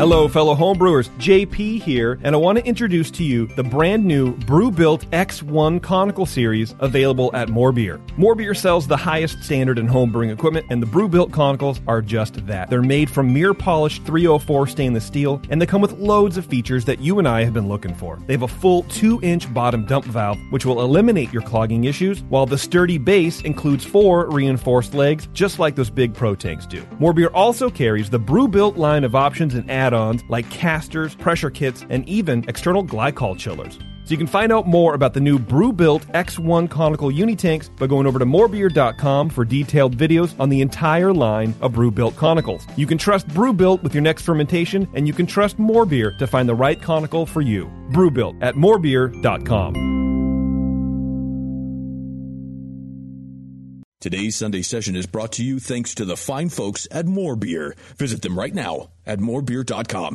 Hello, fellow homebrewers. JP here, and I want to introduce to you the brand new Brewbuilt X1 Conical Series available at More Beer. More Beer sells the highest standard in homebrewing equipment, and the Brewbuilt Conicals are just that. They're made from mirror-polished 304 stainless steel, and they come with loads of features that you and I have been looking for. They have a full 2-inch bottom dump valve, which will eliminate your clogging issues, while the sturdy base includes 4 reinforced legs, just like those big Pro tanks do. More Beer also carries the Brewbuilt line of options and add-ons like casters, pressure kits, and even external glycol chillers. So you can find out more about the new Brewbuilt X1 Conical Unitanks by going over to morebeer.com for detailed videos on the entire line of Brewbuilt Conicals. You can trust Brewbuilt with your next fermentation, and you can trust More Beer to find the right conical for you. Brewbuilt at morebeer.com. Today's Sunday session is brought to you thanks to the fine folks at More Beer. Visit them right now at morebeer.com.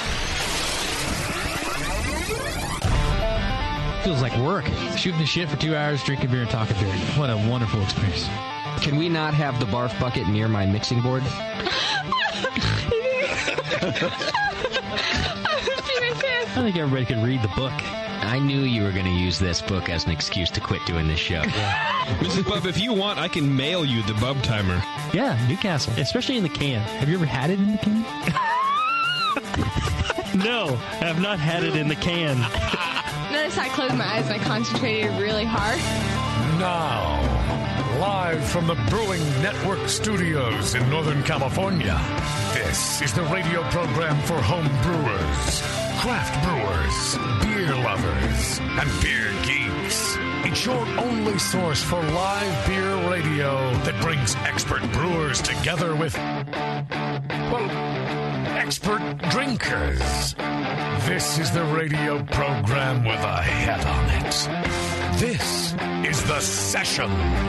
Feels like work. Shooting the shit for 2 hours, drinking beer and talking beer. What a wonderful experience. Can we not have the barf bucket near my mixing board? I think everybody could read the book. I knew you were going to use this book as an excuse to quit doing this show. Mrs. Bub, if you want, I can mail you the Bub Timer. Yeah, Newcastle, especially in the can. Have you ever had it in the can? No, I have not had it in the can. Notice I closed my eyes and I concentrated really hard. Now, live from the Brewing Network studios in Northern California, this is the radio program for home brewers, craft brewers, beer lovers, and beer geeks. It's your only source for live beer radio that brings expert brewers together with, well, expert drinkers. This is the radio program with a head on it. This is The Session.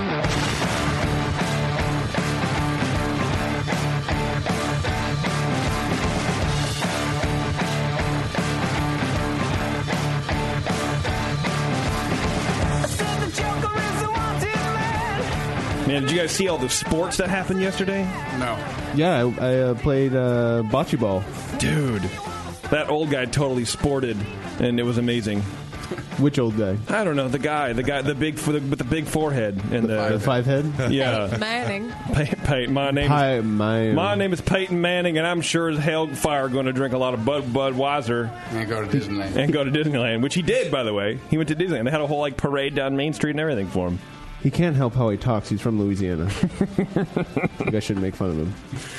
Man, did you guys see all the sports that happened yesterday? No. Yeah, I played bocce ball. Dude, that old guy totally sported, and it was amazing. Which old guy? I don't know. The guy, with the big forehead and the five head. Yeah, Manning. My name is Peyton Manning, and I'm sure as hell fire going to drink a lot of Budweiser And go to Disneyland. Which he did, by the way. He went to Disneyland. They had a whole parade down Main Street and everything for him. He can't help how he talks. He's from Louisiana. I shouldn't make fun of him.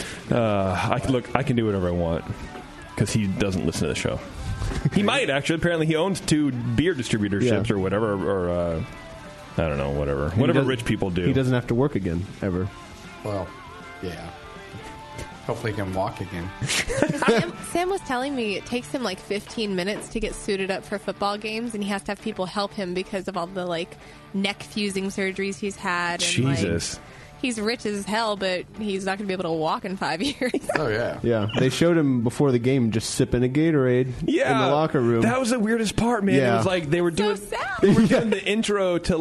I can do whatever I want because he doesn't listen to the show. He might, actually. Apparently, he owns 2 beer distributorships or whatever, or I don't know, whatever rich people do. He doesn't have to work again, ever. Well, yeah. Hopefully he can walk again. Sam was telling me it takes him like 15 minutes to get suited up for football games, and he has to have people help him because of all the neck fusing surgeries he's had. And, Jesus. He's rich as hell, but he's not going to be able to walk in 5 years. Oh, yeah. Yeah. They showed him before the game just sipping a Gatorade in the locker room. That was the weirdest part, man. Yeah. It was like they were doing the intro to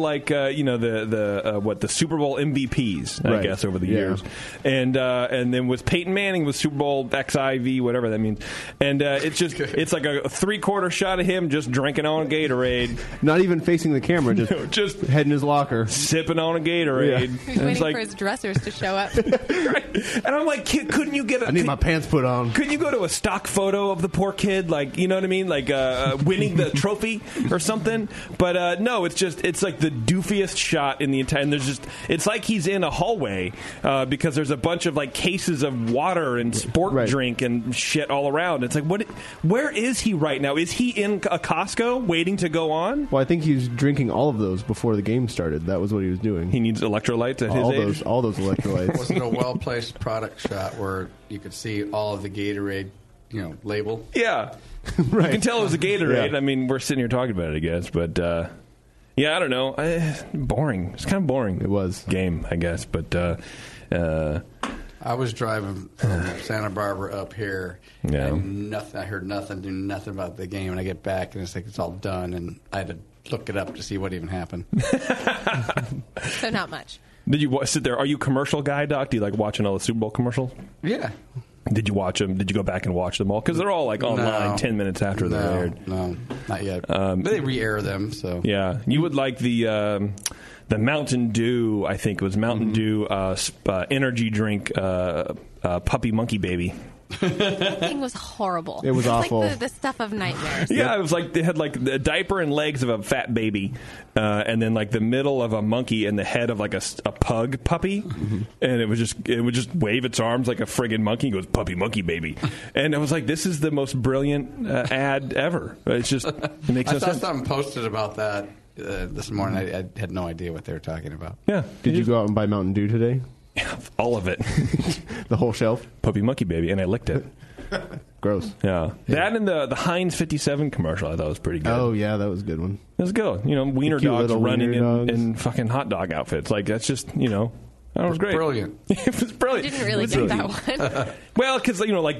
the Super Bowl MVPs, I guess, over the years. And then with Peyton Manning with Super Bowl XIV, whatever that means. And it's like a 3/4 shot of him just drinking on a Gatorade. Not even facing the camera, just head in his locker. Sipping on a Gatorade. Yeah. He's waiting for his dressers to show up. Right. And I'm like, kid, couldn't you get I need my pants put on. Couldn't you go to a stock photo of the poor kid, you know what I mean? Winning the trophy or something? But no, it's like the doofiest shot in the entire, and it's like he's in a hallway because there's a bunch of cases of water and sport drink and shit all around. It's like, where is he right now? Is he in a Costco waiting to go on? Well, I think he was drinking all of those before the game started. That was what he was doing. He needs electrolytes at his age. All those electrolytes. Wasn't it a well-placed product shot where you could see all of the Gatorade, label? Yeah. You can tell it was a Gatorade. Yeah. I mean, we're sitting here talking about it, I guess. But, yeah, I don't know. Boring. It's kind of boring. It was. Game, I guess. But, I was driving from Santa Barbara up here, and I heard nothing, knew nothing about the game. And I get back, and it's like it's all done, and I had to look it up to see what even happened. So not much. Did you sit there? Are you a commercial guy, Doc? Do you like watching all the Super Bowl commercials? Yeah. Did you watch them? Did you go back and watch them all? Because they're all like online 10 minutes after they're aired. No, not yet. But they re-air them, so. Yeah. You would like the Mountain Dew, I think it was Mountain Dew energy drink Puppy Monkey Baby. That thing was horrible. It was awful. Like the stuff of nightmares. Yeah, it was like they had like the diaper and legs of a fat baby, and then like the middle of a monkey and the head of like a pug puppy, and it would just wave its arms like a friggin' monkey. It goes Puppy Monkey Baby, and I was like, this is the most brilliant ad ever. It makes no sense. I saw something posted about that this morning. I had no idea what they were talking about. Yeah. Did you go out and buy Mountain Dew today? All of it. The whole shelf? Puppy Monkey Baby, and I licked it. Gross. Yeah. That and the Heinz 57 commercial I thought was pretty good. Oh, yeah, that was a good one. It was good. Wiener cute dogs little running wiener dogs. in fucking hot dog outfits. Like, that's just, that was great. Brilliant. It was brilliant. I didn't really get that one. Well, because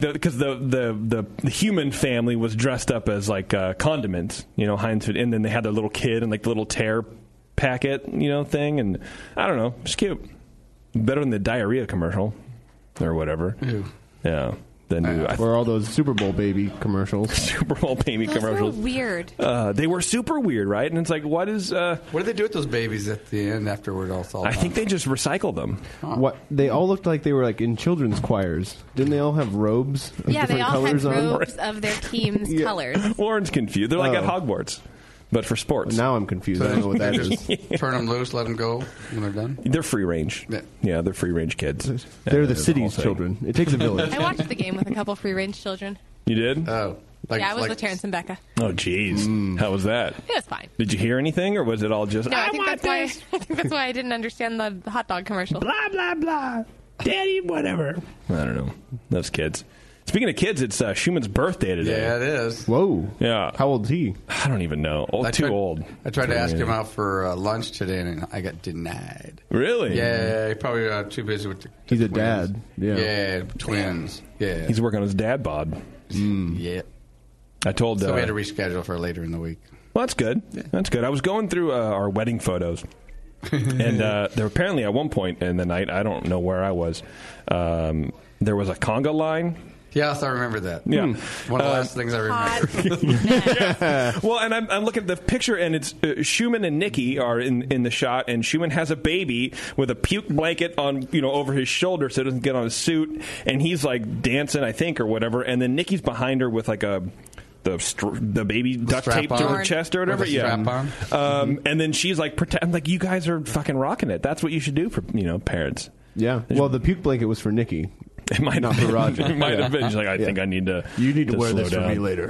the human family was dressed up as like condiments, Heinz, and then they had their little kid and like the little tear packet, thing, and I don't know, it's cute. Better than the diarrhea commercial or whatever. Ew. Yeah. Or all those Super Bowl baby commercials. Super Bowl baby commercials. Those were weird. They were super weird, right? And it's like, what is... what do they do with those babies at the end afterward? I think they just recycle them. What? They all looked like they were like in children's choirs. Didn't they all have robes of Yeah, they different all had colors on? robes of their team's colors. Lauren's confused. They're like at Hogwarts. But for sports. Now I'm confused. I don't know what that is. Turn them loose, let them go when they're done? They're free range. Yeah, they're free range kids. They're the city's children. It takes a village. I watched the game with a couple free range children. You did? Oh. I was with Terrence and Becca. Oh, jeez. How was that? It was fine. Did you hear anything, or was it all just... No, I think that's why I didn't understand the hot dog commercial. Blah, blah, blah. Daddy, whatever. I don't know. Those kids. Speaking of kids, it's Schumann's birthday today. Yeah, it is. Whoa. Yeah. How old is he? I don't even know. Too old. I tried to ask him out for lunch today, and I got denied. Really? Yeah, he's probably too busy with the He's a twins. dad. Yeah. Twins. Yeah. He's working on his dad bod. Yeah. I told... So we had to reschedule for later in the week. Well, that's good. Yeah. That's good. I was going through our wedding photos. And there apparently at one point in the night, I don't know where I was, there was a conga line. Yes, I remember that. Yeah. One of the last things I remember. Well, and I'm looking at the picture, and it's Schumann and Nikki are in the shot, and Schumann has a baby with a puke blanket on, over his shoulder so it doesn't get on his suit, and he's like dancing, I think, or whatever, and then Nikki's behind her with like the baby duct tape to her chest or whatever. Yeah. And then she's like, I'm like, you guys are fucking rocking it. That's what you should do for parents. Yeah. Well, the puke blanket was for Nikki. It might not for Roger. It might have been. She's like, I think I need to. You need to wear slow this down for me later.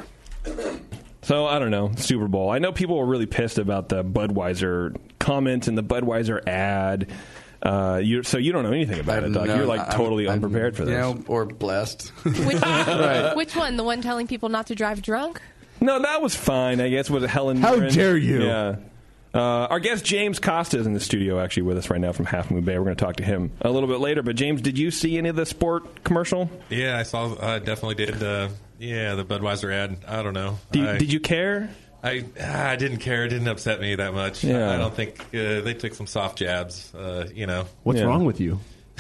So I don't know. Super Bowl. I know people were really pissed about the Budweiser comments and the Budweiser ad. So you don't know anything about it, Doc. You're like totally unprepared for this. Or blessed. Which one? The one telling people not to drive drunk? No, that was fine. I guess was it Helen? How Mirren? dare you? Yeah. Our guest James Costa is in the studio actually with us right now from Half Moon Bay. We're going to talk to him a little bit later. But James, did you see any of the sport commercial? Yeah, I saw. I definitely did. The Budweiser ad. I don't know. Did you care? I didn't care. It didn't upset me that much. Yeah. I don't think they took some soft jabs. What's wrong with you?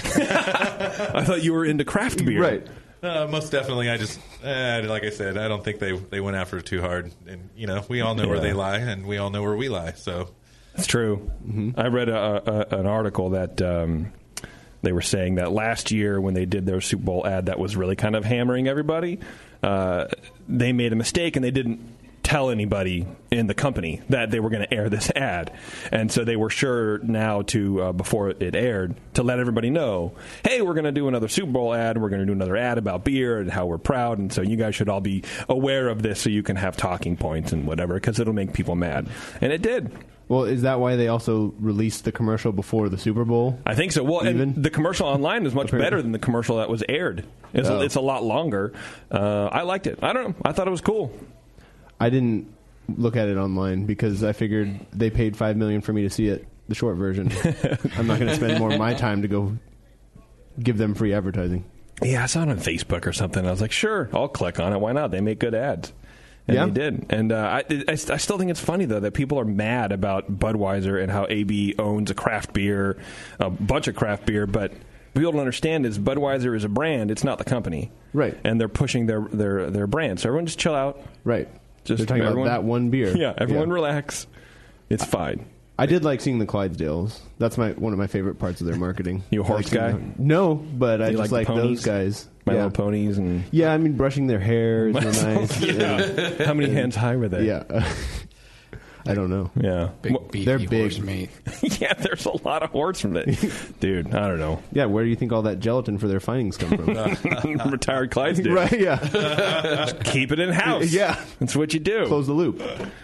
I thought you were into craft beer. Right. Most definitely. I just, like I said, I don't think they went after it too hard. And, we all know where they lie, and we all know where we lie. So that's true. Mm-hmm. I read an article that they were saying that last year when they did their Super Bowl ad that was really kind of hammering everybody, they made a mistake and they didn't tell anybody in the company that they were going to air this ad. And so they were sure now to, before it aired, to let everybody know, hey, we're going to do another Super Bowl ad. We're going to do another ad about beer and how we're proud. And so you guys should all be aware of this so you can have talking points and whatever, because it'll make people mad. And it did. Well, is that why they also released the commercial before the Super Bowl? I think so. Well, and the commercial online is much better than the commercial that was aired. It's a lot longer. I liked it. I don't know. I thought it was cool. I didn't look at it online because I figured they paid $5 million for me to see it, the short version. I'm not going to spend more of my time to go give them free advertising. Yeah, I saw it on Facebook or something. I was like, sure, I'll click on it. Why not? They make good ads. And they did. And I still think it's funny, though, that people are mad about Budweiser and how AB owns a craft beer, a bunch of craft beer, but people don't understand is Budweiser is a brand. It's not the company. Right. And they're pushing their brand. So everyone just chill out. Right. Just they're talking about that one beer. Yeah, everyone relax. It's fine. I did like seeing the Clydesdales. That's one of my favorite parts of their marketing. You a horse guy? No, but I just like those guys. My Little Ponies and yeah, I mean brushing their hair is nice. Yeah. How many hands high were they? Yeah. I don't know. Yeah. Big beefy they're big. horse meat. Yeah, there's a lot of horse from it. Dude, I don't know. Yeah, where do you think all that gelatin for their findings come from? Retired Clydesdale. Right, yeah. Just keep it in-house. Yeah. That's what you do. Close the loop.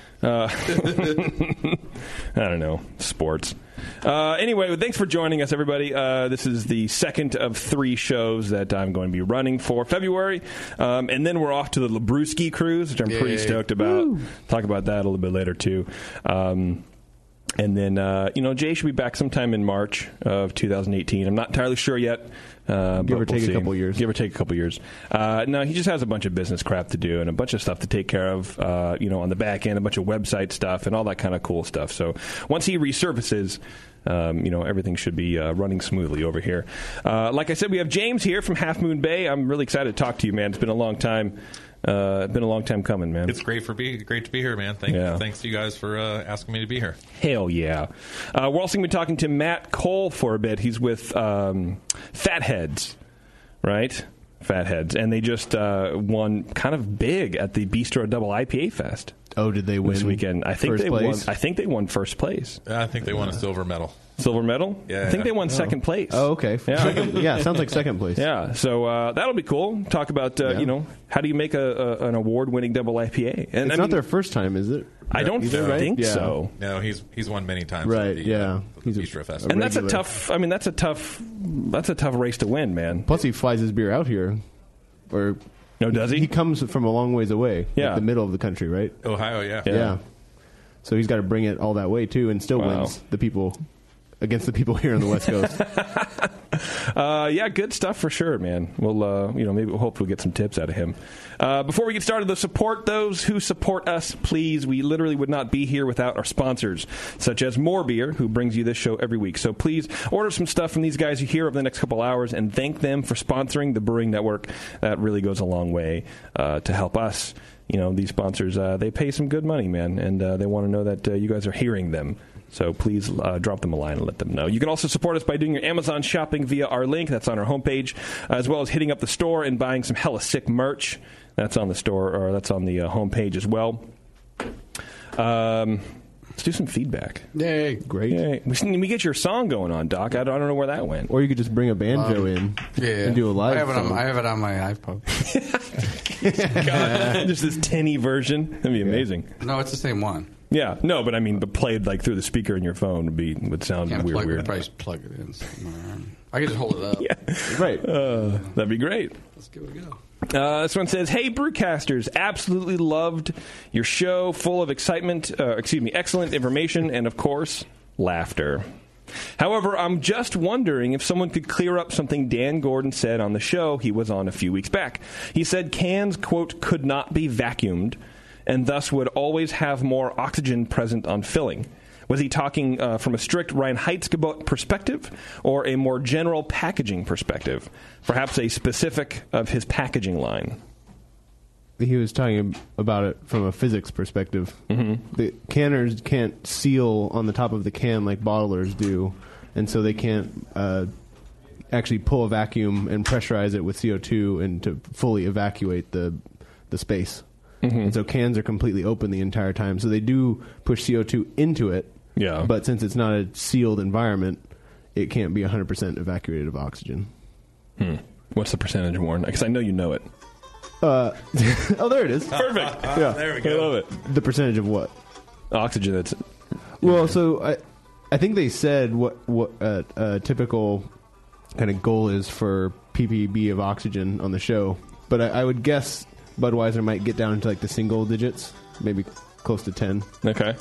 I don't know. Sports. Anyway, thanks for joining us, everybody. This is the second of 3 shows that I'm going to be running for February. And then we're off to the Labruski cruise, which I'm pretty stoked about. Woo. Talk about that a little bit later, too. And then, Jay should be back sometime in March of 2018. I'm not entirely sure yet. Give or take a couple years. Give or take a couple years. No, he just has a bunch of business crap to do and a bunch of stuff to take care of, on the back end, a bunch of website stuff and all that kind of cool stuff. So once he resurfaces, everything should be running smoothly over here. Like I said, we have James here from Half Moon Bay. I'm really excited to talk to you, man. It's been a long time. Been a long time coming, man. It's great to be here, man. Thanks to you guys for asking me to be here. Hell yeah. We're also going to be talking to Matt Cole for a bit. He's with Fatheads, right? Fatheads. And they just won kind of big at the Bistro Double IPA Fest. Oh, did they win this weekend? I think they won first place. I think they won a silver medal. Silver medal? Yeah. I think they won second place. Oh, okay. Yeah. Sounds like second place. Yeah, so that'll be cool. Talk about, how do you make an award-winning double IPA? And it's not their first time, is it? I don't think so. No, he's won many times. Right, He's a Bistro Festival. And that's a tough race to win, man. Plus he flies his beer out here. Or no, does he? He comes from a long ways away. Yeah. Like the middle of the country, right? Ohio, yeah. Yeah. So he's got to bring it all that way, too, and still wins against the people here on the West Coast. Good stuff for sure, man. We'll, maybe we'll hopefully get some tips out of him. Before we get started, though, support those who support us, please. We literally would not be here without our sponsors, such as More Beer, who brings you this show every week. So please order some stuff from these guys you hear over the next couple hours and thank them for sponsoring the Brewing Network. That really goes a long way to help us. These sponsors, they pay some good money, man, and they want to know that you guys are hearing them. So please drop them a line and let them know. You can also support us by doing your Amazon shopping via our link. That's on our homepage, as well as hitting up the store and buying some hella sick merch. That's on the store, or that's on the homepage as well. Let's do some feedback. Yay. Great. Yay. We get your song going on, Doc. I don't know where that went. Or you could just bring a banjo in and do a live song. I have it on my iPod. God, just this tinny version. That'd be amazing. No, it's the same one. Yeah, no, but I mean, but played like through the speaker in your phone would sound weird. I'd probably plug it in somewhere. I can just hold it up. Yeah. Right. That'd be great. Let's give it a go. This one says, "Hey, Brewcasters, absolutely loved your show, full of excitement, excellent information, and of course, laughter. However, I'm just wondering if someone could clear up something Dan Gordon said on the show he was on a few weeks back. He said cans, quote, could not be vacuumed, and thus would always have more oxygen present on filling. Was he talking from a strict Reinheitsgebot perspective or a more general packaging perspective? Perhaps a specific of his packaging line?" He was talking about it from a physics perspective. Mm-hmm. The canners can't seal on the top of the can like bottlers do, and so they can't actually pull a vacuum and pressurize it with CO2 and to fully evacuate the space. Mm-hmm. And so cans are completely open the entire time. So they do push CO2 into it, but since it's not a sealed environment, it can't be 100% evacuated of oxygen. What's the percentage, Warren? Because I know you know it. Oh, there it is. Perfect. Yeah. There we go. I love it. The percentage of what? Oxygen that's... Well, so I think they said what a typical kind of goal is for ppb of oxygen on the show. But I would guess Budweiser might get down into like the single digits, maybe close to 10. Okay.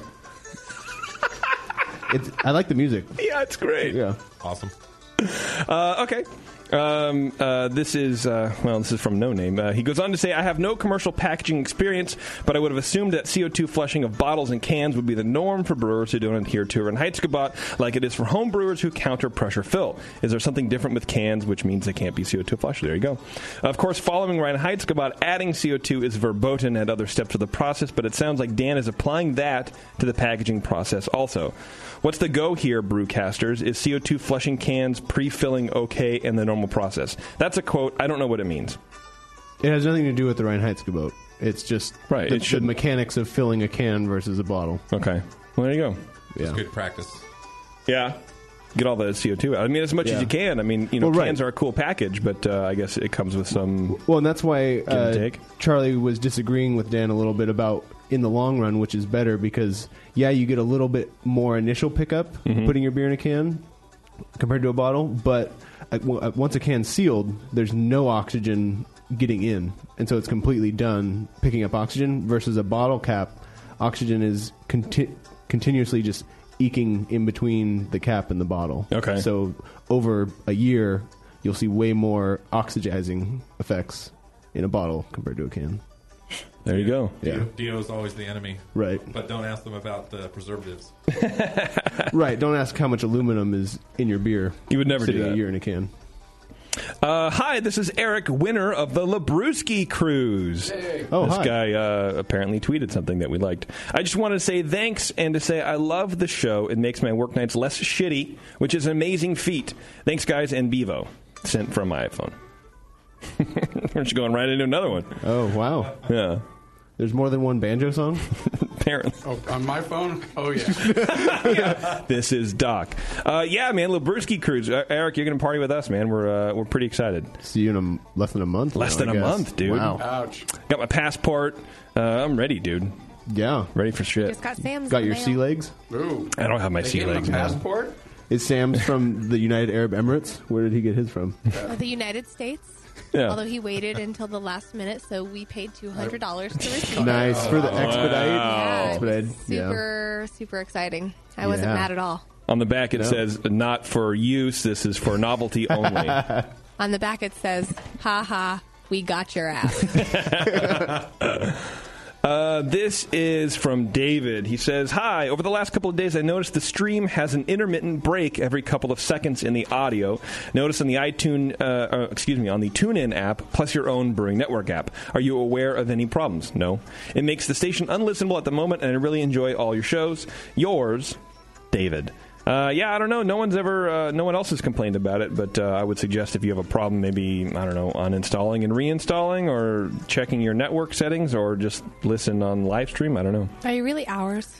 I like the music. Yeah, it's great. Yeah. Awesome. Okay. This is from No Name. He goes on to say, I have no commercial packaging experience, but I would have assumed that CO2 flushing of bottles and cans would be the norm for brewers who don't adhere to Reinheitsgebot like it is for home brewers who counter pressure fill. Is there something different with cans, which means they can't be CO2 flushed? There you go. Of course, following Reinheitsgebot, adding CO2 is verboten at other steps of the process, but it sounds like Dan is applying that to the packaging process also. What's the go here, brewcasters? Is CO2 flushing cans pre-filling okay in the normal process? That's a quote. I don't know what it means. It has nothing to do with the Reinheitsgebot. It's just the mechanics of filling a can versus a bottle. Okay. Well, there you go. It's good practice. Yeah. Get all the CO2 out. I mean, as much as you can. I mean, cans are a cool package, but I guess it comes with some Well, and that's why Charlie was disagreeing with Dan a little bit about in the long run, which is better because, you get a little bit more initial pickup putting your beer in a can compared to a bottle, but once a can's sealed, there's no oxygen getting in, and so it's completely done picking up oxygen versus a bottle cap. Oxygen is continuously just eking in between the cap and the bottle. Okay. So over a year, you'll see way more oxygenizing effects in a bottle compared to a can. There you go. Yeah. DO is always the enemy. Right. But don't ask them about the preservatives. Right. Don't ask how much aluminum is in your beer. You would never do that. A year in a can. Hi, this is Eric, winner of the Labruski Cruise. Hey. This guy apparently tweeted something that we liked. I just wanted to say thanks and to say I love the show. It makes my work nights less shitty, which is an amazing feat. Thanks, guys, and Bevo. Sent from my iPhone. We're just going right into another one. Oh, wow. Yeah. There's more than one banjo song? Apparently. Oh, on my phone? Oh, yeah. This is Doc. Yeah, man, Labruski Cruise. Eric, you're going to party with us, man. We're pretty excited. See you in less than a month. Less than a month, dude. Wow. Ouch. Got my passport. I'm ready, dude. Yeah. Ready for shit. Just got Sam's. Got your sea legs? Ooh. I don't have my sea legs, man. Passport? Is Sam's from the United Arab Emirates? Where did he get his from? The United States. Yeah. Although he waited until the last minute, so we paid $200 to receive it. Nice. For the expedite. Yeah, Expedite. super exciting. I wasn't mad at all. On the back it says, not for use, this is for novelty only. On the back it says, ha ha, we got your ass. This is from David. He says, hi, over the last couple of days I noticed the stream has an intermittent break every couple of seconds in the audio. Notice on the on the TuneIn app, plus your own Brewing Network app. Are you aware of any problems? No. It makes the station unlistenable at the moment, and I really enjoy all your shows. Yours, David. I don't know. No one else has complained about it, but I would suggest if you have a problem, maybe, I don't know, uninstalling and reinstalling or checking your network settings or just listen on live stream. I don't know. Are you really ours?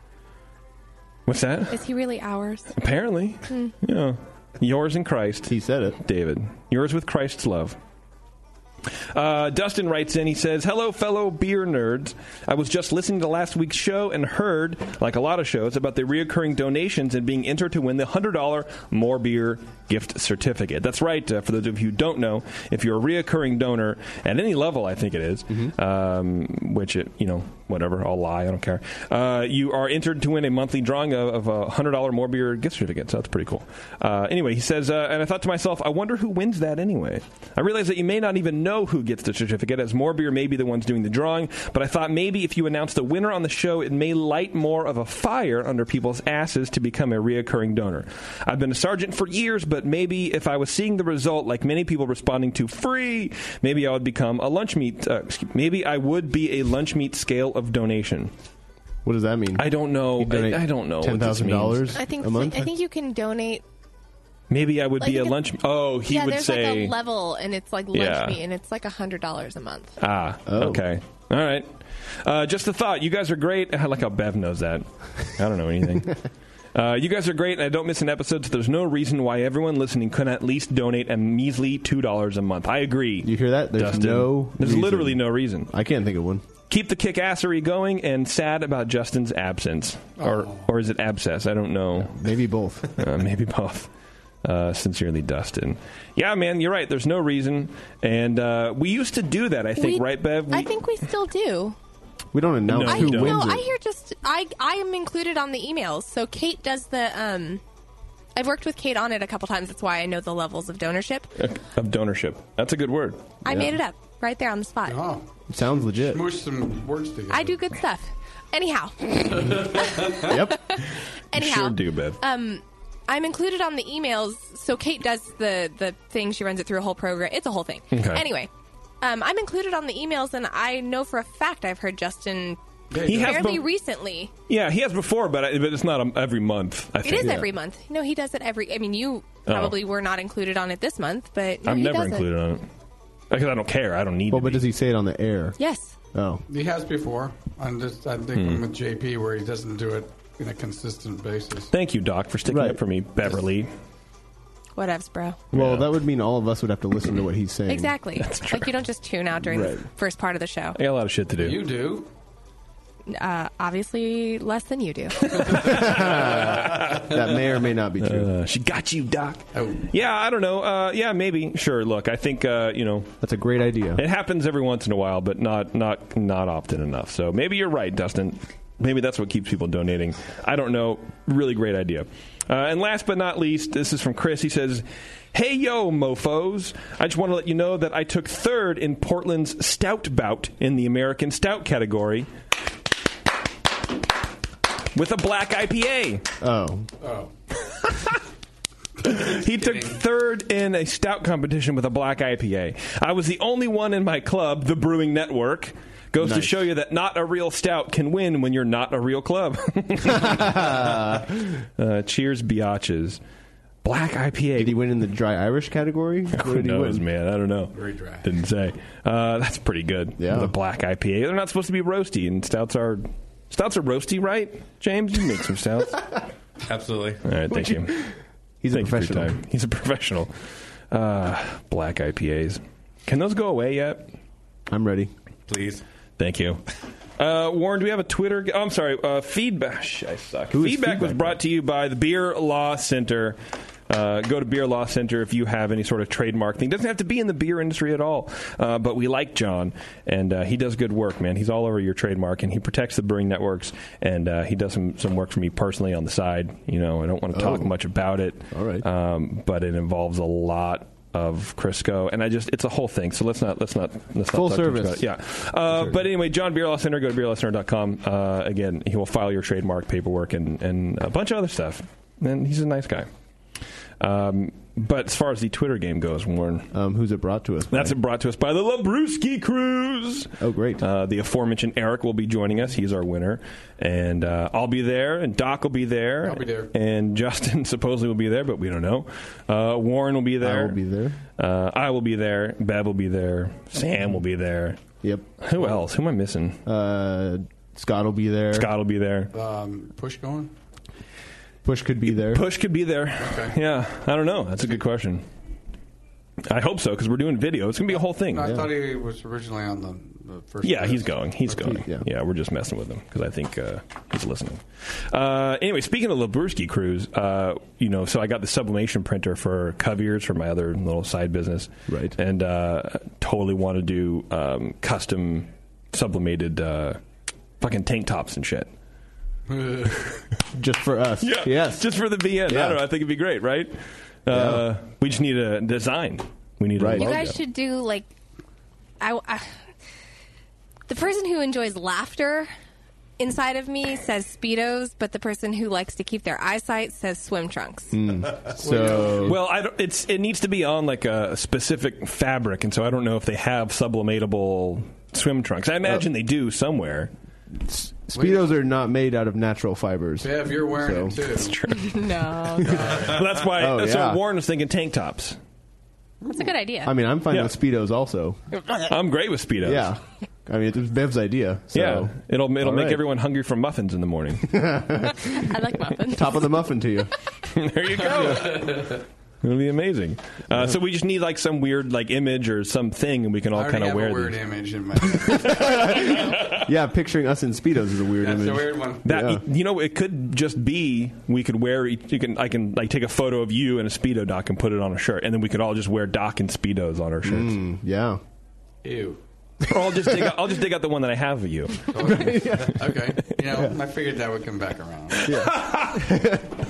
What's that? Is he really ours? Apparently. Yeah. Yours in Christ. He said it. David. Yours with Christ's love. Dustin writes in, he says, hello, fellow beer nerds. I was just listening to last week's show and heard, like a lot of shows, about the reoccurring donations and being entered to win the $100 More Beer gift certificate. That's right. For those of you who don't know, if you're a reoccurring donor at any level, I think it is, which, whatever, I'll lie, I don't care. You are entered to win a monthly drawing of a $100 More Beer gift certificate, so that's pretty cool. Anyway, he says, and I thought to myself, I wonder who wins that anyway. I realize that you may not even know who gets the certificate, as More Beer may be the ones doing the drawing, but I thought maybe if you announce the winner on the show, it may light more of a fire under people's asses to become a reoccurring donor. I've been a sergeant for years, but maybe if I was seeing the result, like many people responding to free, maybe I would become a lunch meat, maybe I would be a lunch meat scale of donation. What does that mean? I don't know. I don't know. $10,000 a month? I think you can donate. Maybe I would be a lunch. Oh, he would there's say. Like a level, and it's like lunch meat, and it's like $100 a month. Okay. All right. Just a thought. You guys are great. I like how Bev knows that. I don't know anything. You guys are great, and I don't miss an episode, so there's no reason why everyone listening couldn't at least donate a measly $2 a month. I agree. You hear that? There's Dustin. There's literally no reason. I can't think of one. Keep the kick-assery going, and sad about Justin's absence. Or is it abscess? I don't know. Maybe both. Maybe both. Sincerely, Dustin. Yeah, man, you're right. There's no reason. And we used to do that, I think, right, Bev? I think we still do. We don't announce who wins it. I hear I am included on the emails. So Kate does the I've worked with Kate on it a couple times. That's why I know the levels of donorship. Of donorship. That's a good word. I made it up right there on the spot. Oh, sounds legit. Smoosh some words together. I do good stuff. Anyhow. Yep. Anyhow. Sure do, Bev. I'm included on the emails, so Kate does the thing. She runs it through a whole program. It's a whole thing. Okay. Anyway, I'm included on the emails, and I know for a fact I've heard Justin He has fairly recently. Yeah, he has before, but it's not every month, I think. It is every month. No, he does it every... I mean, you probably were not included on it this month, but no, I'm he never does included on it. Because I don't care. I don't need Well, to but be. does he say it on the air? Yes. Oh. He has before. I think with JP where he doesn't do it in a consistent basis. Thank you, Doc, for sticking up for me, Beverly. Whatevs, bro. Well, that would mean all of us would have to listen to what he's saying. Exactly. That's true. Like, you don't just tune out during the first part of the show. I got a lot of shit to do. You do. Obviously, less than you do. That may or may not be true. She got you, Doc. Oh. Yeah, I don't know. Yeah, maybe. Sure. Look, I think that's a great idea. It happens every once in a while, but not often enough. So maybe you're right, Dustin. Maybe that's what keeps people donating. I don't know. Really great idea. And last but not least, this is from Chris. He says, "Hey, yo, mofos. I just want to let you know that I took third in Portland's Stout Bout in the American Stout category with a black IPA." Oh. He took third in a stout competition with a black IPA. I was the only one in my club, the Brewing Network. Goes to show you that not a real stout can win when you're not a real club. Cheers, biatches. Black IPA. Did he win in the dry Irish category? Who knows, man? I don't know. Very dry. Didn't say. That's pretty good. Yeah. The black IPA. They're not supposed to be roasty, and stouts are roasty, right? James, you make some stouts. Absolutely. All right, thank you. He's a professional. He's a professional. Black IPAs. Can those go away yet? I'm ready. Please. Thank you. Warren, do we have a Twitter? I'm sorry. Feedback. I suck. Feedback was brought to you by the Beer Law Center. Go to Beer Law Center if you have any sort of trademark thing. It doesn't have to be in the beer industry at all. But we like John, and he does good work, man. He's all over your trademark, and he protects the brewing networks, and he does some work for me personally on the side. I don't want to talk much about it. All right. But it involves a lot of Crisco, and it's a whole thing. So let's not full talk service. About it. Yeah. But anyway, John Beer Law Center. Go to beerlawcenter.com. Again, he will file your trademark paperwork and a bunch of other stuff. And he's a nice guy. But as far as the Twitter game goes, Warren, who's it brought to us by? That's brought to us by the Labruski Cruise. Oh, great. The aforementioned Eric will be joining us. He's our winner. And I'll be there, and Doc will be there. I'll be there. And Justin supposedly will be there, but we don't know. Warren will be there. I will be there. I will be there. Bev will be there. Sam will be there. Yep. Who else? Who am I missing? Scott will be there. Scott will be there. Push going? Push could be there. Push could be there. Okay. Yeah. I don't know. That's a good question. I hope so, because we're doing video. It's going to be a whole thing. No, I thought he was originally on the first. Yeah, list. he's going. He's going. Yeah, we're just messing with him because I think he's listening. Anyway, speaking of Labruski Cruise, so I got the sublimation printer for Coviers for my other little side business. Right. And totally want to do custom sublimated fucking tank tops and shit. Just for us. Yeah. Yes. Just for the BN. Yeah. I don't know. I think it'd be great, right? Yeah. We just need a design. We need a logo. You guys should do, like... the person who enjoys laughter inside of me says Speedos, but the person who likes to keep their eyesight says swim trunks. So... Well, it needs to be on like a specific fabric, and so I don't know if they have sublimatable swim trunks. I imagine they do somewhere. Speedos are not made out of natural fibers. Bev, you're wearing it too. That's true. No. Well, that's why. Oh, So yeah. Warren was thinking tank tops. That's a good idea. I mean, I'm fine Yeah. with Speedos also. I'm great with Speedos. Yeah. I mean, it was Bev's idea. So. Yeah. It'll make right. everyone hungry for muffins in the morning. I like muffins. Top of the muffin to you. There you go. It'll be amazing. So we just need like some weird like image or something, and we can all kind of wear a weird these. image in my head. Yeah, picturing us in Speedos is a weird That's image. a weird one. That it could just be we could wear. I can like take a photo of you in a Speedo, Doc, and put it on a shirt, and then we could all just wear Doc and Speedos on our shirts. Yeah. Ew. Or I'll just dig out the one that I have of you. Okay. I figured that would come back around.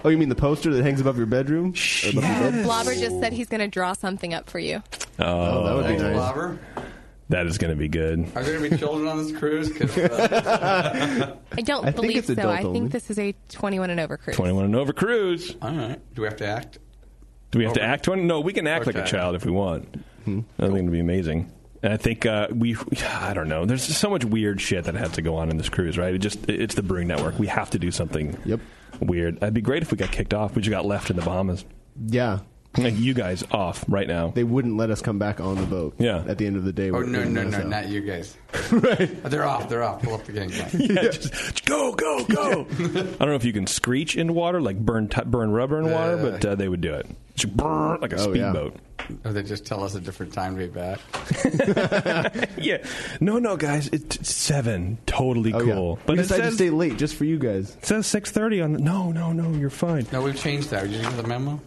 Oh, you mean the poster that hangs above your bedroom? Blobber just said he's going to draw something up for you. Oh, that would be nice. Blobber. That is going to be good. Are there going to be children on this cruise? I don't believe it's so. adult I think only. this is a 21 and over cruise. 21 and over cruise. All right. Do we have to act? Do we have to act 20? No, we can act like a child if we want. I think it would be amazing. And I think I don't know. There's so much weird shit that has to go on in this cruise, right? It's the Brewing Network. We have to do something weird. It'd be great if we got kicked off. We just got left in the Bahamas. Yeah. Like you guys off right now. They wouldn't let us come back on the boat. Yeah. At the end of the day. Oh, no, not you guys. Right. They're off. Pull up the gang. Just go. I don't know if you can screech in water, like burn rubber in water, but they would do it. Just burn like a speedboat. Or they just tell us a different time to be back. Yeah. No, guys. It's 7. Totally cool. Yeah. But we decided to stay late just for you guys. It says 6:30 on the... No, you're fine. No, we've changed that. Did you get the memo?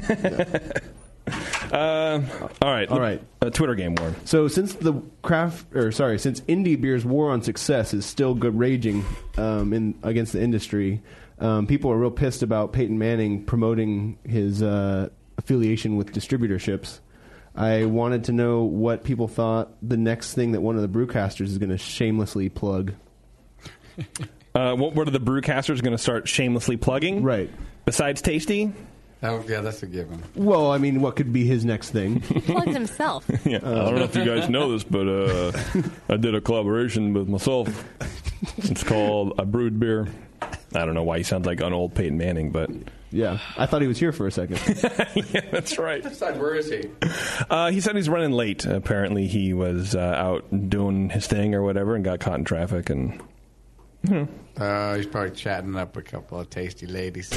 All right. Twitter game, Warren. So since since indie beer's war on success is still good raging against the industry, people are real pissed about Peyton Manning promoting his affiliation with distributorships. I wanted to know what people thought the next thing that one of the brewcasters is going to shamelessly plug. What are the brewcasters going to start shamelessly plugging? Right. Besides Tasty? Yeah, that's a given. Well, I mean, what could be his next thing? He plugs himself. Yeah. I don't know if you guys know this, but I did a collaboration with myself. It's called I Brewed Beer. I don't know why he sounds like an old Peyton Manning, but... Yeah, I thought he was here for a second. Yeah, that's right. Where is he? He said he's running late. Apparently he was out doing his thing or whatever and got caught in traffic. And he's probably chatting up a couple of tasty ladies.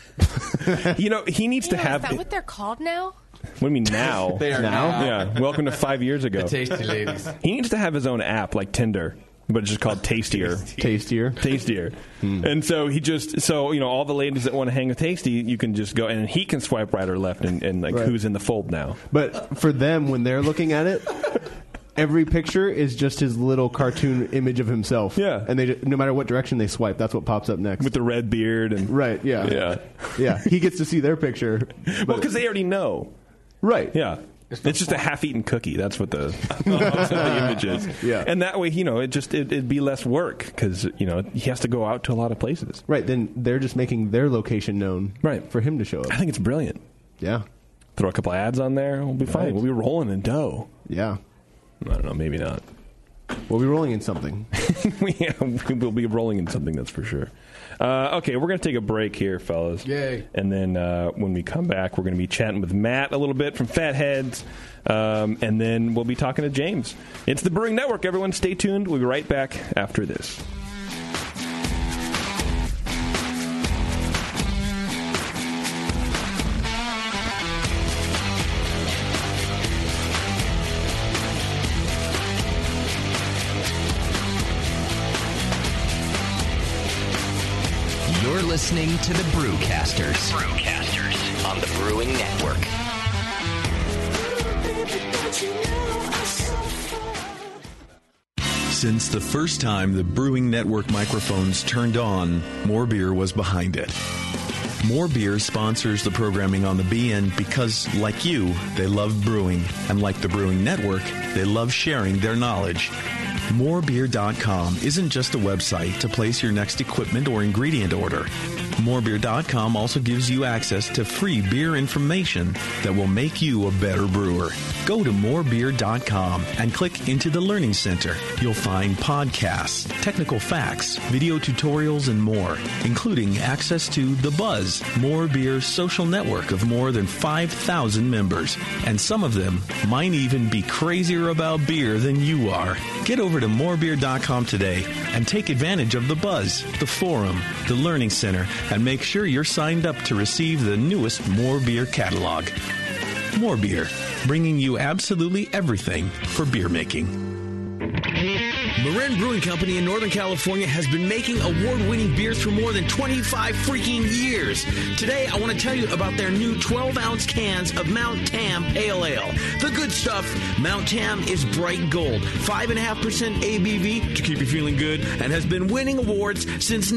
He needs to have... Is that what they're called now? What do you mean now? They are now. Yeah, welcome to 5 years ago. The tasty ladies. He needs to have his own app like Tinder. But it's just called Tastier. Tastier. And so all the ladies that want to hang with Tasty, you can just go, and he can swipe right or left and like who's in the fold now. But for them, when they're looking at it, every picture is just his little cartoon image of himself. Yeah. And they no matter what direction they swipe, that's what pops up next. With the red beard. And right, yeah. Yeah. Yeah, he gets to see their picture. Well, because they already know. Right. Yeah. It's just a half-eaten cookie. That's what the image is. Yeah. And that way, it'd be less work because, he has to go out to a lot of places. Right. Then they're just making their location known for him to show up. I think it's brilliant. Yeah. Throw a couple ads on there. We'll be fine. Right. We'll be rolling in dough. Yeah. I don't know. Maybe not. We'll be rolling in something. Yeah, we'll be rolling in something, that's for sure. Okay, we're going to take a break here, fellas. Yay. And then when we come back, we're going to be chatting with Matt a little bit from Fatheads. And then we'll be talking to James. It's the Brewing Network, everyone. Stay tuned. We'll be right back after this. You're listening to the Brewcasters. On the Brewing Network. Since the first time the Brewing Network microphones turned on, More Beer was behind it. More Beer sponsors the programming on the BN because, like you, they love brewing. And like the Brewing Network, they love sharing their knowledge. Morebeer.com isn't just a website to place your next equipment or ingredient order. Morebeer.com also gives you access to free beer information that will make you a better brewer. Go to morebeer.com and click into the Learning Center. You'll find podcasts, technical facts, video tutorials, and more, including access to The Buzz, More Beer's social network of more than 5,000 members. And some of them might even be crazier about beer than you are. Get over to morebeer.com today and take advantage of The Buzz, the forum, the Learning Center, and make sure you're signed up to receive the newest More Beer catalog. More Beer, bringing you absolutely everything for beer making. Marin Brewing Company in Northern California has been making award-winning beers for more than 25 freaking years. Today, I want to tell you about their new 12-ounce cans of Mount Tam Pale Ale. The good stuff. Mount Tam is bright gold, 5.5% ABV to keep you feeling good, and has been winning awards since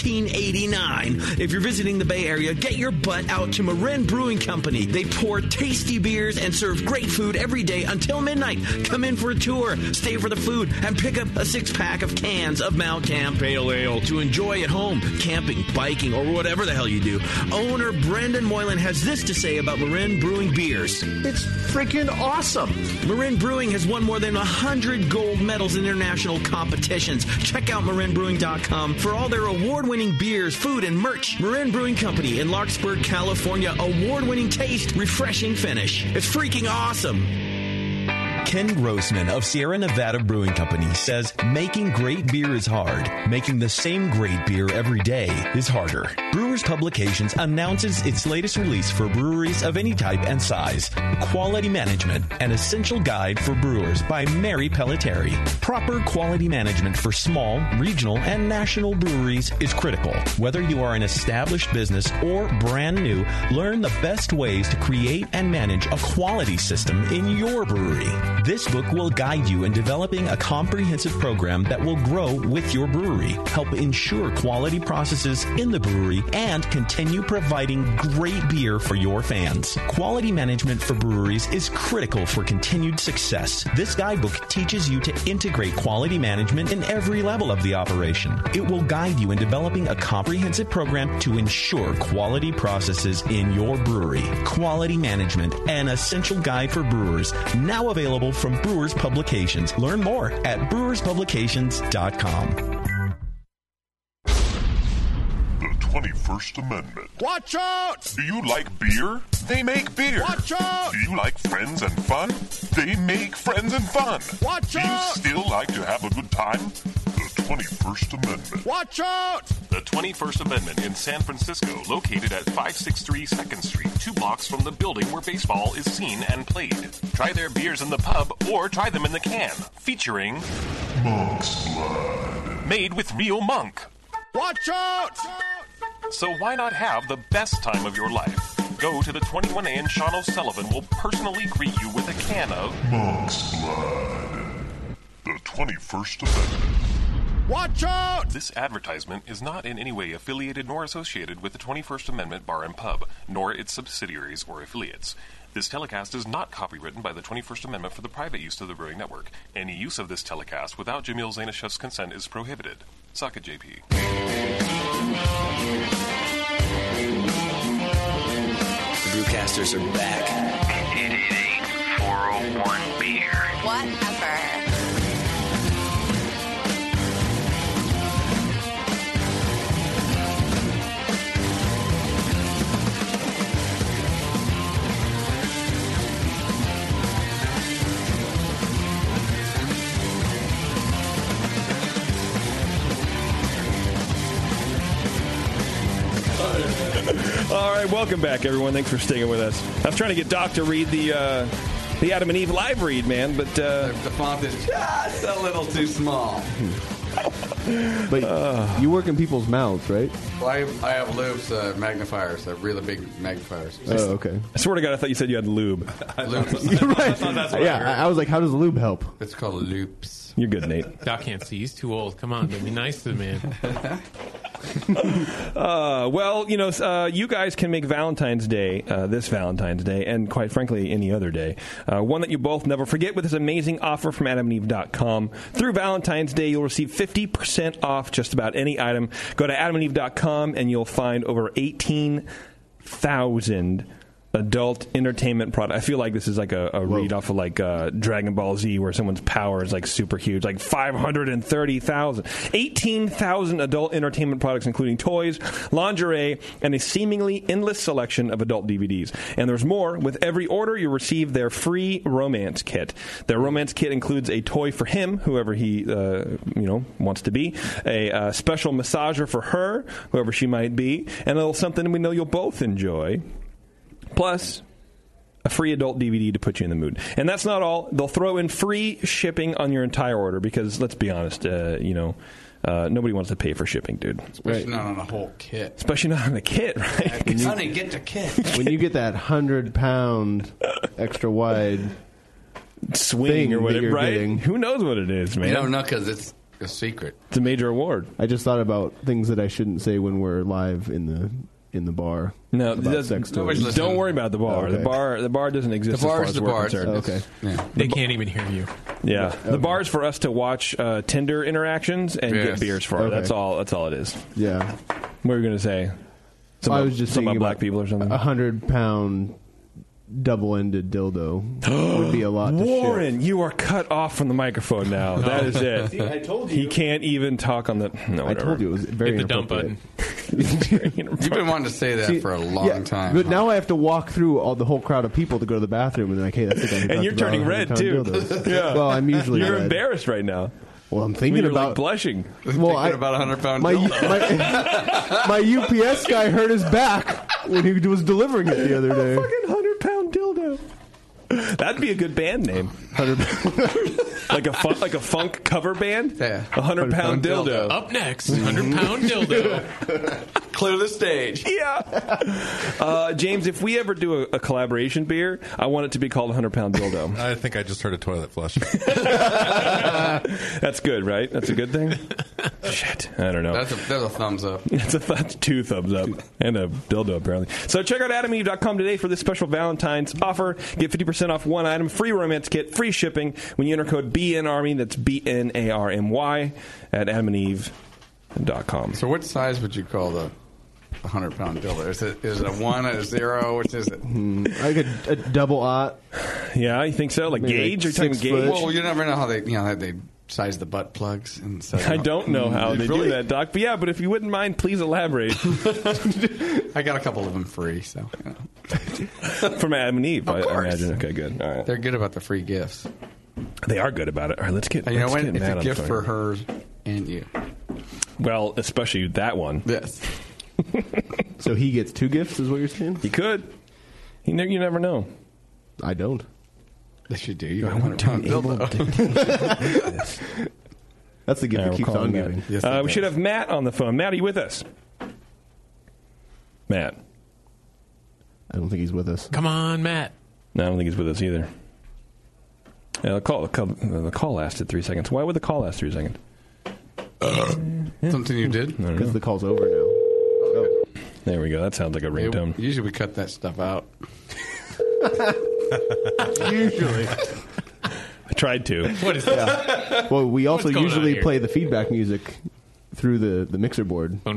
1989. If you're visiting the Bay Area, get your butt out to Marin Brewing Company. They pour tasty beers and serve great food every day until midnight. Come in for a tour, stay for the food, and pick up a 6-pack of cans of Mount Tam Pale Ale to enjoy at home, camping, biking, or whatever the hell you do. Owner Brendan Moylan has this to say about Marin Brewing beers. It's freaking awesome. Marin Brewing has won more than 100 gold medals in international competitions. Check out marinbrewing.com for all their award-winning beers, food, and merch. Marin Brewing Company in Larkspur, California. Award-winning taste, refreshing finish. It's freaking awesome. Ken Grossman of Sierra Nevada Brewing Company says making great beer is hard. Making the same great beer every day is harder. Brewers Publications announces its latest release for breweries of any type and size. Quality Management, an essential guide for brewers by Mary Pelletieri. Proper quality management for small, regional, and national breweries is critical. Whether you are an established business or brand new, learn the best ways to create and manage a quality system in your brewery. This book will guide you in developing a comprehensive program that will grow with your brewery, help ensure quality processes in the brewery, and continue providing great beer for your fans. Quality management for breweries is critical for continued success. This guidebook teaches you to integrate quality management in every level of the operation. It will guide you in developing a comprehensive program to ensure quality processes in your brewery. Quality Management, an essential guide for brewers, now available from Brewers Publications. Learn more at brewerspublications.com. The 21st Amendment. Watch out! Do you like beer? They make beer. Watch out! Do you like friends and fun? They make friends and fun. Watch out! Do you still like to have a good time? The 21st Amendment. Watch out! The 21st Amendment in San Francisco, located at 563 2nd Street, 2 blocks from the building where baseball is seen and played. Try their beers in the pub or try them in the can, featuring Monk's Blood. Made with real monk. Watch out! So why not have the best time of your life? Go to the 21A and Sean O'Sullivan will personally greet you with a can of Monk's Blood. The 21st Amendment. Watch out! This advertisement is not in any way affiliated nor associated with the 21st Amendment Bar and Pub, nor its subsidiaries or affiliates. This telecast is not copywritten by the 21st Amendment for the private use of the Brewing Network. Any use of this telecast without Jamil Zainashev's consent is prohibited. Suck it, JP. The Brewcasters are back. 888-401-BEER. Whatever. All right, welcome back, everyone. Thanks for sticking with us. I was trying to get Doc to read the Adam and Eve live read, man, but the font is just a little too small. But you work in people's mouths, right? Well, I have loops, magnifiers, really big magnifiers. Oh, okay. I swear to God, I thought you said you had lube. You're right. I was like, how does lube help? It's called loops. You're good, Nate. Doc can't see. He's too old. Come on, be nice to the man. Well, you guys can make Valentine's Day, this Valentine's Day, and quite frankly, any other day, one that you both never forget with this amazing offer from AdamandEve.com. Through Valentine's Day, you'll receive 50% off just about any item. Go to AdamandEve.com, and you'll find over 18,000 adult entertainment product. I feel like this is like a read off of like Dragon Ball Z, where someone's power is like super huge, like 530,000. 18,000 adult entertainment products, including toys, lingerie, and a seemingly endless selection of adult DVDs. And there's more. With every order, you receive their free romance kit. Their romance kit includes a toy for him, whoever he wants to be, a special massager for her, whoever she might be, and a little something we know you'll both enjoy. Plus, A free adult DVD to put you in the mood. And that's not all. They'll throw in free shipping on your entire order because, let's be honest, nobody wants to pay for shipping, dude. Especially not on a whole kit. Especially not on a kit, right? Honey, get the kit. When you get that 100-pound extra wide swing or whatever, right? Getting, who knows what it is, man? You don't know because it's a secret. It's a major award. I just thought about things that I shouldn't say when we're live in the bar. No, sex toys. Don't worry about the bar. Okay. The bar doesn't exist. The bar as is far the as bar. we're concerned. Okay. They can't even hear you. Yeah, Okay. The bar is for us to watch Tinder interactions and get beers for. Okay. That's all it is. Yeah. What were you going to say? I was just something thinking about black people or something. 100-pound double-ended dildo would be a lot to Warren, ship. you are cut off from the microphone now. That is it. See, I told you. He can't even talk on the. No, I told you it was very Hit the dump inappropriate. You've been wanting to say that for a long time. But now I have to walk through the whole crowd of people to go to the bathroom, and they're like, hey, that's the guy who And talked you're about turning red 100-pound too. dildos. Yeah. Well, I'm usually You're red. embarrassed right now. Well, I'm thinking You're about like blushing. Well, Thinking about 100-pound my, dildo. my UPS guy hurt his back when he was delivering it the other day. Fucking 100-pound dildo. That'd be a good band name. like a funk cover band. Yeah. 100-pound dildo. Up next, 100-pound dildo. Clear the stage. Yeah. James, if we ever do a collaboration beer, I want it to be called 100-pound dildo. I think I just heard a toilet flush. That's good, right? That's a good thing? Shit. I don't know. That's a thumbs up. That's 2 thumbs up. And a dildo, apparently. So check out AdamandEve.com today for this special Valentine's offer. Get 50% off one item, free romance kit, free shipping when you enter code BNARMY. That's BNARMY at AdamandEve.com. So what size would you call the 100-pound dildo? Is it a 1, a 0? Which is it? Like a double aught. Yeah, you think so? Like Maybe gauge? like Are you talking 6 gauge? foot. Well, you never know how they size the butt plugs. And so, I don't know how they Really? do that, Doc. But yeah, but if you wouldn't mind, please elaborate. I got a couple of them free, so. From Adam and Eve, I course. imagine. Okay, good. All right. They're good about the free gifts. They are good about it. All right, let's get And you know let's what? get It's Matt a on gift the for phone. her and you. Well, especially that one. Yes. So he gets 2 gifts, is what you're saying? He could. You never know. I don't. Yes, you do. You got I a want 100-pound to be able dildo. That's the gift All right, that keeps we'll call on him giving. Matt. Yes, it We does. should have Matt on the phone. Matt, are you with us? Matt. I don't think he's with us. Come on, Matt. No, I don't think he's with us either. Yeah, the call lasted 3 seconds. Why would the call last 3 seconds? Something you did? I don't Because know. the call's over now. Oh. There we go. That sounds like a ringtone. Usually we cut that stuff out. Usually. I tried to. What is that? Well, we also What's going on usually here? play the feedback music through the mixer board. No,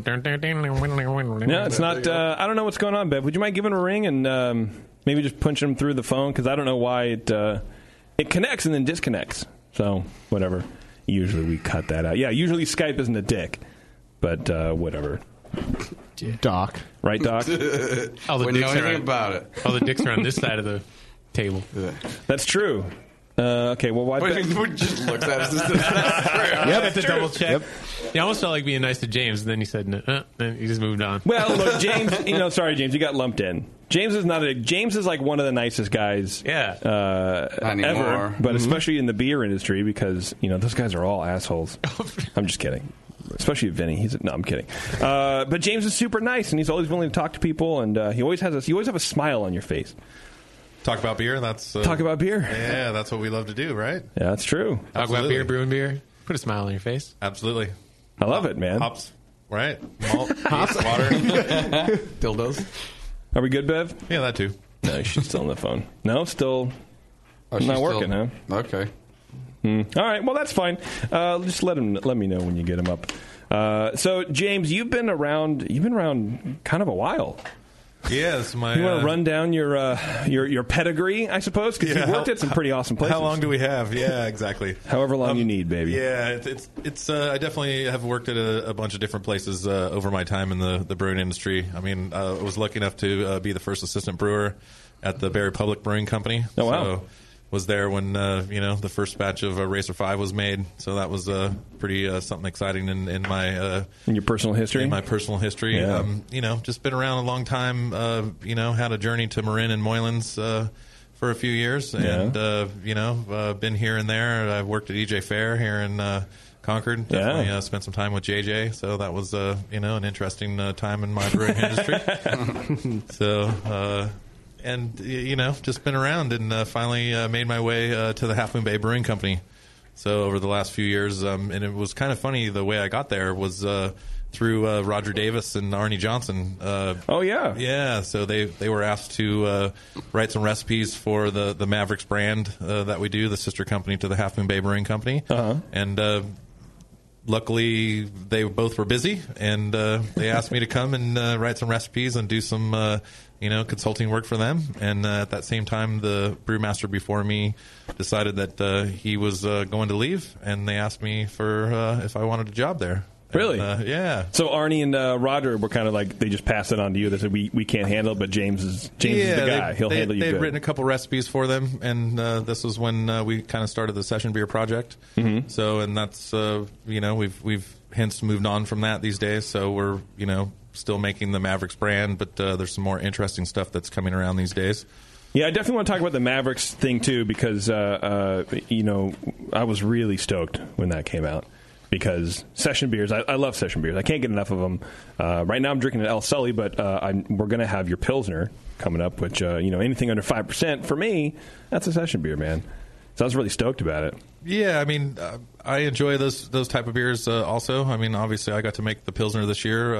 No, it's not. I don't know what's going on, Bev. Would you mind giving him a ring and maybe just punching him through the phone? Because I don't know why it connects and then disconnects. So, whatever. Usually we cut that out. Yeah, usually Skype isn't a dick. But whatever. Doc. Right, Doc? All the Wouldn't dicks know are anything on, about it. all the dicks are on this side of the table. That's true. Okay, well, why... We just looked at us. Yep, have to double check. Yep. You almost felt like being nice to James, and then you said, no, then you just moved on. Well, look, James, sorry, James, you got lumped in. James is like one of the nicest guys ever, but especially in the beer industry because, those guys are all assholes. I'm just kidding. Especially Vinny. No, I'm kidding. But James is super nice, and he's always willing to talk to people, and you always have a smile on your face. Talk about beer. Talk about beer. Yeah, that's what we love to do, right? Yeah, that's true. Talk about beer, brewing beer. Put a smile on your face. Absolutely. I love it, man. Hops, right? Malt, yeast, water, dildos. Are we good, Bev? Yeah, that too. No, she's still on the phone. No, still she's not working, huh? Okay. All right, well, that's fine. Just let me know when you get him up. So, James, you've been around kind of a while. Yeah, that's my. You want to run down your pedigree, I suppose, because you've worked at some pretty awesome places. How long do we have? Yeah, exactly. However long you need, baby. Yeah, it's. I definitely have worked at a bunch of different places over my time in the brewing industry. I mean, I was lucky enough to be the first assistant brewer at the Barry Public Brewing Company. Oh, wow. So, was there when the first batch of Racer 5 was made, so that was pretty something exciting in my in your personal history. In my personal history, yeah. Just been around a long time. Had a journey to Marin and Moylan's for a few years, and been here and there. I've worked at EJ Fair here in Concord. Definitely spent some time with JJ, so that was an interesting time in my brewing industry. So. Just been around and finally made my way to the Half Moon Bay Brewing Company. So over the last few years, and it was kind of funny the way I got there was through Roger Davis and Arnie Johnson. Yeah. So they were asked to write some recipes for the Mavericks brand that we do, the sister company to the Half Moon Bay Brewing Company. And luckily, they both were busy, and they asked me to come and write some recipes and do some consulting work for them. And at that same time, the brewmaster before me decided that he was going to leave, and they asked me for if I wanted a job there. Really? Yeah. So Arnie and Roger were kind of like, they just passed it on to you. They said, we can't handle it, but James is the guy. He'll handle you good. They'd written a couple recipes for them, and this was when we kind of started the Session Beer Project. Mm-hmm. So, and that's, we've hence moved on from that these days. So we're, still making the Mavericks brand, but there's some more interesting stuff that's coming around these days. Yeah, I definitely want to talk about the Mavericks thing, too, because, I was really stoked when that came out. Because session beers, I love session beers. I can't get enough of them. Right now I'm drinking an El Sully, but we're going to have your Pilsner coming up, which, anything under 5% for me, that's a session beer, man. So I was really stoked about it. Yeah, I mean, I enjoy those type of beers also. I mean, obviously I got to make the Pilsner this year.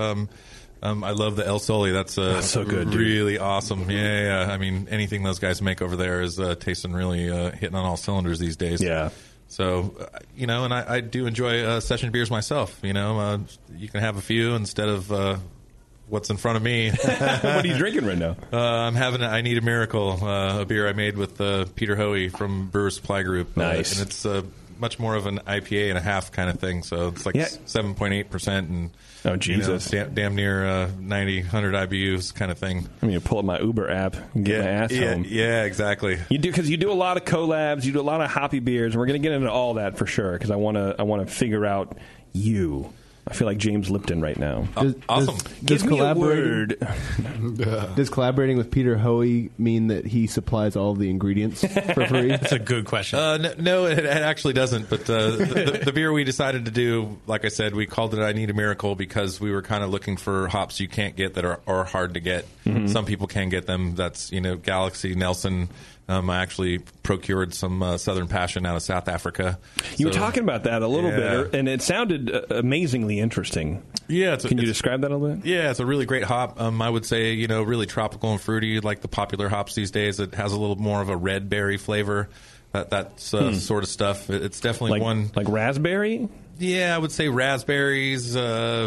I love the El Sully. That's so good, really dude. Awesome. Yeah. I mean, anything those guys make over there is tasting really hitting on all cylinders these days. Yeah. So, and I do enjoy session beers myself. You can have a few instead of what's in front of me. What are you drinking right now? I'm having I Need a Miracle, a beer I made with Peter Hoey from Brewer Supply Group. Nice. And it's much more of an IPA and a half kind of thing. So it's like 7.8% and oh Jesus, damn near 90, 100 IBUs kind of thing. I mean, you pull up my Uber app and get my ass home. Yeah, exactly. You do, because you do a lot of collabs, you do a lot of hoppy beers, and we're going to get into all that for sure. Because I want to figure out you. I feel like James Lipton right now. Awesome. Give me a word. Does collaborating with Peter Hoey mean that he supplies all of the ingredients for free? That's a good question. No, it actually doesn't. But the beer we decided to do, like I said, we called it I Need a Miracle because we were kind of looking for hops you can't get that are hard to get. Mm-hmm. Some people can get them. That's, Galaxy, Nelson. I actually procured some Southern Passion out of South Africa. You were talking about that a little bit, and it sounded amazingly interesting. Yeah. Can you describe that a little bit? Yeah, it's a really great hop. I would say, really tropical and fruity, like the popular hops these days. It has a little more of a red berry flavor, that sort of stuff. It's definitely one... Like raspberry? Yeah, I would say raspberries,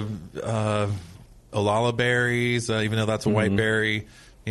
Olala berries, even though that's a white berry.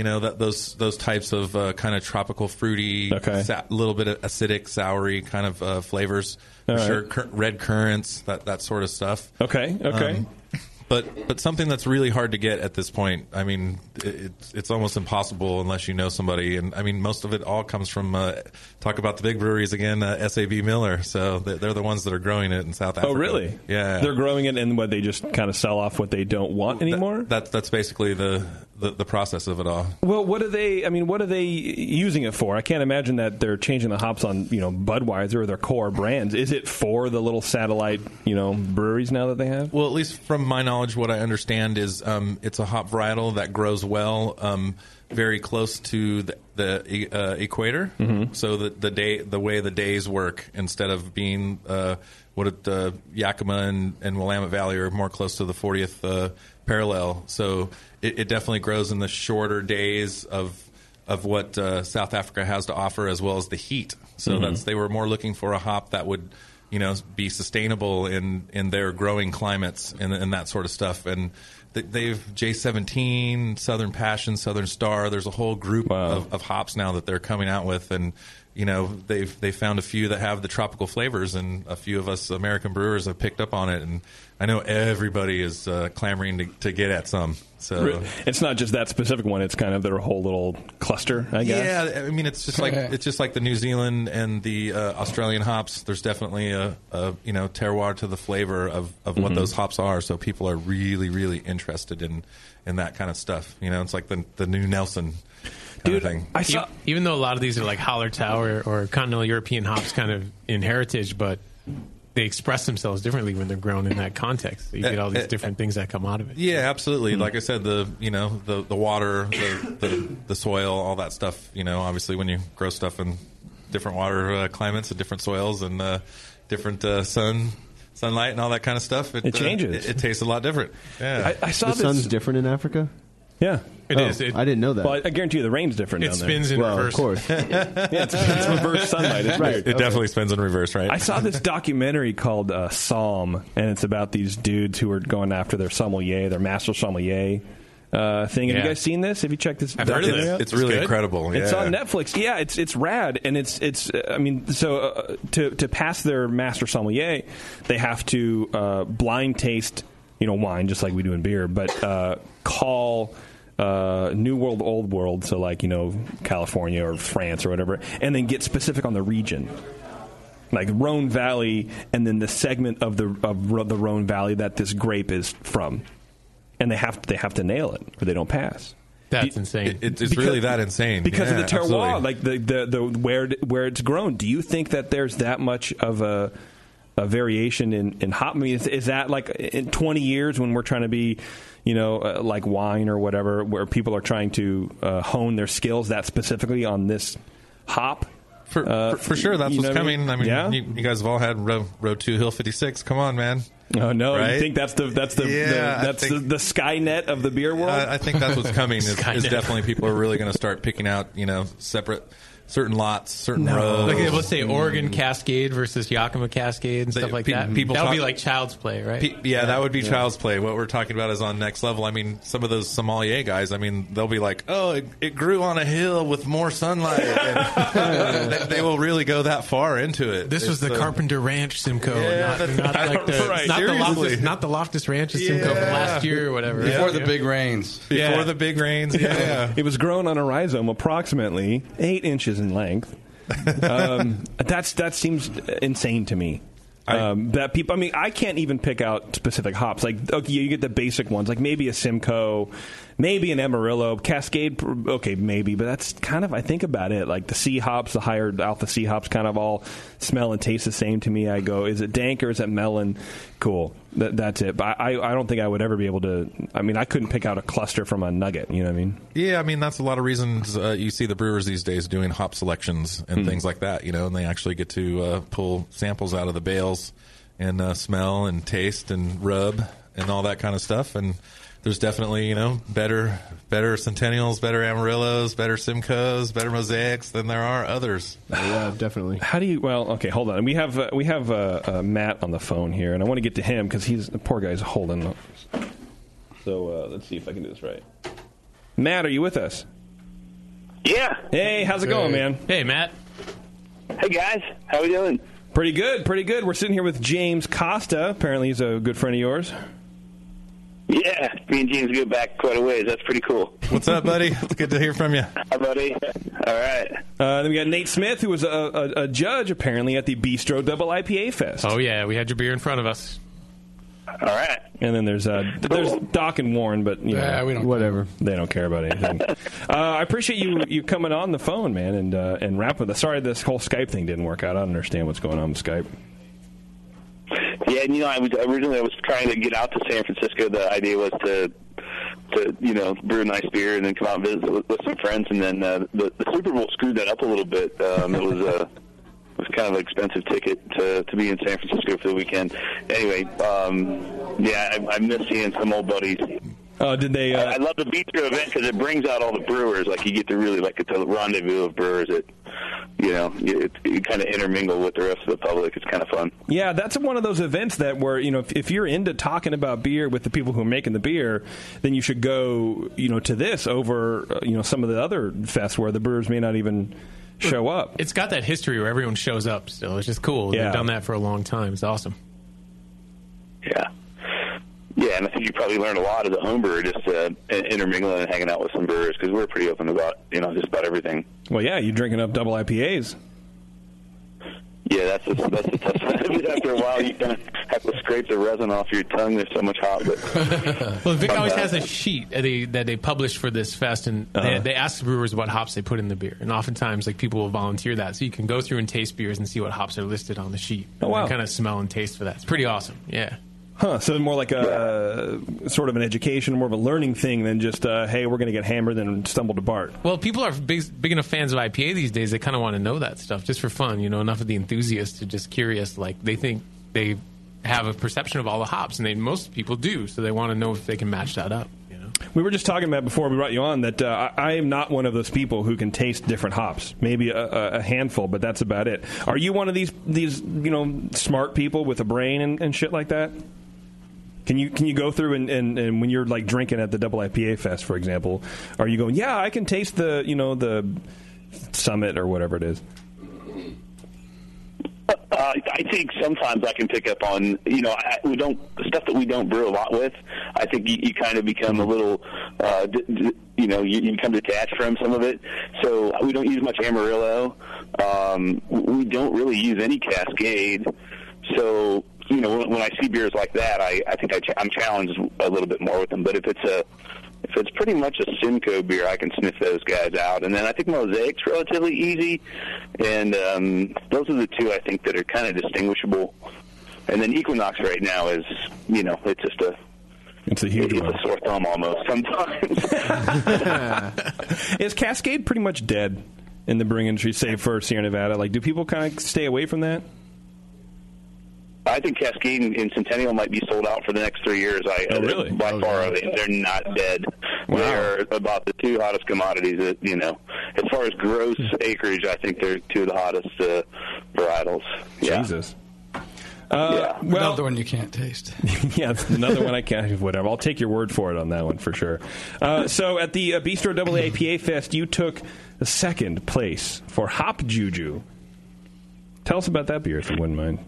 Those types of kind of tropical, fruity, little bit of acidic, soury kind of flavors. Red currants, that sort of stuff. Okay. But something that's really hard to get at this point. I mean, it's almost impossible unless you know somebody. And I mean, most of it all comes from talk about the big breweries again, SAB Miller. So they're the ones that are growing it in South Africa. Oh, really? Yeah, they're growing it, and they just kind of sell off what they don't want anymore. That's basically the process of it all. Well, what are they using it for? I can't imagine that they're changing the hops on Budweiser or their core brands. Is it for the little satellite breweries now that they have? Well, at least from my knowledge, what I understand is it's a hop varietal that grows well, very close to the equator. Mm-hmm. So the way the days work, instead of being Yakima and Willamette Valley are more close to the 40th parallel. So it definitely grows in the shorter days of what South Africa has to offer, as well as the heat. So they were more looking for a hop that would be sustainable in their growing climates and that sort of stuff. And they've J17, Southern Passion, Southern Star. There's a whole group of hops now that they're coming out with, and they found a few that have the tropical flavors, and a few of us American brewers have picked up on it, and I know everybody is clamoring to get at some. So it's not just that specific one; it's kind of their whole little cluster, I guess. Yeah, I mean, it's just like the New Zealand and the Australian hops. There's definitely a terroir to the flavor of what those hops are. So people are really, really interested in that kind of stuff. It's like the new Nelson. Dude, thing. Even though a lot of these are like Hallertau or continental European hops kind of in heritage, but they express themselves differently when they're grown in that context. So you get all these different things that come out of it. Yeah, absolutely. Like I said, the water, the soil, all that stuff. Obviously when you grow stuff in different water climates and different soils and different sunlight and all that kind of stuff, it changes. It tastes a lot different. Yeah, I saw the sun's different in Africa. Yeah. It is. I didn't know that. Well, I guarantee you the rain's different down there. It spins in reverse. Of course. It's reverse sunlight. It's right. It definitely spins in reverse, right? I saw this documentary called Psalm, and it's about these dudes who are going after their sommelier, their master sommelier thing. Have you guys seen this? Have you checked this? I've heard of this. It's really incredible. It's on Netflix. Yeah, it's rad, and it's. I mean, so to pass their master sommelier, they have to blind taste, wine just like we do in beer, but call. New World, Old World, so like, California or France or whatever, and then get specific on the region. Like Rhone Valley, and then the segment of the Rhone Valley that this grape is from. And they have to nail it, or they don't pass. That's insane. It's really that insane. Because of the terroir, absolutely. like the where it's grown. Do you think that there's that much of a variation in hop? I mean, is that like in 20 years when we're trying to be, like wine or whatever, where people are trying to hone their skills that specifically on this hop? For sure, that's what's coming. I mean, you guys have all had Road 2 Hill 56. Come on, man. Oh no! Right? You think that's the Skynet of the beer world? I think that's what's coming. Is definitely people are really going to start picking out separate. Certain lots, certain rows. Like, let's say Oregon Cascade versus Yakima Cascade and stuff like that. That would be like child's play, right? That would be child's play. What we're talking about is on next level. I mean, some of those sommelier guys, they'll be like, oh, it grew on a hill with more sunlight. And they will really go that far into it. This was the Carpenter Ranch Simcoe, not the Loftus Ranch Simcoe from last year or whatever. Before the big rains. Before the big rains, It was grown on a rhizome approximately 8 inches in length. That seems insane to me. That people, I can't even pick out specific hops. Like, okay, you get the basic ones, like maybe a Simcoe, maybe an Amarillo, Cascade. Okay, maybe, but that's kind of, I think about it, like the C hops, the higher alpha C hops, kind of all smell and taste the same to me. I go, is it dank or is it melon? Cool, that's it. But I don't think I would ever be able to. I couldn't pick out a cluster from a nugget. You know what I mean? Yeah, that's a lot of reasons you see the brewers these days doing hop selections and things like that. And they actually get to pull samples out of the bales and smell and taste and rub and all that kind of stuff. And there's definitely better Centennials, better Amarillos, better Simcoes, better Mosaics than there are others. Yeah, definitely. How do you? Well, okay, hold on. We have Matt on the phone here, and I want to get to him because the poor guy's holding. So let's see if I can do this right. Matt, are you with us? Yeah. Hey, how's it going, man? Hey, Matt. Hey guys, how we doing? Pretty good, pretty good. We're sitting here with James Costa. Apparently, he's a good friend of yours. Yeah, me and James go back quite a ways. That's pretty cool. What's up, buddy? It's good to hear from you. Hi, buddy. All right. Then we got Nate Smith, who was a judge, apparently, at the Bistro Double IPA Fest. Oh, yeah. We had your beer in front of us. All right. And then there's Doc and Warren, but we don't whatever. They don't care about anything. I appreciate you coming on the phone, man, and rapping with us. Sorry this whole Skype thing didn't work out. I don't understand what's going on with Skype. Yeah, and I was trying to get out to San Francisco. The idea was to brew a nice beer and then come out and visit with some friends. And then the Super Bowl screwed that up a little bit. It was kind of an expensive ticket to be in San Francisco for the weekend. Anyway, I miss seeing some old buddies. Oh, did they? I love the Bistro event because it brings out all the brewers. Like, you get to really, it's a rendezvous of brewers that, you kind of intermingle with the rest of the public. It's kind of fun. Yeah, that's one of those events that where, if you're into talking about beer with the people who are making the beer, then you should go, to this over, some of the other fests where the brewers may not even show up. It's got that history where everyone shows up still. It's just cool. Yeah. They've done that for a long time. It's awesome. Yeah. Yeah, and I think you probably learned a lot as a home brewer just intermingling and hanging out with some brewers because we're pretty open about, just about everything. Well, yeah, you're drinking up double IPAs. Yeah, that's a tough one. After a while, you kind of have to scrape the resin off your tongue. There's so much hop. But well, Vic always has a sheet that they publish for this fest, and they ask brewers what hops they put in the beer. And oftentimes, people will volunteer that, so you can go through and taste beers and see what hops are listed on the sheet. Oh, wow. And kind of smell and taste for that. It's pretty awesome. Yeah. Huh, so more like a sort of an education, more of a learning thing than just, hey, we're going to get hammered and stumble to Bart. Well, people are big enough fans of IPA these days, they kind of want to know that stuff just for fun. Enough of the enthusiasts are just curious. They think they have a perception of all the hops, and most people do, so they want to know if they can match that up. We were just talking about before we brought you on that I am not one of those people who can taste different hops. Maybe a handful, but that's about it. Are you one of these smart people with a brain and shit like that? Can you go through and when you're drinking at the Double IPA Fest, for example, are you going, yeah, I can taste the the Summit or whatever it is? I think sometimes I can pick up on the stuff that we don't brew a lot with. I think you kind of become a little you become detached from some of it. So we don't use much Amarillo. We don't really use any Cascade. So when I see beers like that, I think I'm challenged a little bit more with them. But if it's pretty much a Simcoe beer, I can sniff those guys out. And then I think Mosaic's relatively easy. And those are the two I think that are kind of distinguishable. And then Equinox right now is, it's just it's a huge one. It's a sore thumb almost sometimes. Is Cascade pretty much dead in the brewing industry, save for Sierra Nevada? Do people kind of stay away from that? I think Cascade and Centennial might be sold out for the next 3 years. Really? By far, they're not dead. Wow. They're about the two hottest commodities. As far as gross acreage, I think they're two of the hottest varietals. Yeah. Jesus. Well, another one you can't taste. Yeah, another one I can't. Whatever. I'll take your word for it on that one for sure. So at the Bistro Double IPA Fest, you took the second place for Hop Juju. Tell us about that beer, if you wouldn't mind.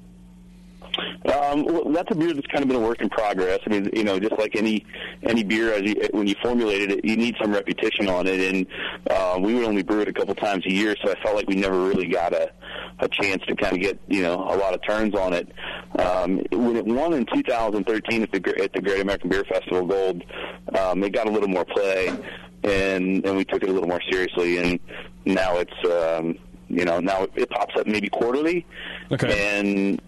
Well, that's a beer that's kind of been a work in progress. I mean, just like any beer, when you formulated it, you need some repetition on it, and we would only brew it a couple times a year, so I felt like we never really got a chance to kind of get a lot of turns on it. When it won in 2013 at the Great American Beer Festival Gold, it got a little more play, and we took it a little more seriously, and now it's now it pops up maybe quarterly, and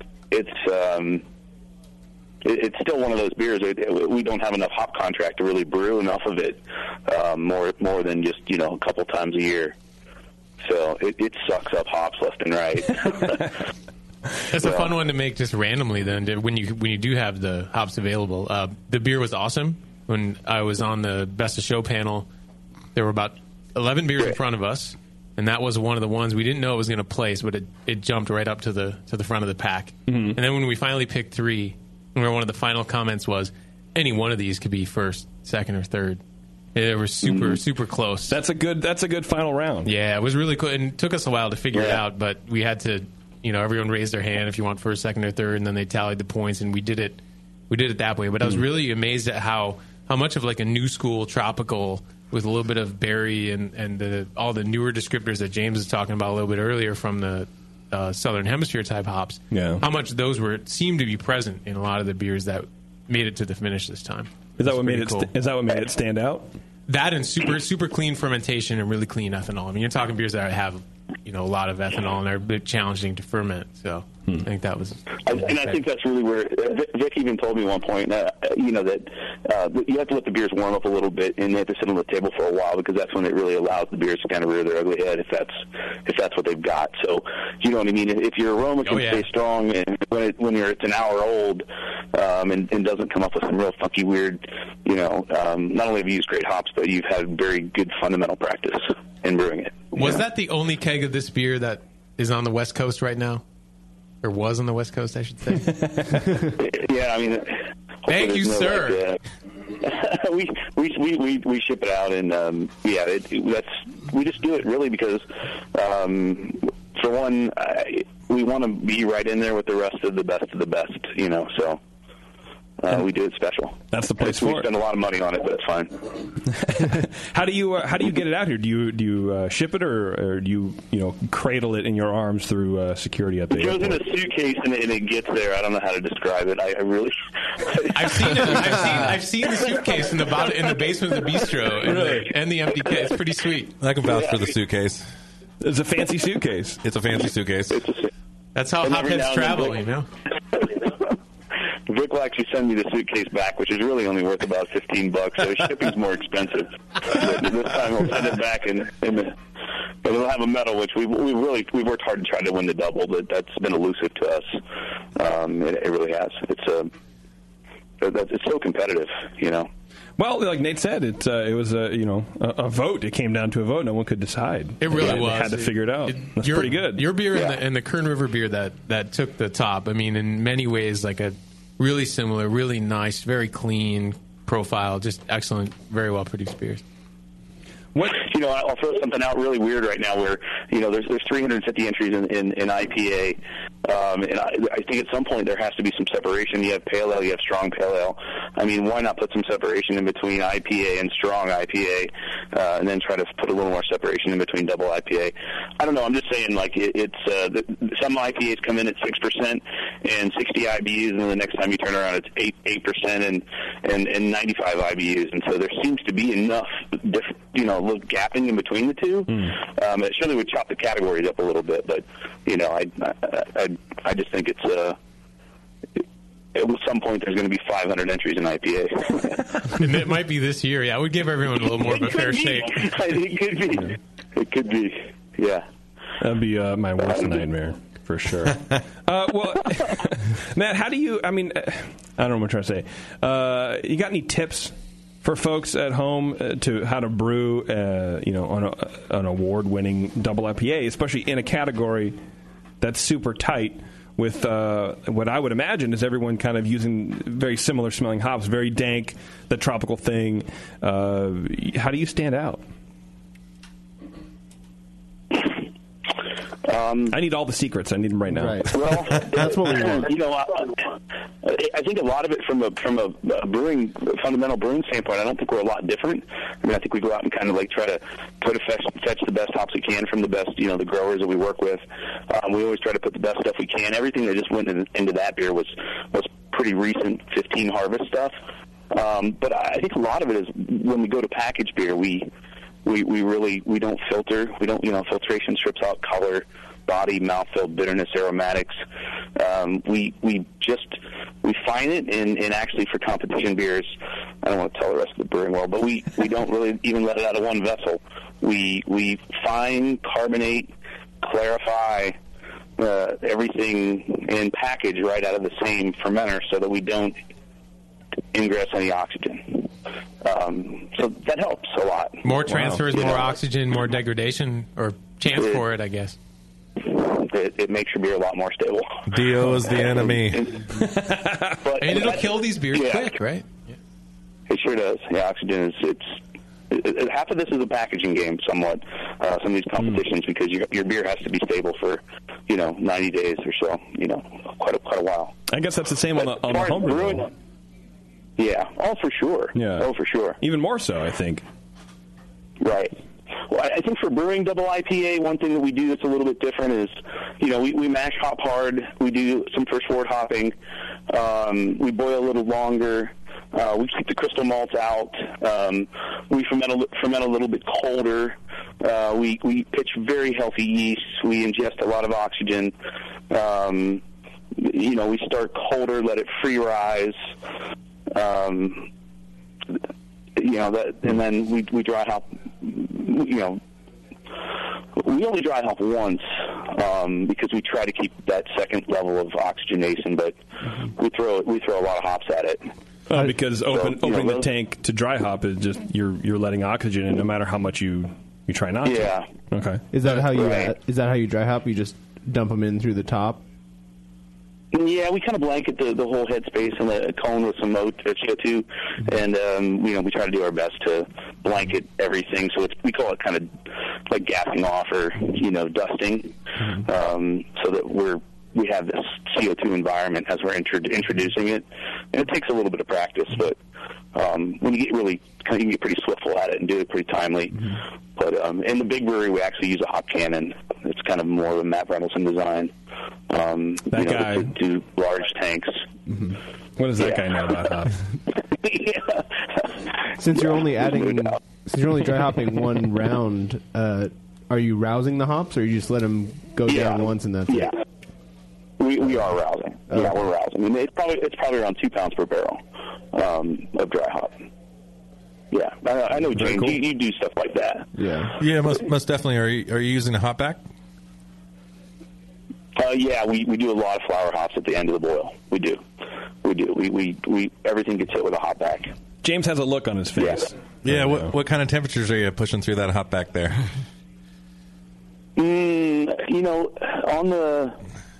it's still one of those beers. We don't have enough hop contract to really brew enough of it, more than just a couple times a year. So it sucks up hops left and right. That's a fun one to make just randomly. Then when you do have the hops available, the beer was awesome. When I was on the Best of Show panel, there were about 11 beers in front of us. And that was one of the ones we didn't know it was going to place, but it jumped right up to the front of the pack. Mm-hmm. And then when we finally picked three, one of the final comments was, any one of these could be first, second, or third. They were super close. That's a good final round. Yeah, it was really cool, and it took us a while to figure it out. But we had to, everyone raised their hand if you want first, second, or third, and then they tallied the points, and we did it that way. But I was really amazed at how much of a new school tropical, with a little bit of berry and all the newer descriptors that James was talking about a little bit earlier from the Southern Hemisphere type hops, how much those seemed to be present in a lot of the beers that made it to the finish this time. Is that what made it? Is that what made it stand out? That and super clean fermentation and really clean ethanol. I mean, you're talking beers that have a lot of ethanol and they're a bit challenging to ferment. So I think that was. And I think that's really where Vic even told me at one point, that you have to let the beers warm up a little bit and they have to sit on the table for a while, because that's when it really allows the beers to kind of rear their ugly head if that's what they've got. So you know what I mean. If your aroma can stay strong and when it's an hour old and doesn't come up with some real funky weird, not only have you used great hops, but you've had very good fundamental practice in brewing it. Was that the only keg of this beer that is on the West Coast right now? Or was on the West Coast, I should say. Yeah, I mean... Thank you, sir. we ship it out, and just do it really because, for one, we want to be right in there with the rest of the best, you know. So we do it special. That's the place we for it. spend a lot of money on it, but it's fine. How do you get it out here? Do you ship it or do you cradle it in your arms through security at the It goes in airport? a suitcase and it gets there. I don't know how to describe it. I really. I've seen it. I've seen the suitcase in the basement of the bistro and the empty case. It's pretty sweet. I can vouch for the suitcase. It's a fancy suitcase. It's a fancy suitcase. That's how And every hopheads now and travel, then- you know. Vic will actually send me the suitcase back, which is really only worth about $15, so shipping's more expensive. But this time he'll send it back, and it'll have a medal, which we worked hard to try to win the double, but that's been elusive to us. It really has. It's so competitive, you know. Well, like Nate said, it was a vote. It came down to a vote. No one could decide. It really They was. had to figure it out. That's pretty good. Your beer and the Kern River beer that took the top. I mean, in many ways, like a really similar, really nice, very clean profile, just excellent, very well produced beers. You know, I'll throw something out really weird right now where, you know, there's 350 entries in IPA. And I think at some point there has to be some separation. You have pale ale, you have strong pale ale. I mean, why not put some separation in between IPA and strong IPA, and then try to put a little more separation in between double IPA? I don't know. I'm just saying, like, some IPAs come in at 6% and 60 IBUs, and then the next time you turn around, it's 8% and 95 IBUs. And so there seems to be enough, little gapping in between the two. It surely would chop the categories up a little bit, but you know, I just think at some point there's going to be 500 entries in IPA. And it might be this year. Yeah, I would give everyone a little more of a fair shake. It could be. It could be. Yeah. That'd be my worst nightmare. For sure. Well, Matt, how do you? I mean, I don't know what I'm trying to say. You got any tips for folks at home to how to brew, on an award-winning double IPA, especially in a category that's super tight with what I would imagine is everyone kind of using very similar smelling hops, very dank, the tropical thing. How do you stand out? I need all the secrets. I need them right now. Right. Well, that's what we want. You know, I think a lot of it from a fundamental brewing standpoint, I don't think we're a lot different. I mean, I think we go out and kind of like try to fetch the best hops we can from the best, the growers that we work with. We always try to put the best stuff we can. Everything that just went into that beer was pretty recent 15 harvest stuff. But I think a lot of it is when we go to package beer, we don't filter. We don't, filtration strips out color, body, mouthfeel, bitterness, aromatics. We fine it, and actually for competition beers, I don't want to tell the rest of the brewing world, but we don't really even let it out of one vessel. We fine, carbonate, clarify everything in package right out of the same fermenter so that we don't ingress any oxygen. So that helps a lot. More transfers, more oxygen, more degradation, or chance for it, I guess. It makes your beer a lot more stable. DO is the enemy. But it'll kill these beers quick, right? Yeah. It sure does. Yeah, oxygen is half of this is a packaging game, somewhat. Some of these competitions, because your beer has to be stable for 90 days or so. Quite a while. I guess that's the same on the homebrew level. Yeah. Oh, for sure. Yeah. Oh, for sure. Even more so, I think. Right. Well, I think for brewing double IPA, one thing that we do that's a little bit different is, we mash hop hard. We do some first forward hopping. We boil a little longer. We keep the crystal malts out. We ferment a little bit colder. We pitch very healthy yeast. We ingest a lot of oxygen. We start colder, let it free rise. And then we dry hop. We only dry hop once because we try to keep that second level of oxygenation, but we throw a lot of hops at it. Because opening the tank to dry hop is just you're letting oxygen in, no matter how much you try not to. Yeah. Okay. Is that how you dry hop? You just dump them in through the top? Yeah, we kind of blanket the whole headspace and the cone with some CO2, and we try to do our best to blanket everything. So we call it kind of like gassing off or dusting, so that we have this CO2 environment as we're introducing it. And it takes a little bit of practice, but when you get you can get pretty swiftful at it and do it pretty timely. But in the big brewery, we actually use a hop cannon. It's kind of more of a Matt Brennelson design. To do large tanks. What does that guy know about hops? Since you're only dry hopping one round, are you rousing the hops, or you just let them go down once and that's it? We are rousing. Oh. Yeah, we're rousing. I mean, it's probably around 2 pounds per barrel of dry hop. Yeah, I know, James. Cool. You do stuff like that. Yeah, most definitely. Are you using a hop back? Yeah, we do a lot of flower hops at the end of the boil. We do. We everything gets hit with a hop back. James has a look on his face. Yeah. What kind of temperatures are you pushing through that hop back there? On the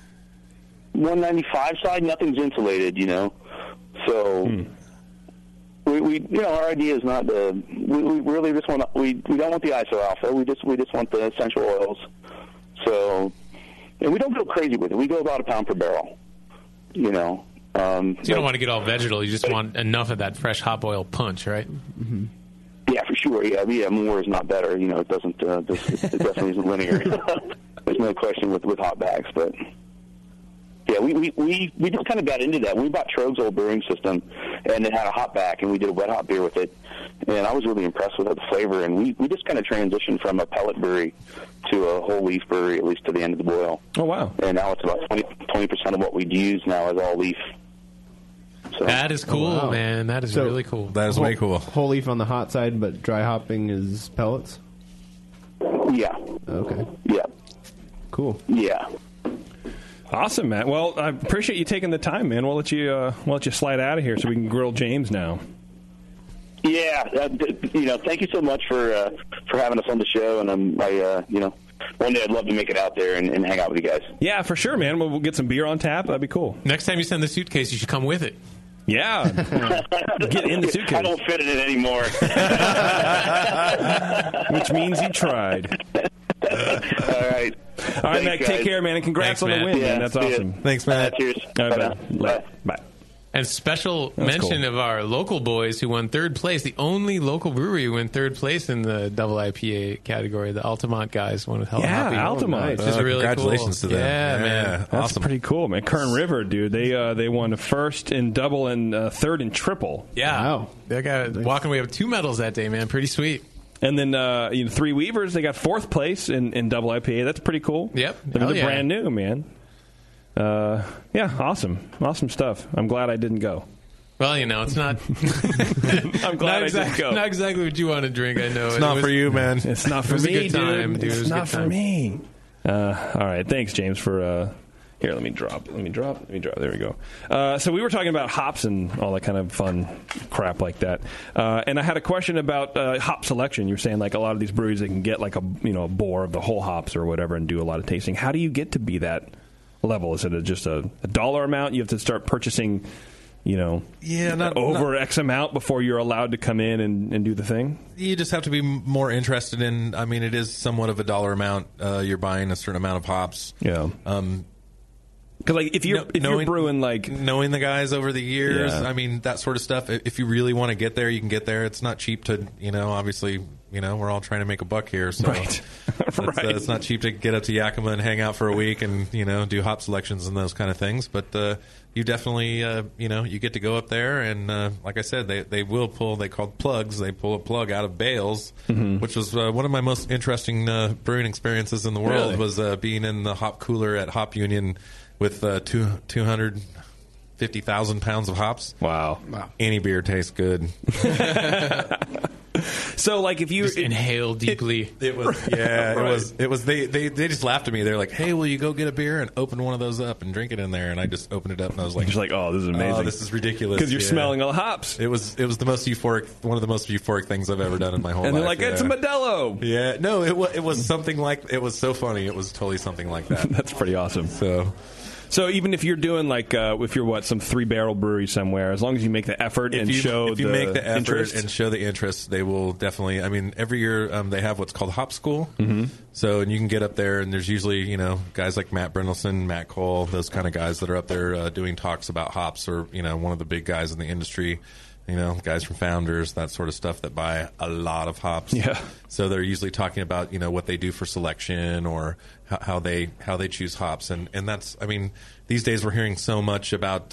195 side, nothing's insulated. So. We our idea is not we really just want we don't want the isoalpha. We just want the essential oils. So, and we don't go crazy with it. We go about a pound per barrel. So you don't want to get all vegetal. You just want enough of that fresh hop oil punch, right? Mm-hmm. Yeah, for sure. Yeah, more is not better. It doesn't. It definitely isn't linear. There's no question with hop bags, but. Yeah, we just kind of got into that. We bought Trogue's old brewing system, and it had a hop back, and we did a wet hop beer with it. And I was really impressed with the flavor. And we just kind of transitioned from a pellet brewery to a whole leaf brewery, at least to the end of the boil. Oh, wow. And now it's about 20% of what we use now is all leaf. So, that is cool, man. That is really cool. That is way cool. Whole leaf on the hot side, but dry hopping is pellets? Yeah. Okay. Yeah. Cool. Yeah. Awesome, Matt. Well, I appreciate you taking the time, man. We'll let you slide out of here so we can grill James now. Yeah, thank you so much for having us on the show, and one day I'd love to make it out there and hang out with you guys. Yeah, for sure, man. We'll get some beer on tap. That'd be cool. Next time you send the suitcase, you should come with it. Yeah. Get in the suitcase. I don't fit in it anymore. Which means you tried. All right. All right, Matt, take care, man, and congrats on the win, man. That's awesome. Thanks, Matt. Cheers. All right, Bye. And special mention of our local boys who won third place. The only local brewery who won third place in the double IPA category. The Altamont guys won with Altamont. Which is really congratulations cool. to them. Yeah, man. That's awesome. pretty cool, man. Kern River, dude. They won first in double and third in triple. Yeah. Wow. They got walking away with 2 medals that day, man. Pretty sweet. And then Three Weavers, they got fourth place in double IPA. That's pretty cool. Yep. They're brand new, man. Awesome stuff. I'm glad I didn't go. Well, it's not. I'm glad I didn't go. Not exactly what you want to drink. I know it's not for you, man. It's not for me, It was a good time, dude. It's not for me. All right, thanks, James, for. Here, let me drop. There we go. So we were talking about hops and all that kind of fun crap like that. And I had a question about hop selection. You were saying like a lot of these breweries, they can get like a bore of the whole hops or whatever and do a lot of tasting. How do you get to be that level? Is it just a dollar amount? You have to start purchasing, over X amount before you're allowed to come in and do the thing? You just have to be more interested in, it is somewhat of a dollar amount. You're buying a certain amount of hops. Yeah. Because if you're brewing knowing the guys over the years, that sort of stuff. If you really want to get there, you can get there. It's not cheap to, obviously, we're all trying to make a buck here, so right. It's not cheap to get up to Yakima and hang out for a week and do hop selections and those kind of things. But you definitely, you get to go up there and, like I said, they will pull. They called plugs. They pull a plug out of bales, which was one of my most interesting brewing experiences in the world. Was being in the hop cooler at Hop Union with 250,000 pounds of hops. Wow. Any beer tastes good. So, if you just inhale deeply, it was. They just laughed at me. They're like, "Hey, will you go get a beer and open one of those up and drink it in there?" And I just opened it up and I was like, "Oh, this is amazing! Oh, this is ridiculous!" Because you're smelling all the hops. It was the most euphoric, one of the most euphoric things I've ever done in my whole life. And they're like, "It's a Modelo." Yeah, no, it was something like. It was so funny. It was totally something like that. That's pretty awesome. So. So even if you're doing if you're some 3-barrel brewery somewhere, as long as you make the effort if you make the effort interest and show the interest, they will definitely. I mean, every year they have what's called Hop School. Mm-hmm. So and you can get up there, and there's usually guys like Matt Brindleson, Matt Cole, those kind of guys that are up there doing talks about hops, or one of the big guys in the industry. Guys from Founders, that sort of stuff that buy a lot of hops. Yeah. So they're usually talking about what they do for selection or how they choose hops, and that's, I mean, these days we're hearing so much about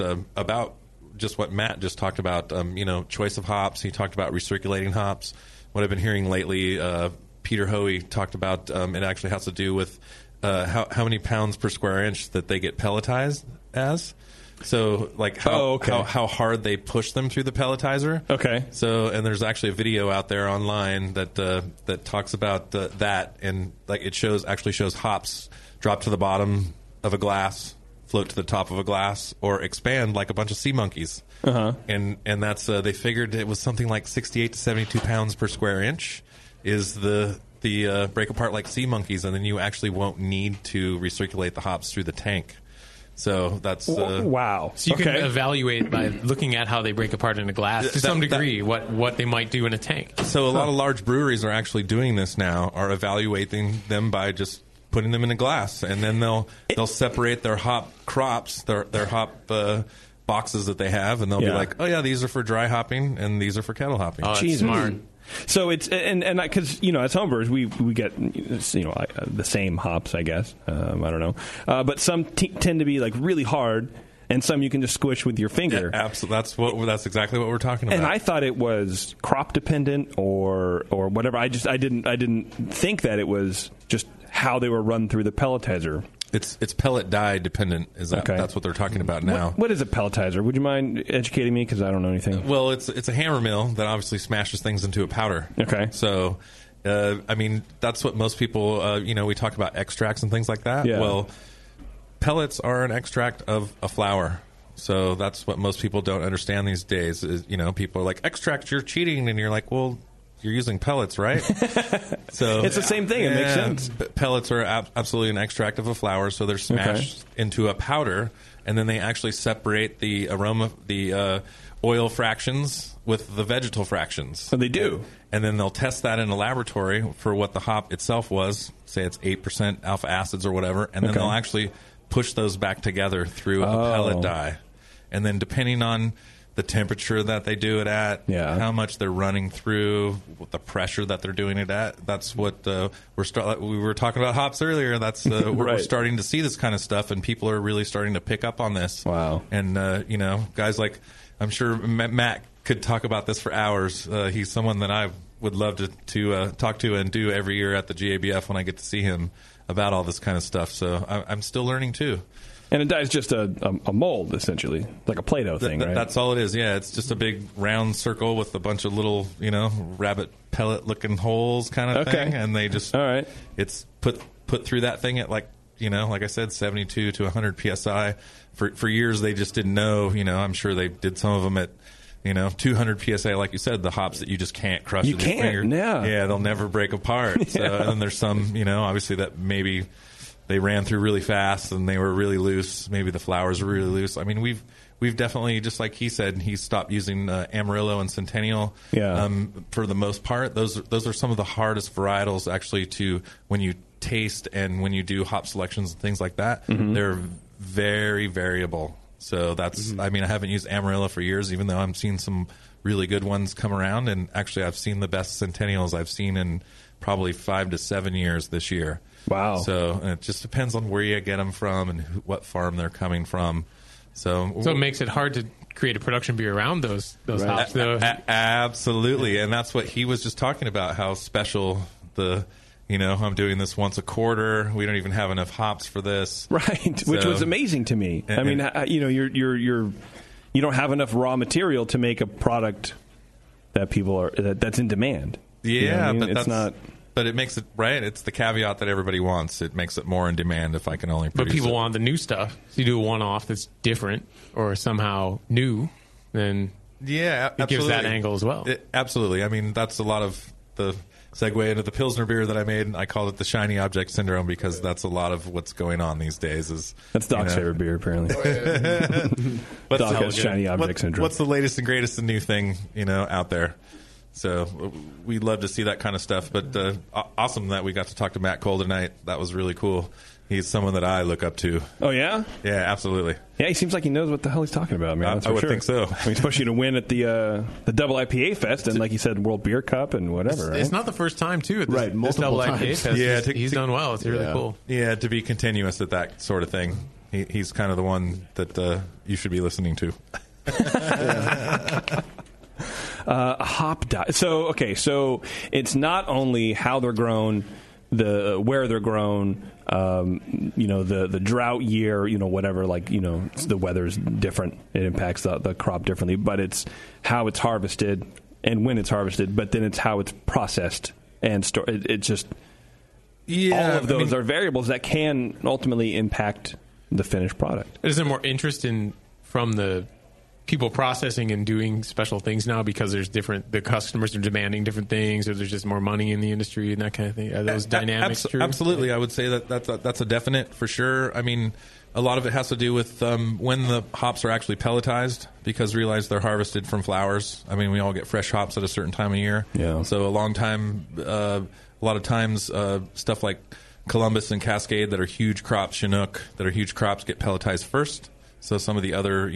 just what Matt just talked about. Choice of hops. He talked about recirculating hops. What I've been hearing lately, Peter Hoey talked about. It actually has to do with how many pounds per square inch that they get pelletized as. So, how hard they push them through the pelletizer. Okay. So, and there's actually a video out there online that talks about that, and it actually shows hops drop to the bottom of a glass, float to the top of a glass, or expand like a bunch of sea monkeys. Uh-huh. And that's they figured it was something like 68 to 72 pounds per square inch is the break apart like sea monkeys, and then you actually won't need to recirculate the hops through the tank. So that's wow. So you can evaluate by looking at how they break apart in a glass to some degree what they might do in a tank. So a lot of large breweries are actually doing this now, are evaluating them by just putting them in a glass, and then they'll separate their hop crops, their hop boxes that they have, and they'll be like, oh yeah, these are for dry hopping and these are for kettle hopping. Oh, that's smart. So it's and because as homebrewers we get the same hops, I guess. I don't know, but some tend to be really hard, and some you can just squish with your finger. Yeah, absolutely. That's exactly what we're talking about. And I thought it was crop dependent or whatever. I didn't think that it was just how they were run through the pelletizer. It's pellet die dependent. That's what they're talking about now? What is a pelletizer? Would you mind educating me, because I don't know anything? Well, it's a hammer mill that obviously smashes things into a powder. Okay. So, I mean, that's what most people. We talk about extracts and things like that. Yeah. Well, pellets are an extract of a flour. So that's what most people don't understand these days. Is people are like, extract, you're cheating, and you're like, well, you're using pellets, right? So it's the same thing. It makes sense. Pellets are absolutely an extract of a flour, so they're smashed into a powder, and then they actually separate the aroma, the oil fractions with the vegetal fractions. So they do. And then they'll test that in a laboratory for what the hop itself was. Say it's 8% alpha acids or whatever, and then they'll actually push those back together through a pellet die. And then depending on the temperature that they do it at, how much they're running through, the pressure that they're doing it at. That's what we were talking about hops earlier. That's we're starting to see this kind of stuff, and people are really starting to pick up on this. Wow! And guys like, I'm sure Matt could talk about this for hours. He's someone that I would love to talk to and do every year at the GABF when I get to see him about all this kind of stuff. So I'm still learning too. And a die is just a mold, essentially, like a Play-Doh thing, right? That's all it is, yeah. It's just a big round circle with a bunch of little, rabbit pellet-looking holes kind of thing. And they just... All right. It's put through that thing at, like I said, 72 to 100 PSI. For years, they just didn't know. I'm sure they did some of them at... 200 PSI, like you said, the hops that you just can't crush with your finger. Yeah, they'll never break apart. So, and then there's some, obviously that maybe... They ran through really fast and they were really loose. Maybe the flowers were really loose. I mean, we've definitely, just like he said, he stopped using Amarillo and Centennial. Yeah. For the most part, those are some of the hardest varietals actually to when you taste and when you do hop selections and things like that. Mm-hmm. They're very variable. So that's. I mean, I haven't used Amarillo for years, even though I'm seeing some really good ones come around. And actually, I've seen the best Centennials I've seen in probably 5 to 7 years this year. Wow. So it just depends on where you get them from and what farm they're coming from. So it makes it hard to create a production beer around those hops, though. Absolutely. And that's what he was just talking about, how special I'm doing this once a quarter. We don't even have enough hops for this. Right. Which was amazing to me. I mean, you don't have enough raw material to make a product that that's in demand. Yeah, but it's not... But it makes it, right? It's the caveat that everybody wants. It makes it more in demand if I can only produce But people it. want the new stuff. So you do a one-off that's different or somehow new, then it gives that angle as well. Absolutely. I mean, that's a lot of the segue into the Pilsner beer that I made. I called it the shiny object syndrome because that's a lot of what's going on these days. That's Doc's favorite beer, apparently. Doc has shiny object syndrome. What's the latest and greatest and new thing, out there? So we'd love to see that kind of stuff. But awesome that we got to talk to Matt Cole tonight. That was really cool. He's someone that I look up to. Oh, yeah? Yeah, absolutely. Yeah, he seems like he knows what the hell he's talking about, man. I would think so. I mean, especially to win at the Double IPA Fest and, like you said, World Beer Cup and whatever. It's not the first time, too, at this Double IPA Fest. Yeah, he's done well. It's really cool. Yeah, to be continuous at that sort of thing. He's kind of the one that you should be listening to. Hop diet. So it's not only how they're grown, where they're grown, the drought year, whatever, the weather's different. It impacts the crop differently, but it's how it's harvested and when it's harvested, but then it's how it's processed and stored. It's just all of those are variables that can ultimately impact the finished product. Is there more interest from the people processing and doing special things now because the customers are demanding different things, or there's just more money in the industry and that kind of thing? Are those dynamics true? Absolutely. I would say that's a definite for sure. I mean, a lot of it has to do with when the hops are actually pelletized, because realize they're harvested from flowers. I mean, we all get fresh hops at a certain time of year. Yeah. So a lot of times stuff like Columbus and Cascade that are huge crops, Chinook that are huge crops, get pelletized first. So some of the other,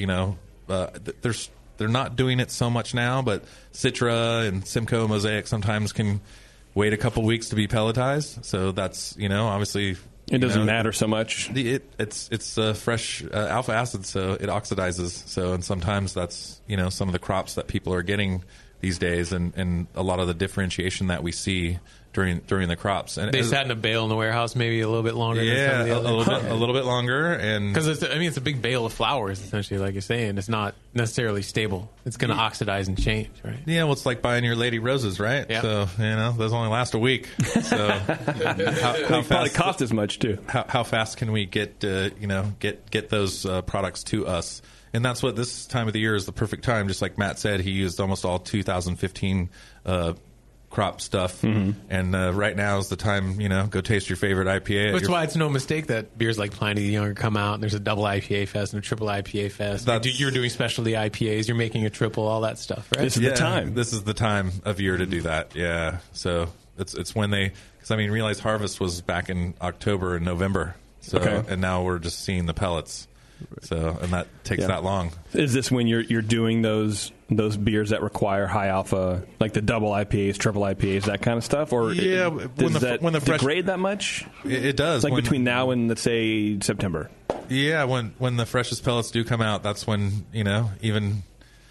they're not doing it so much now, but Citra and Simcoe Mosaic sometimes can wait a couple weeks to be pelletized. So that's, obviously... It doesn't matter so much. It's fresh alpha acid, so it oxidizes. So, and sometimes that's, some of the crops that people are getting these days, and a lot of the differentiation that we see during the crops. And they sat in a bale in the warehouse maybe a little bit longer. Yeah, than some of the a little bit longer, and because it's a big bale of flowers essentially, like you're saying. It's not necessarily stable. It's going to oxidize and change, right? Yeah, well, it's like buying your lady roses, right? Yeah. So those only last a week. So how probably cost as much too. How fast can we get those products to us? And that's what this time of the year is the perfect time. Just like Matt said, he used almost all 2015 crop stuff, and right now is the time. Go taste your favorite IPA. That's why it's no mistake that beers like Pliny the Younger come out. And there's a double IPA fest and a triple IPA fest. You're doing specialty IPAs. You're making a triple, all that stuff, right? This is the time. This is the time of year to do that. Yeah. So it's when realize harvest was back in October and November. So and now we're just seeing the pellets. So and that takes that long. Is this when you're doing those beers that require high alpha, like the double IPAs, triple IPAs, that kind of stuff? Or does that degrade that much? It does. Like between now and, let's say, September. Yeah, when the freshest pellets do come out, that's when even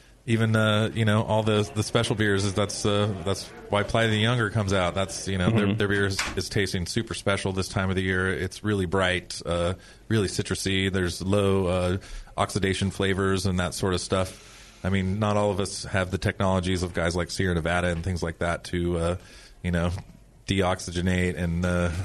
all the special beers. That's why Pliny the Younger comes out. That's their beer is tasting super special this time of the year. It's really bright, really citrusy. There's low oxidation flavors and that sort of stuff. I mean, not all of us have the technologies of guys like Sierra Nevada and things like that to deoxygenate and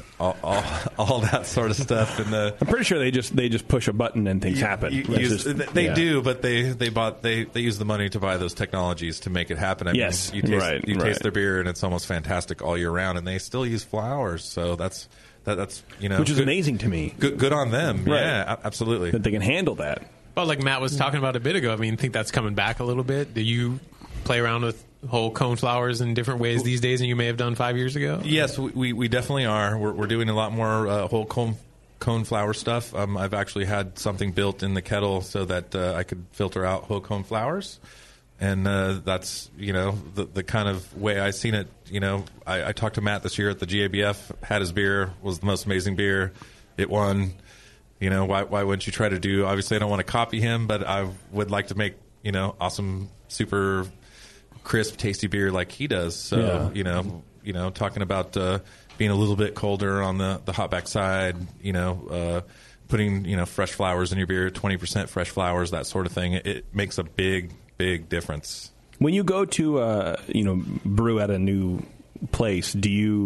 all that sort of stuff. And I'm pretty sure they just push a button and things happen. They do, but they use the money to buy those technologies to make it happen. I mean, you taste their beer and it's almost fantastic all year round, and they still use flowers. So that's which is amazing to me. Good on them. Right. Yeah, absolutely. That they can handle that. Well, like Matt was talking about a bit ago, I mean, I think that's coming back a little bit. Do you play around with whole cone flowers in different ways these days than you may have done 5 years ago? Yes, we definitely are. We're doing a lot more whole cone flower stuff. I've actually had something built in the kettle so that I could filter out whole cone flowers. And that's, the kind of way I've seen it. I talked to Matt this year at the GABF, had his beer, was the most amazing beer. It won. Why wouldn't you try to do? Obviously, I don't want to copy him, but I would like to make, awesome, super crisp, tasty beer like he does. So, talking about being a little bit colder on the hopback side, putting, fresh flowers in your beer, 20% fresh flowers, that sort of thing. It makes a big difference. When you go to, brew at a new place,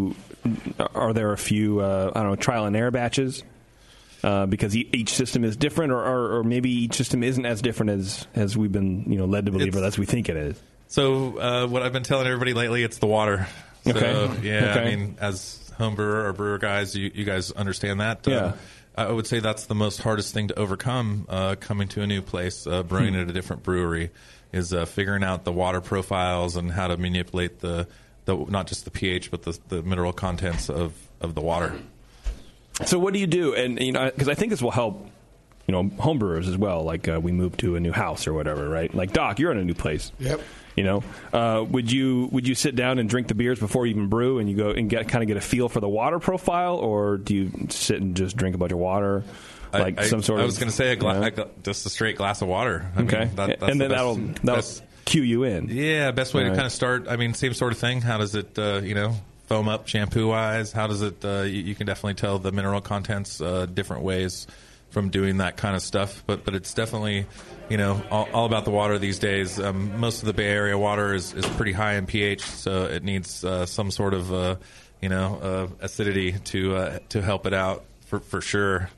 are there a few, trial and error batches? Because each system is different, or maybe each system isn't as different as we've been led to believe, or as we think it is. So what I've been telling everybody lately, it's the water. So, Okay. yeah, Okay. I mean, as home brewer or brewer guys, you guys understand that. Yeah. I would say that's the most hardest thing to overcome coming to a new place, brewing at a different brewery, is figuring out the water profiles and how to manipulate the not just the pH, but the mineral contents of the water. So what do you do? And, because I think this will help, homebrewers as well. Like we move to a new house or whatever, right? Like, Doc, you're in a new place. Yep. Would you sit down and drink the beers before you even brew, and you go and get a feel for the water profile, or do you sit and just drink a bunch of water, like some sort of? I was going to say just a straight glass of water. Okay, that's and then that'll cue you in. Yeah, best way to Right. kind of start. I mean, same sort of thing. How does it, foam up shampoo wise? How does it? You can definitely tell the mineral contents different ways from doing that kind of stuff. But it's definitely, all about the water these days. Most of the Bay Area water is pretty high in pH, so it needs some sort of acidity to help it out for sure.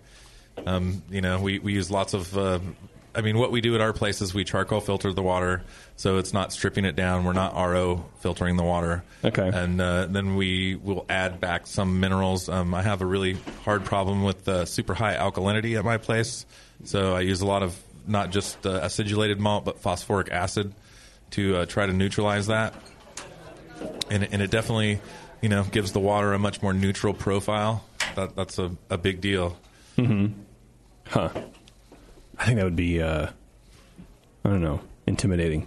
We use lots of. What we do at our place is we charcoal filter the water, so it's not stripping it down. We're not RO filtering the water. Okay. And then we will add back some minerals. I have a really hard problem with super high alkalinity at my place, so I use a lot of not just acidulated malt, but phosphoric acid to try to neutralize that. And it definitely, gives the water a much more neutral profile. That's a big deal. Mm-hmm. Huh. I think that would be, intimidating.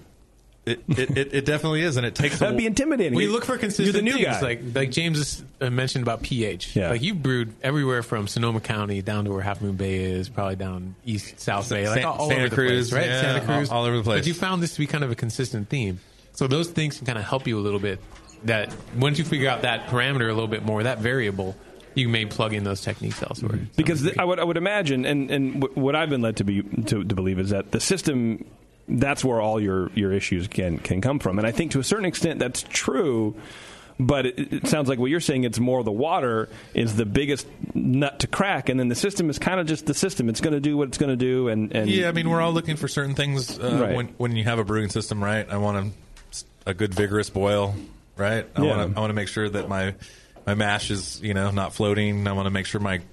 It definitely is, and it takes. That'd be intimidating. We look for consistent You're the new things, guy. like James mentioned about pH. Yeah. Like you brewed everywhere from Sonoma County down to where Half Moon Bay is, probably down East South Bay, like all Santa over the Cruz, place, right? yeah, Santa Cruz, all over the place. But you found this to be kind of a consistent theme. So those things can kind of help you a little bit. That once you figure out that parameter a little bit more, that variable, you may plug in those techniques elsewhere. Because I would imagine, and what I've been led to believe is that the system, that's where all your issues can come from. And I think to a certain extent that's true, but it sounds like what you're saying, it's more the water is the biggest nut to crack, and then the system is kind of just the system. It's going to do what it's going to do. And yeah, I mean, we're all looking for certain things Right. when you have a brewing system, right? I want a good vigorous boil, right? I want to make sure that my mash is not floating. I want to make sure my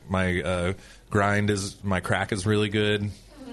my crack is really good.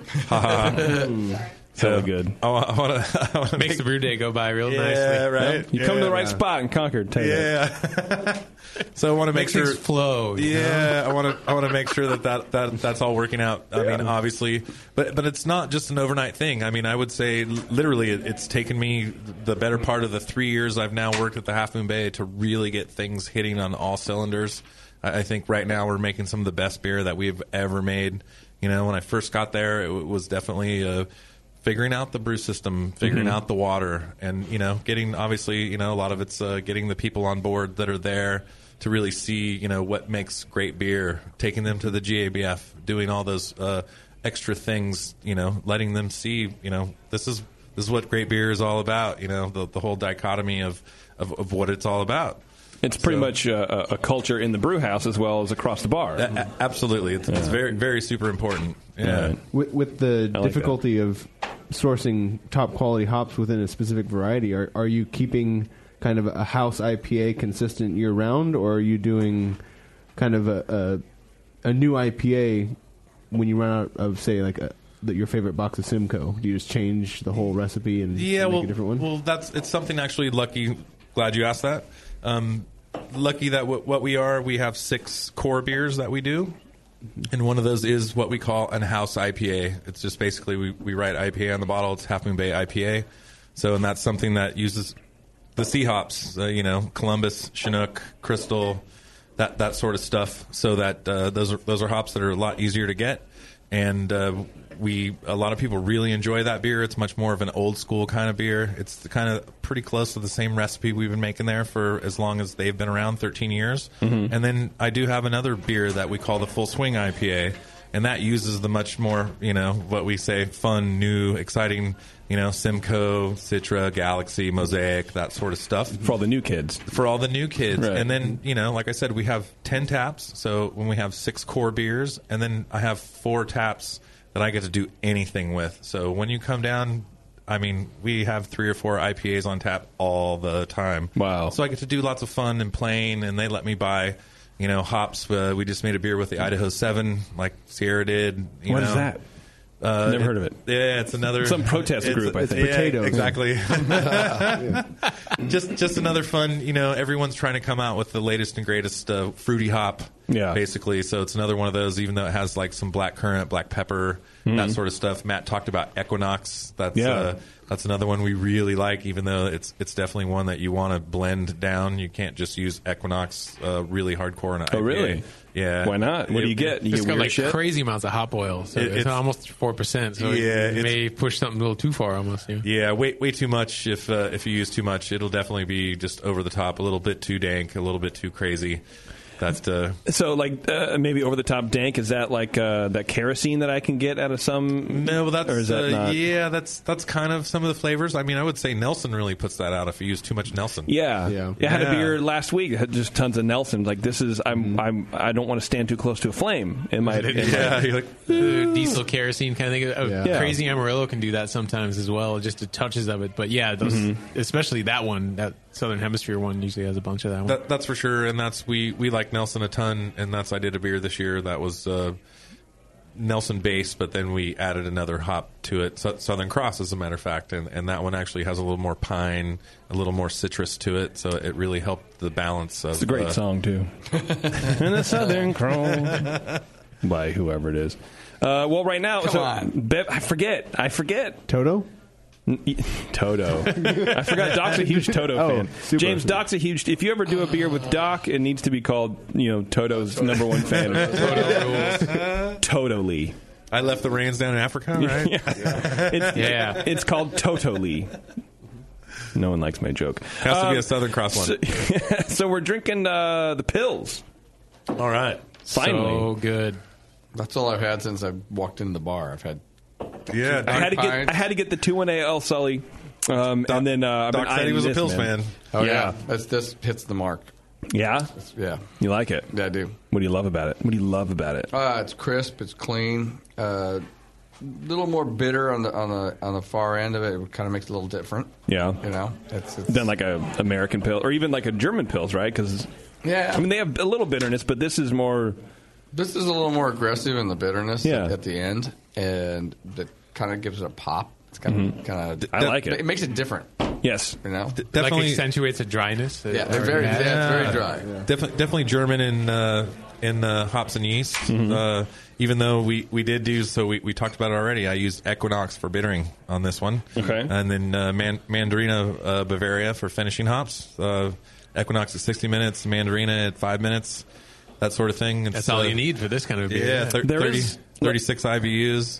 So good. I want to makes the brew day go by real nicely. Yeah, right. You come to the right spot in Concord. Tell you Yeah. So I want to make Makes sure things flow. Yeah, I want to make sure that's all working out. I mean, obviously, but it's not just an overnight thing. I mean, I would say literally, it's taken me the better part of the 3 years I've now worked at the Half Moon Bay to really get things hitting on all cylinders. I think right now we're making some of the best beer that we've ever made. When I first got there, it was definitely figuring out the brew system, figuring out the water, and getting obviously a lot of it's getting the people on board that are there to really see what makes great beer, taking them to the GABF, doing all those extra things, letting them see this is what great beer is all about. The whole dichotomy of what it's all about. It's pretty much a culture in the brew house as well as across the bar. Absolutely. It's very, very super important. Yeah. Right. With the I like difficulty of sourcing top quality hops within a specific variety, are you keeping kind of a house IPA consistent year round, or are you doing kind of a new IPA when you run out of, say, like your favorite box of Simcoe? Do you just change the whole recipe and make a different one? Well, it's something actually lucky. Glad you asked that. Lucky that what we have 6 core beers that we do, and one of those is what we call an house IPA. It's just basically we write IPA on the bottle. It's Half Moon Bay IPA. So, and that's something that uses the C hops, Columbus, Chinook, Crystal, that sort of stuff. So that those are hops that are a lot easier to get, and a lot of people really enjoy that beer. It's much more of an old school kind of beer. It's kind of pretty close to the same recipe we've been making there for as long as they've been around, 13 years. Mm-hmm. And then I do have another beer that we call the Full Swing IPA, and that uses the much more, what we say, fun, new, exciting, Simcoe, Citra, Galaxy, Mosaic, that sort of stuff. For all the new kids. Right. And then, like I said, we have 10 taps. So when we have 6 core beers, and then I have 4 taps that I get to do anything with. So when you come down I mean, we have 3 or 4 IPAs on tap all the time. Wow. So I get to do lots of fun and playing, and they let me buy, hops. We just made a beer with the Idaho 7, like Sierra did. What is that? Never heard of it. Yeah, it's another some protest group. I think potato. Exactly. Just another fun. Everyone's trying to come out with the latest and greatest fruity hop. Yeah. Basically, so it's another one of those. Even though it has like some black currant, black pepper, that sort of stuff. Matt talked about Equinox. That's another one we really like. Even though it's definitely one that you want to blend down. You can't just use Equinox really hardcore in an IPA. Oh, really? Yeah. Why not? What do you get? You It's get got weird like shit? crazy amounts of hop oil. So it's almost 4%. So Yeah, it may push something a little too far almost. Yeah. Yeah, way too much. If you use too much, it'll definitely be just over the top, a little bit too dank, a little bit too crazy. That's so like maybe over the top dank. Is that like that kerosene that I can get out of some? No, that's or is that not? Yeah, that's kind of some of the flavors. I mean, I would say Nelson really puts that out if you use too much Nelson. Yeah. I had a beer last week that had just tons of Nelson. Like this is I don't want to stand too close to a flame. You're like diesel kerosene kind of thing. Yeah. Crazy Amarillo can do that sometimes as well, just the touches of it. But yeah, those, especially that one, that Southern Hemisphere one usually has a bunch of that one. That's for sure, and that's we like Nelson a ton, and I did a beer this year that was Nelson based, but then we added another hop to it, Southern Cross, as a matter of fact, and that one actually has a little more pine, a little more citrus to it, so it really helped the balance of. It's a great song too. And the Southern Cross by whoever it is. Well, right now, Come on. I forget. Toto. Toto. I forgot Doc's a huge Toto fan. Super. James, Doc's a huge. If you ever do a beer with Doc, it needs to be called, Toto's number one fan. Toto Lee. I left the reins down in Africa, right? It's called Toto Lee. No one likes my joke. Has to be a Southern Cross one. So we're drinking the pills. All right. Finally. So good. That's all I've had since I walked into the bar. I've had. Yeah, I had to get the 2-1-AL Sully, and then Doc said he was a Pils fan. Oh yeah, this hits the mark. Yeah, yeah. You like it? Yeah, I do. What do you love about it? It's crisp. It's clean. Little more bitter on the far end of it. It kind of makes it a little different. Yeah, it's than like a American pill or even like a German Pils, right? Because I mean they have a little bitterness, but this is more. This is a little more aggressive in the bitterness Yeah. at the end, and that kind of gives it a pop. It's kind of. I like it. It makes it different. Yes, definitely like accentuates the dryness. Yeah, they're very dry. Yeah. Definitely German in hops and yeast. Even though we did do so, we talked about it already. I used Equinox for bittering on this one. Okay, and then Mandarina Bavaria for finishing hops. Equinox at 60 minutes, Mandarina at 5 minutes. That sort of thing. That's all you need for this kind of beer. Yeah, 36 IBUs.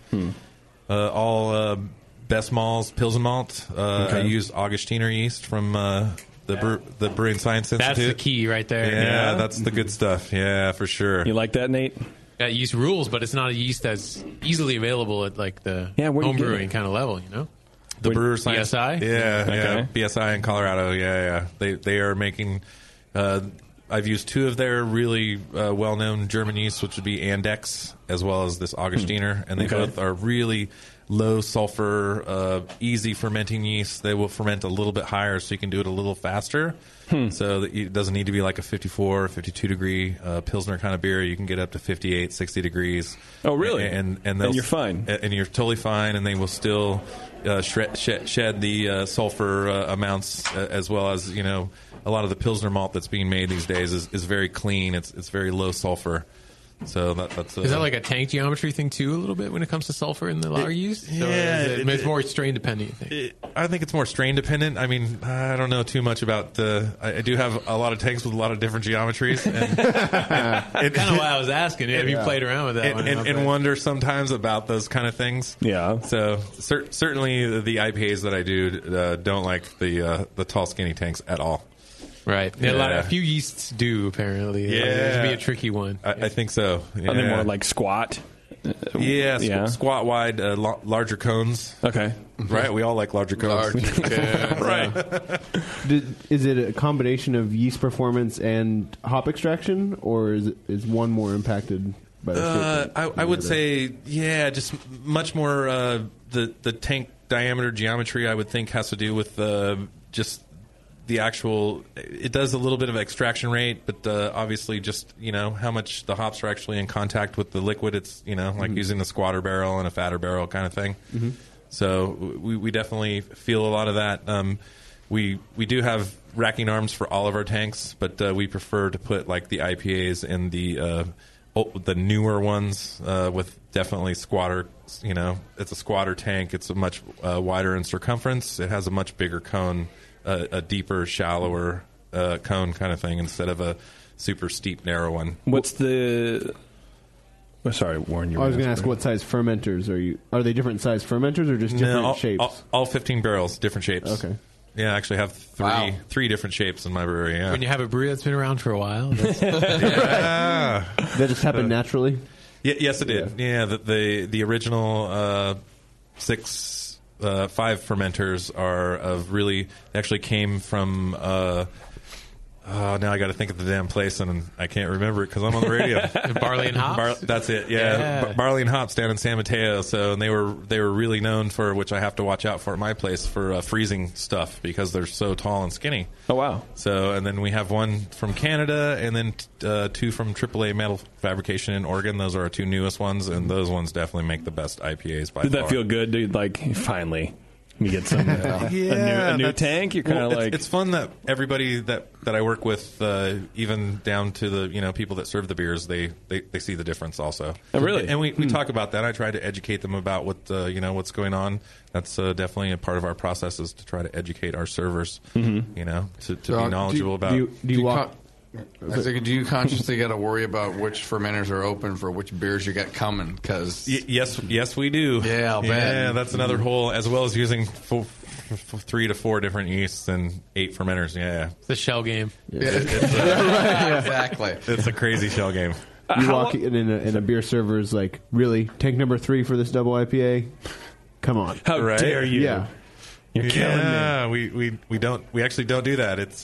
All best malls, Pilsen malt. I used Augustiner yeast from the Brewing Science Institute. That's the key right there. Yeah, that's the good stuff. Yeah, for sure. You like that, Nate? Yeah, yeast rules, but it's not a yeast that's easily available at like the home brewing kind of level, The Brewer Science. BSI? Yeah, BSI in Colorado. Yeah. They are making. I've used 2 of their really well-known German yeasts, which would be Andex as well as this Augustiner, and they both are really low sulfur, easy fermenting yeast. They will ferment a little bit higher, so you can do it a little faster. So that it doesn't need to be like a 54, 52 degree Pilsner kind of beer. You can get up to 58, 60 degrees. Oh, really? And you're fine. And you're totally fine, and they will still shed the sulfur amounts as well as, a lot of the Pilsner malt that's being made these days is very clean. It's very low sulfur. So that's is that like a tank geometry thing too, a little bit when it comes to sulfur in the lager yeast? Yeah, it's more strain dependent. You think? I think it's more strain dependent. I mean, I don't know too much about I do have a lot of tanks with a lot of different geometries. And kind of why I was asking. Have you played around with that one? And wonder sometimes about those kind of things. Yeah. So certainly the IPAs that I do don't like the tall skinny tanks at all. Right. Yeah. A few yeasts do, apparently. Yeah. It should be a tricky one. I think so. Yeah. Are they more like squat? Squat wide, larger cones. Okay. Right? We all like larger cones. Right. Is it a combination of yeast performance and hop extraction, or is one more impacted by the shape? I would say, just much more the tank diameter geometry, I would think, has to do with just the actual. It does a little bit of extraction rate, but obviously just how much the hops are actually in contact with the liquid. It's like using the squatter barrel and a fatter barrel kind of thing. Mm-hmm. So we definitely feel a lot of that. We do have racking arms for all of our tanks, but we prefer to put like the IPAs in the newer ones with definitely squatter. It's a squatter tank. It's a much wider in circumference. It has a much bigger cone, a deeper, shallower cone kind of thing instead of a super steep, narrow one. What's the... Oh, sorry, Warren. I was going to ask what size fermenters are they different size fermenters or just different shapes? All 15 barrels, different shapes. Okay. Yeah, I actually have three different shapes in my brewery. Yeah. When you have a brewery that's been around for a while, yeah. That just happened naturally. Yes, it did. Yeah, the original 5 fermenters are of really actually came from. Now I got to think of the damn place, and I can't remember it because I'm on the radio. Barley and Hops. That's it. Yeah. Barley and Hops down in San Mateo. So and they were really known for, which I have to watch out for at my place, for freezing stuff because they're so tall and skinny. Oh wow! So and then we have one from Canada, and then 2 from AAA Metal Fabrication in Oregon. Those are our 2 newest ones, and those ones definitely make the best IPAs by far. Did that feel good, dude? Like finally. You get some a new tank. You're kind of like it's fun that everybody that I work with, even down to the people that serve the beers, they see the difference also. Oh, really? And we talk about that. I try to educate them about what what's going on. That's definitely a part of our process is to try to educate our servers. Mm-hmm. To be knowledgeable about. Do you consciously got to worry about which fermenters are open for which beers you got coming? Because yes, we do. Yeah, I'll bet. Yeah, that's another whole, as well as using 3 to 4 different yeasts and 8 fermenters. Yeah, it's a shell game. Exactly. It's a crazy shell game. You walk in a beer server's like, really? Tank number 3 for this double IPA? Come on! How dare you? Yeah. You're killing me. We actually don't do that. It's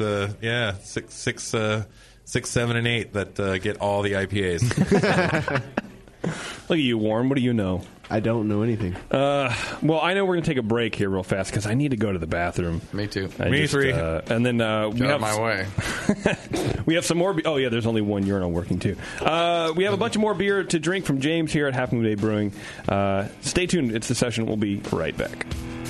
6, 7, and 8 that get all the IPAs. Look at you, Warren. What do you know? I don't know anything. Well, I know we're going to take a break here real fast because I need to go to the bathroom. Me too. Me too. And then we have my way. We have some more. Oh yeah, there's only one urinal working too. We have a bunch of more beer to drink from James here at Half Moon Bay Brewing. Stay tuned. It's the session. We'll be right back.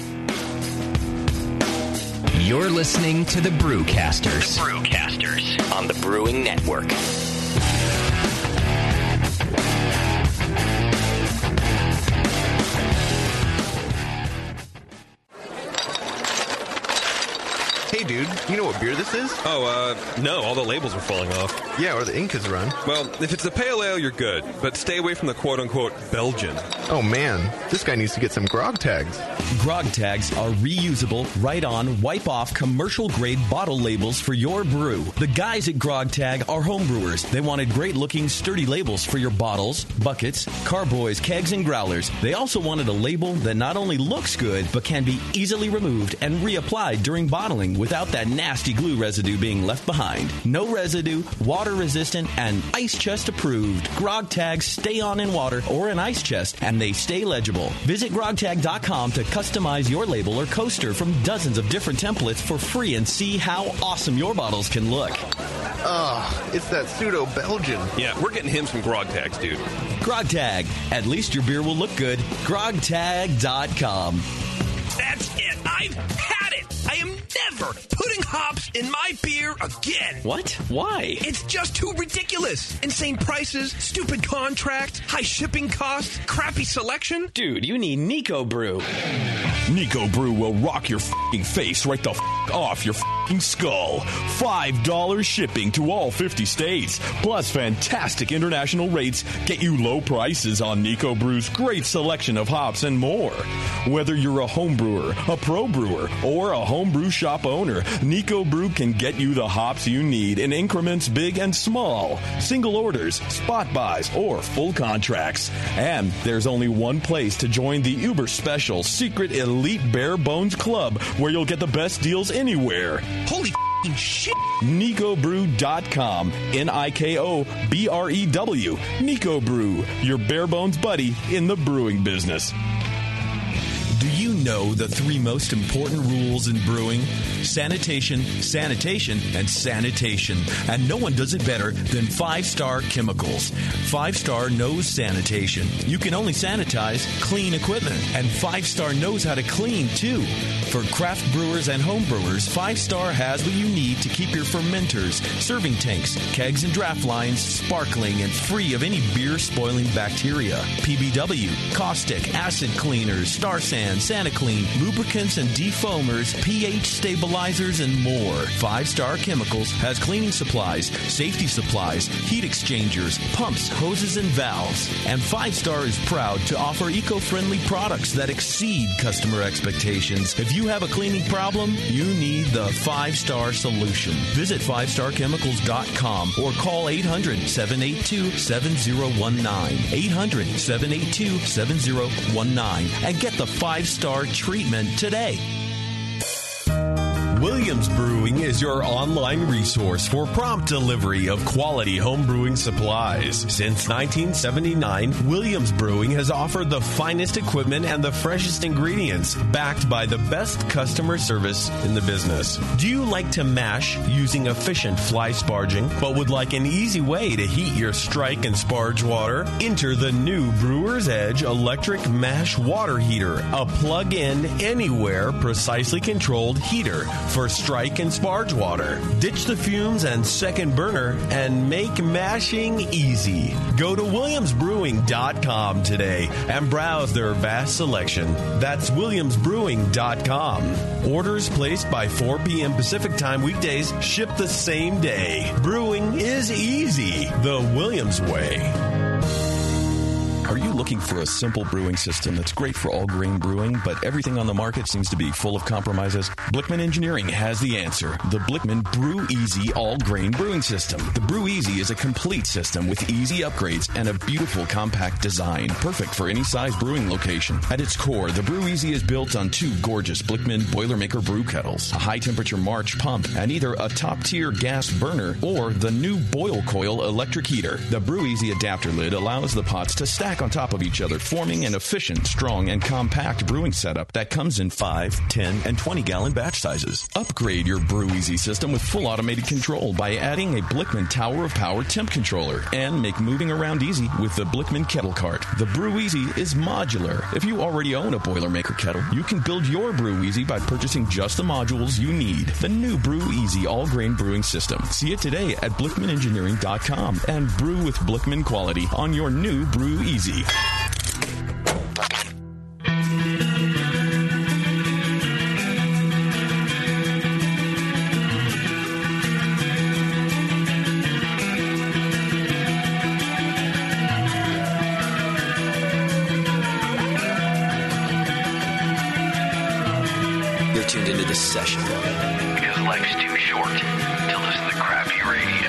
You're listening to the Brewcasters. The Brewcasters on the Brewing Network. Hey, dude, you know what beer this is? Oh, no, all the labels are falling off. Yeah, or the ink has run. Well, if it's a pale ale, you're good, but stay away from the quote-unquote Belgian. Oh, man, this guy needs to get some grog tags. Grog tags are reusable, write-on, wipe-off, commercial-grade bottle labels for your brew. The guys at Grog Tag are homebrewers. They wanted great-looking, sturdy labels for your bottles, buckets, carboys, kegs, and growlers. They also wanted a label that not only looks good, but can be easily removed and reapplied during bottling without that nasty glue residue being left behind. No residue, water-resistant, and ice chest approved. Grog tags stay on in water or an ice chest, and they stay legible. Visit grogtag.com to customize your label or coaster from dozens of different templates for free and see how awesome your bottles can look. It's that pseudo-Belgian. Yeah, we're getting him some grog tags, dude. Grog Tag. At least your beer will look good. grogtag.com. That's it. I've had it. I am never putting hops in my beer again. What? Why? It's just too ridiculous. Insane prices, stupid contracts, high shipping costs, crappy selection. Dude, you need Nico Brew. Nico Brew will rock your f***ing face right the f*** off your f***ing skull. $5 shipping to all 50 states. Plus fantastic international rates get you low prices on Nico Brew's great selection of hops and more. Whether you're a home brewer, a pro brewer, or a homebrew shop owner, Nico Brew can get you the hops you need in increments big and small, single orders, spot buys, or full contracts. And there's only one place to join the uber special secret elite bare bones club where you'll get the best deals anywhere. Holy shit. NicoBrew.com. NIKOBREW. Nico Brew, your bare bones buddy in the brewing business. Do you know the 3 most important rules in brewing? Sanitation, sanitation, and sanitation. And no one does it better than 5-Star Chemicals. 5-Star knows sanitation. You can only sanitize clean equipment. And 5-Star knows how to clean, too. For craft brewers and home brewers, 5-Star has what you need to keep your fermenters, serving tanks, kegs, and draft lines sparkling and free of any beer-spoiling bacteria. PBW, caustic, acid cleaners, Star San, SaniClean, lubricants and defoamers, pH stabilizers, and more. 5-Star Chemicals has cleaning supplies, safety supplies, heat exchangers, pumps, hoses, and valves. And 5-Star is proud to offer eco-friendly products that exceed customer expectations. If you have a cleaning problem, you need the 5-Star solution. Visit 5starchemicals.com or call 800-782-7019. 800-782-7019 and get the 5-Star treatment today. Williams Brewing is your online resource for prompt delivery of quality home brewing supplies. Since 1979, Williams Brewing has offered the finest equipment and the freshest ingredients, backed by the best customer service in the business. Do you like to mash using efficient fly sparging, but would like an easy way to heat your strike and sparge water? Enter the new Brewer's Edge electric mash water heater, a plug-in, anywhere, precisely controlled heater for strike and sparge water. Ditch the fumes and second burner and make mashing easy. Go to williamsbrewing.com today and browse their vast selection. That's williamsbrewing.com. Orders placed by 4 p.m. Pacific Time weekdays ship the same day. Brewing is easy the Williams way. Are you looking for a simple brewing system that's great for all grain brewing, but everything on the market seems to be full of compromises? Blickman Engineering has the answer. The Blickman Brew Easy All Grain Brewing System. The Brew Easy is a complete system with easy upgrades and a beautiful compact design, perfect for any size brewing location. At its core, the Brew Easy is built on 2 gorgeous Blickman Boilermaker brew kettles, a high-temperature March pump, and either a top-tier gas burner or the new Boil Coil electric heater. The Brew Easy adapter lid allows the pots to stack on top of each other, forming an efficient, strong, and compact brewing setup that comes in 5, 10, and 20-gallon batch sizes. Upgrade your Brew Easy system with full automated control by adding a Blickman Tower of Power temp controller, and make moving around easy with the Blickman Kettle Cart. The Brew Easy is modular. If you already own a Boilermaker kettle, you can build your Brew Easy by purchasing just the modules you need. The new Brew Easy all-grain brewing system. See it today at BlickmanEngineering.com and brew with Blickman quality on your new Brew Easy. You're tuned into this session because life's too short to listen to crappy radio.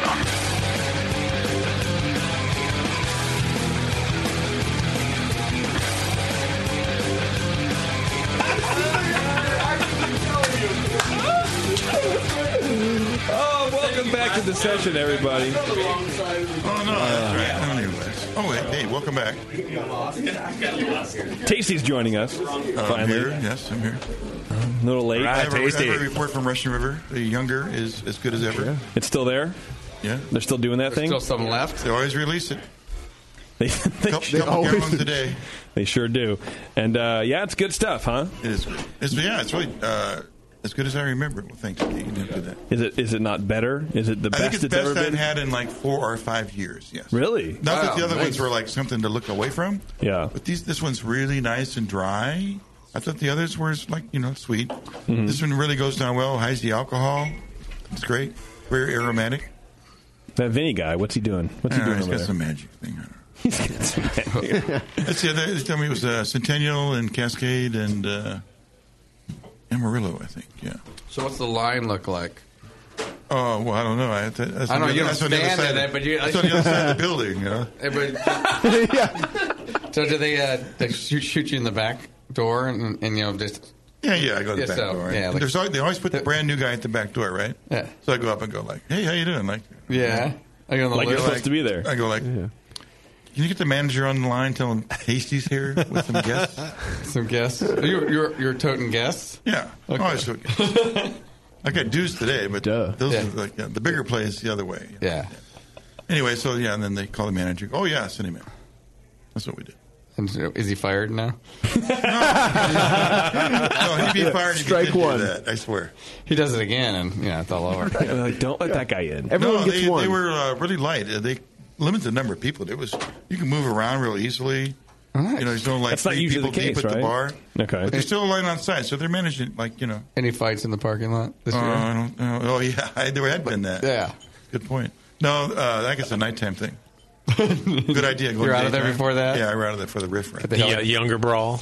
Oh, welcome back to the session, everybody. Oh, no, that's right. Anyways. Oh, wait. Hey, welcome back. Tasty's joining us. Finally. I'm here. Yes, I'm here. A little late. I have a report from Russian River. The younger is as good as ever. Yeah. It's still there? Yeah. They're still doing that thing? There's still some left. They always release it. They couple gallons a day. They sure do. And, yeah, it's good stuff, huh? It is good. It's really as good as I remember. Well, thanks, Steve. You did that. Is it not better? Is it the best I think it's ever best been? I've had in like 4 or 5 years, yes. Really? Not that the other ones were like something to look away from. Yeah. But this one's really nice and dry. I thought the others were like, sweet. Mm-hmm. This one really goes down well, hides the alcohol. It's great. Very aromatic. That Vinny guy, what's he doing? What's he doing he's over got there? some magic thing. I don't know. He's got some magic. They told me it was Centennial and Cascade and Amarillo, I think, yeah. So what's the line look like? Oh, well, I don't know. That's I know you don't on the other stand side in it, but you... That's on the other side of the building, you know? So do they shoot you in the back door and just... Yeah, I go to the back door. Right? Yeah, They always put the brand new guy at the back door, right? Yeah. So I go up and go like, hey, how you doing? Like, I go like you're supposed to be there. I go like, Can you get the manager on the line telling Tasty's here with some guests? Some guests? You're toting guests? Yeah. Okay. Always toting guests. I got dues today, but those are like the bigger plays the other way. Yeah. Anyway, so and then they call the manager. Oh yeah, send him in. That's what we did. And so, is he fired now? No, he'd be fired if he didn't do that. I swear. He does it again, and it's all over. Don't let that guy in. Everyone gets one. They were really light. They limited the number of people. It was you can move around real easily. Nice. There's no That's not 3 usually people the case, deep at right? the bar. Okay. But there's still a line on site, so they're managing Any fights in the parking lot this year? I don't know. Oh yeah, there had been that. Yeah. Good point. No, I think it's a nighttime thing. Good idea. You're out of there before that? Yeah, we're out of there for the riffraff. The younger brawl.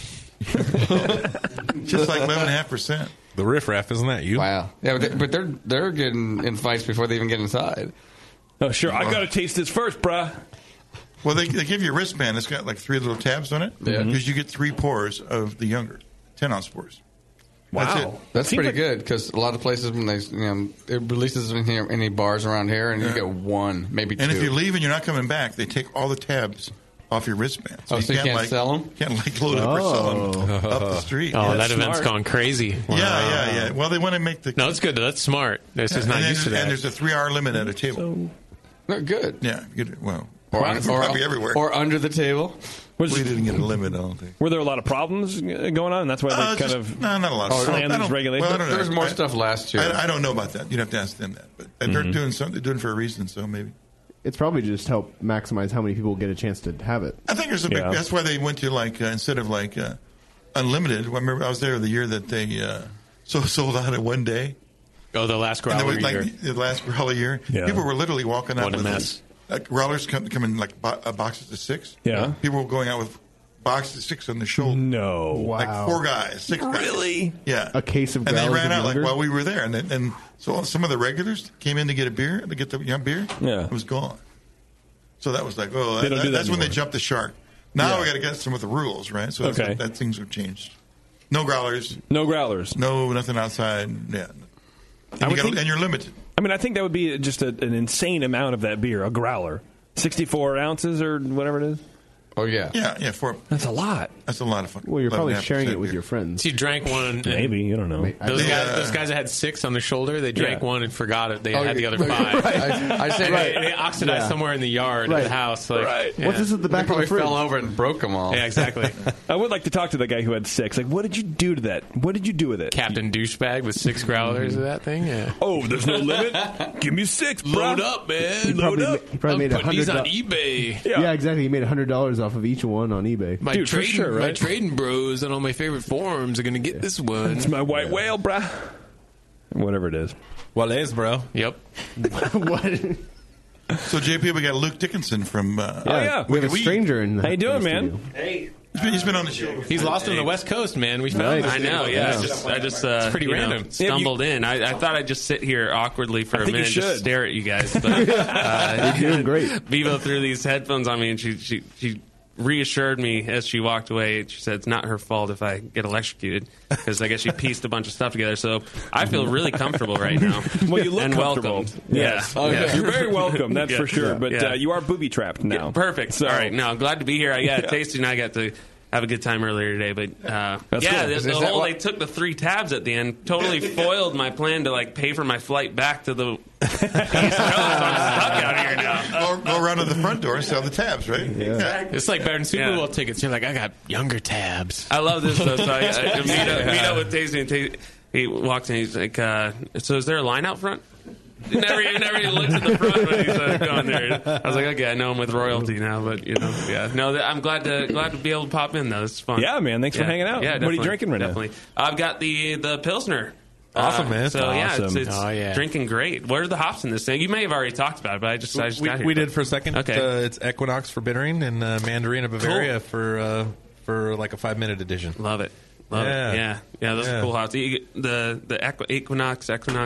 Just like 11.5%. The riffraff, isn't that you? Wow. Yeah, but they're getting in fights before they even get inside. Oh, sure. I got to taste this first, bruh. Well, they give you a wristband. It's got like 3 little tabs on it. Yeah. Because you get 3 pours of the younger, 10-ounce pours. Wow, that's pretty good because a lot of places when they it releases in here, any bars around here, and you get 1, maybe 2. And if you leave and you're not coming back, they take all the tabs off your wristband. So you can't sell them? Can't load up or sell them up the street. Oh, that event's gone crazy. Wow. Yeah. Well, they want to make the... No, it's good. That's smart. It's just not used to that. And there's a 3-hour limit at a table. They're good. Yeah, good. Well, probably everywhere. Or under the table. We didn't get a limit, I don't think. Were there a lot of problems going on? That's why they kind of not a lot of slammed these regulations? Well, I don't know. There was more stuff last year. I don't know about that. You'd have to ask them that. But they're doing something. They're doing it for a reason, so maybe. It's probably just help maximize how many people get a chance to have it. I think there's a big... That's why they went to, instead of, unlimited. I remember I was there the year that they sold out in one day. Oh, the last growler year. The last growler year. Yeah. People were literally walking out What a with... mess. Growlers come in boxes of 6. Yeah. People were going out with boxes of 6 on their shoulder. No. Wow. Like 4 guys, 6 guys. Really? Yeah. A case of and they growlers ran out younger? while we were there. And so some of the regulars came in to get a beer, to get the young beer. Yeah. It was gone. So that was like, oh, They don't do that that's when they anymore. jumped the shark. Now we got to get some with the rules, right? So that things have changed. No growlers. No growlers. No, nothing outside. Yeah. And you're limited. I mean, I think that would be just an insane amount of that beer, a growler. 64 ounces or whatever it is. Oh, yeah. Yeah, that's a lot. That's a lot of fun. Well, you're probably sharing it with beer. your friends. So you drank one. Maybe, I don't know. Those guys that had 6 on their shoulder, they drank one and forgot it. They had the other 5. I said They oxidized somewhere in the yard of the house. Right. Yeah. What's this at the back of probably the fridge? fell over and broke them all. Yeah, exactly. I would like to talk to the guy who had 6. Like, what did you do to that? What did you do with it? Captain Douchebag with 6 growlers of that thing. Yeah. Oh, there's no limit? Give me 6, bro. Load up, man. He Load probably up. made I'm putting these on $100. eBay. Yeah, exactly. He made $100 off of each one on eBay. My Dude, for trading, sure, right? my trading bros on all my favorite forums are going to get this one. It's my white whale, bruh. Whatever it is. Wales, bro. Yep. What? So, JP, we got Luke Dickinson from... yeah. We have a stranger in the How you doing, in the man? studio. Hey. He's been on the show. He's lost on the West Coast, man. We found Nice. him. I know, yeah. I just it's pretty random. stumbled in. I thought I'd just sit here awkwardly for a think you minute and just should. stare at you guys. But You're doing great. Vivo threw these headphones on me, and she reassured me as she walked away. She said it's not her fault if I get electrocuted, because I guess she pieced a bunch of stuff together. So I feel really comfortable right now. Well, you look and comfortable. welcomed. Yes. Yeah. Yeah. You're very welcome, that's Yeah. for sure. But Yeah. you are booby-trapped now. Yeah, perfect. So- All right. No, I'm glad to be here. I got Tasty and I got to have a good time earlier today. But That's yeah, cool. the whole they took the 3 tabs at the end totally foiled my plan to pay for my flight back to the East Coast. I'm stuck out here now. Go around to the front door and sell the tabs, right? Yeah. It's like better than Super Bowl tickets. You're like, I got younger tabs. I love this though. So I meet up with Tasty, and he walks in. He's like, "So is there a line out front?" He never even looks at the front when he's going there. I was like, okay, I know I'm with royalty now, but yeah. No, I'm glad to be able to pop in though. This is fun. Yeah, man. Thanks for hanging out. Yeah, What are you drinking right now? I've got the Pilsner. Awesome, man. So yeah, Awesome. it's drinking great. What are the hops in this thing? You may have already talked about it, but I just got here. We did for a second. Okay. It's Equinox for bittering and Mandarina Bavaria for like a 5-minute edition. Love it. Love it. Yeah, those are cool hops. The Equinox,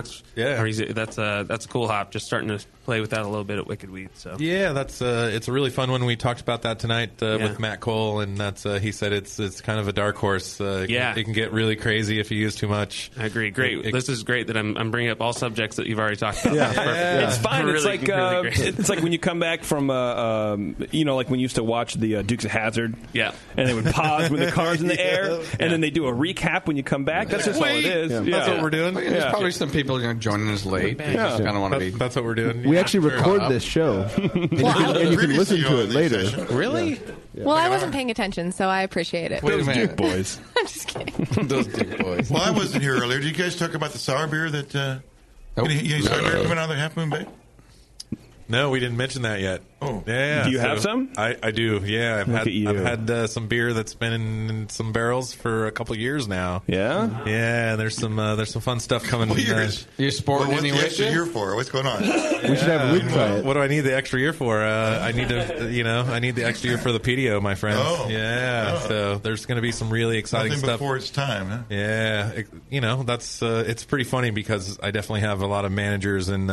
that's a cool hop. Just starting to play with that a little bit at Wicked Weed. So yeah, that's it's a really fun one. We talked about that tonight with Matt Cole, and that's he said it's kind of a dark horse. It can get really crazy if you use too much. I agree. Great. This is great that I'm bringing up all subjects that you've already talked about. It's fine. Really, it's like when you come back from like when you used to watch the Dukes of Hazzard. Yeah, and they would pause when the car's in the air, and then they do a recap when you come back. That's just all it is. That's what we're doing. There's probably some people joining us late. Just kind of want to be. That's what we're doing. We actually record this show, and you can listen to it later. Really? Yeah. Well, I wasn't paying attention, so I appreciate it. Those Duke boys. I'm just kidding. Those Duke boys. Well, I wasn't here earlier. Did you guys talk about the sour beer that? Any sour beer coming out of the Half Moon Bay? No, we didn't mention that yet. Oh, yeah. Do you have some? I do. Yeah, I've had some beer that's been in some barrels for a couple years now. Yeah, yeah. There's some fun stuff coming. You're sporting what's any the extra year for? What's going on? We should have Luke try it. What do I need the extra year for? I need I need the extra year for the PDO, my friends. Oh. Yeah. Oh. So there's going to be some really exciting Nothing stuff before it's time, huh? Yeah. That's it's pretty funny because I definitely have a lot of managers and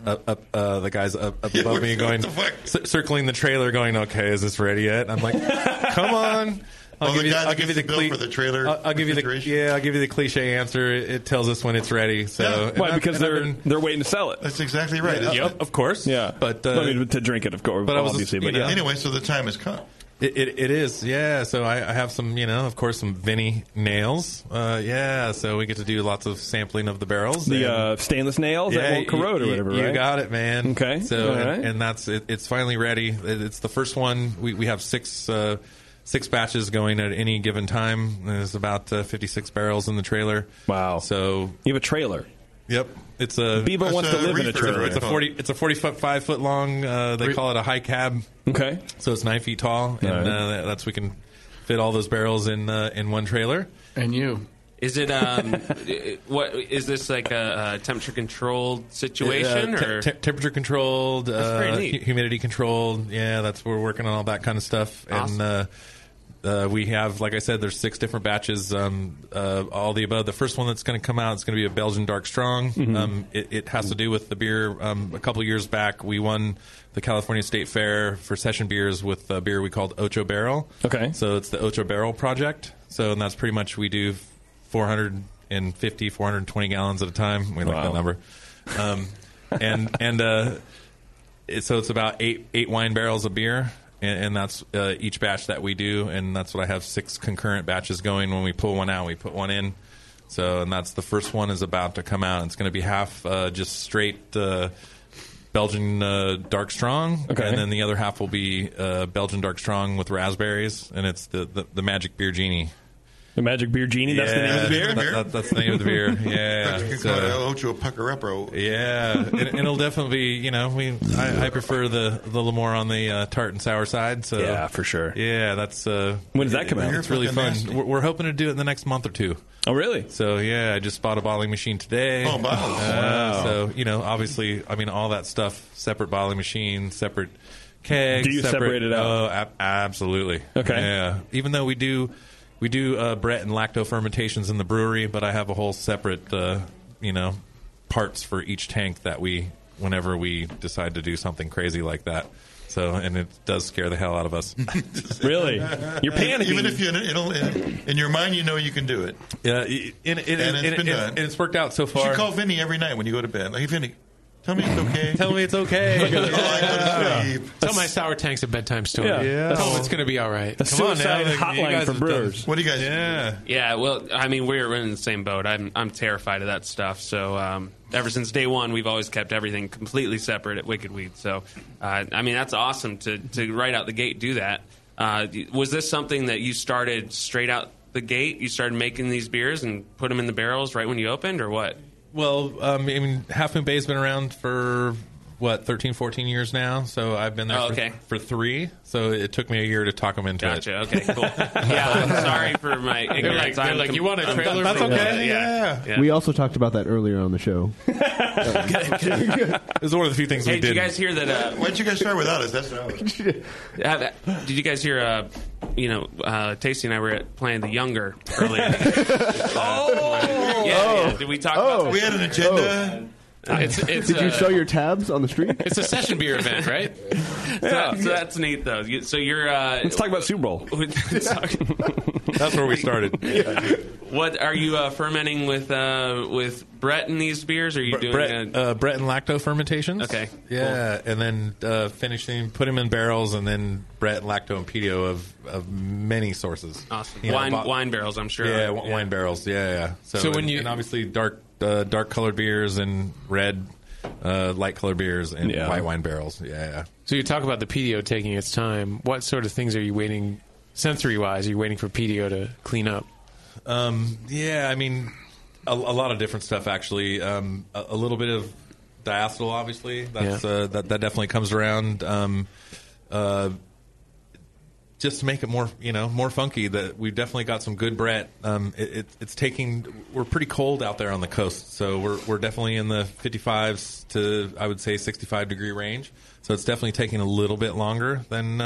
the guys up above me going circling the trailer, going, "Okay, is this ready yet?" I'm like, "Come on." I'll give you the bill for the trailer. I'll give you the cliche answer. It tells us when it's ready. So why? Because they're waiting to sell it. That's exactly right. Yep, of course. Yeah, but to drink it, of course. But obviously, anyway, so the time has come. It is, yeah. So I have some, of course, some Vinny nails. So we get to do lots of sampling of the barrels. The stainless nails that won't corrode or whatever, right? You got it, man. Okay. So, right. and that's it. It's finally ready. It's the first one. We have six batches going at any given time. There's about 56 barrels in the trailer. Wow. So you have a trailer. Yep, it's a Beaver wants to live in a trailer. It's a 5 foot long. They call it a high cab. Okay, so it's 9 feet tall, and we can fit all those barrels in one trailer. And you. Is it what is this like a temperature controlled situation or temperature controlled, humidity controlled? Yeah, that's we're working on all that kind of stuff. Awesome. And we have, like I said, there's 6 different batches. All the above. The first one that's going to come out is going to be a Belgian Dark Strong. Mm-hmm. It has to do with the beer. A couple years back, we won the California State Fair for session beers with a beer we called Ocho Barrel. Okay, so it's the Ocho Barrel project. So and that's pretty much we do 450, 420 gallons at a time. We like that number. So it's about eight wine barrels of beer. And that's each batch that we do, and that's what I have 6 concurrent batches going. When we pull one out, we put one in. So, and that's the first one is about to come out. It's going to be half just straight Belgian Dark Strong, and then the other half will be Belgian Dark Strong with raspberries, and it's the Magic Beer Genie. The Magic Beer Genie, that's the name of the beer? That's the name of the beer, yeah. Ocho Pucker-Upro. Yeah, and it'll definitely be, I prefer the little more on the tart and sour side. So yeah, for sure. Yeah, that's... when does that come out? It's really fun. We're hoping to do it in the next month or 2. Oh, really? So, yeah, I just bought a bottling machine today. Oh, wow. So, obviously, all that stuff, separate bottling machine, separate kegs. Do you separate it out? Oh, absolutely. Okay. Yeah, even though we do Brett and lacto fermentations in the brewery, but I have a whole separate, parts for each tank that whenever we decide to do something crazy like that. So, and it does scare the hell out of us. Really? You're panicking. Even if in your mind you know you can do it. Yeah, and it's been done. And it's worked out so far. You should call Vinny every night when you go to bed. Like, hey, Vinny, tell me it's okay. Tell me it's okay. Tell my sour tanks a bedtime story. Yeah. Tell them it's going to be all right. A suicide hotline for brewers. What do you guys do? Yeah, well, we're in the same boat. I'm terrified of that stuff. So ever since day one, we've always kept everything completely separate at Wicked Weed. So, that's awesome to right out the gate do that. Was this something that you started straight out the gate? You started making these beers and put them in the barrels right when you opened, or what? Well, Half Moon Bay's been around for, 13, 14 years now. So I've been there for 3. So it took me a year to talk them into it. Gotcha. Okay, cool. Yeah, I'm sorry for my ignorance. They're like, you want a trailer? That's okay. Yeah. We also talked about that earlier on the show. It was one of the few things we did. Did you guys hear that? Why did you guys start without us? That's what I was. Did you guys hear Tasty and I were playing the Younger earlier. Yeah. Did we talk about that? We had an agenda. Did you show your tabs on the street? It's a session beer event, right? So that's neat, though. So you're. Let's talk about Super Bowl. That's where we started. What are you fermenting with Brett in these beers? Or are you doing Brett and Lacto fermentations? Okay, yeah, cool. And then finishing, put them in barrels, and then Brett and Lacto and Pedio of many sources. Awesome. Wine barrels, I'm sure. Yeah, wine barrels. Yeah. So when and obviously dark colored beers and red light colored beers and white wine barrels. Yeah. So you talk about the Pedio taking its time. What sort of things are you waiting, sensory-wise, are you waiting for Pedio to clean up? I mean, a lot of different stuff, actually. A little bit of diacetyl, obviously. That's that definitely comes around. Just to make it more funky, that we've definitely got some good Brett. It's taking. We're pretty cold out there on the coast, so we're definitely in the 55s to, I would say, 65 degree range. So it's definitely taking a little bit longer than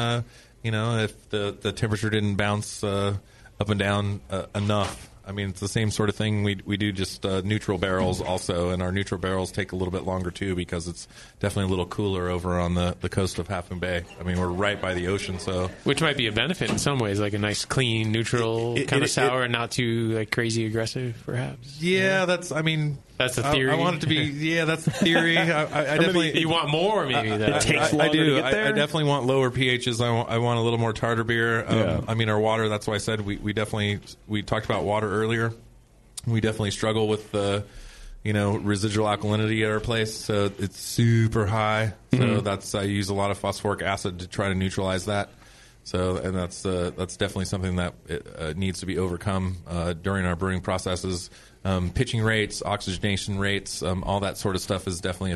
if the temperature didn't bounce up and down enough. I mean, it's the same sort of thing. We do just neutral barrels also, and our neutral barrels take a little bit longer too because it's definitely a little cooler over on the coast of Half Moon Bay. I mean, we're right by the ocean, so which might be a benefit in some ways, like a nice, clean, neutral kind of sour, not too crazy aggressive, perhaps. Yeah, that's the theory. I want it to be. Yeah, that's the theory. I definitely. You want more, maybe. It takes longer to get there. I definitely want lower pHs. I want a little more tartar beer. I mean, our water. That's why I said we talked about water earlier. We definitely struggle with the residual alkalinity at our place, so it's super high. So that's I use a lot of phosphoric acid to try to neutralize that. So, and that's definitely something that needs to be overcome during our brewing processes. Pitching rates, oxygenation rates, all that sort of stuff is definitely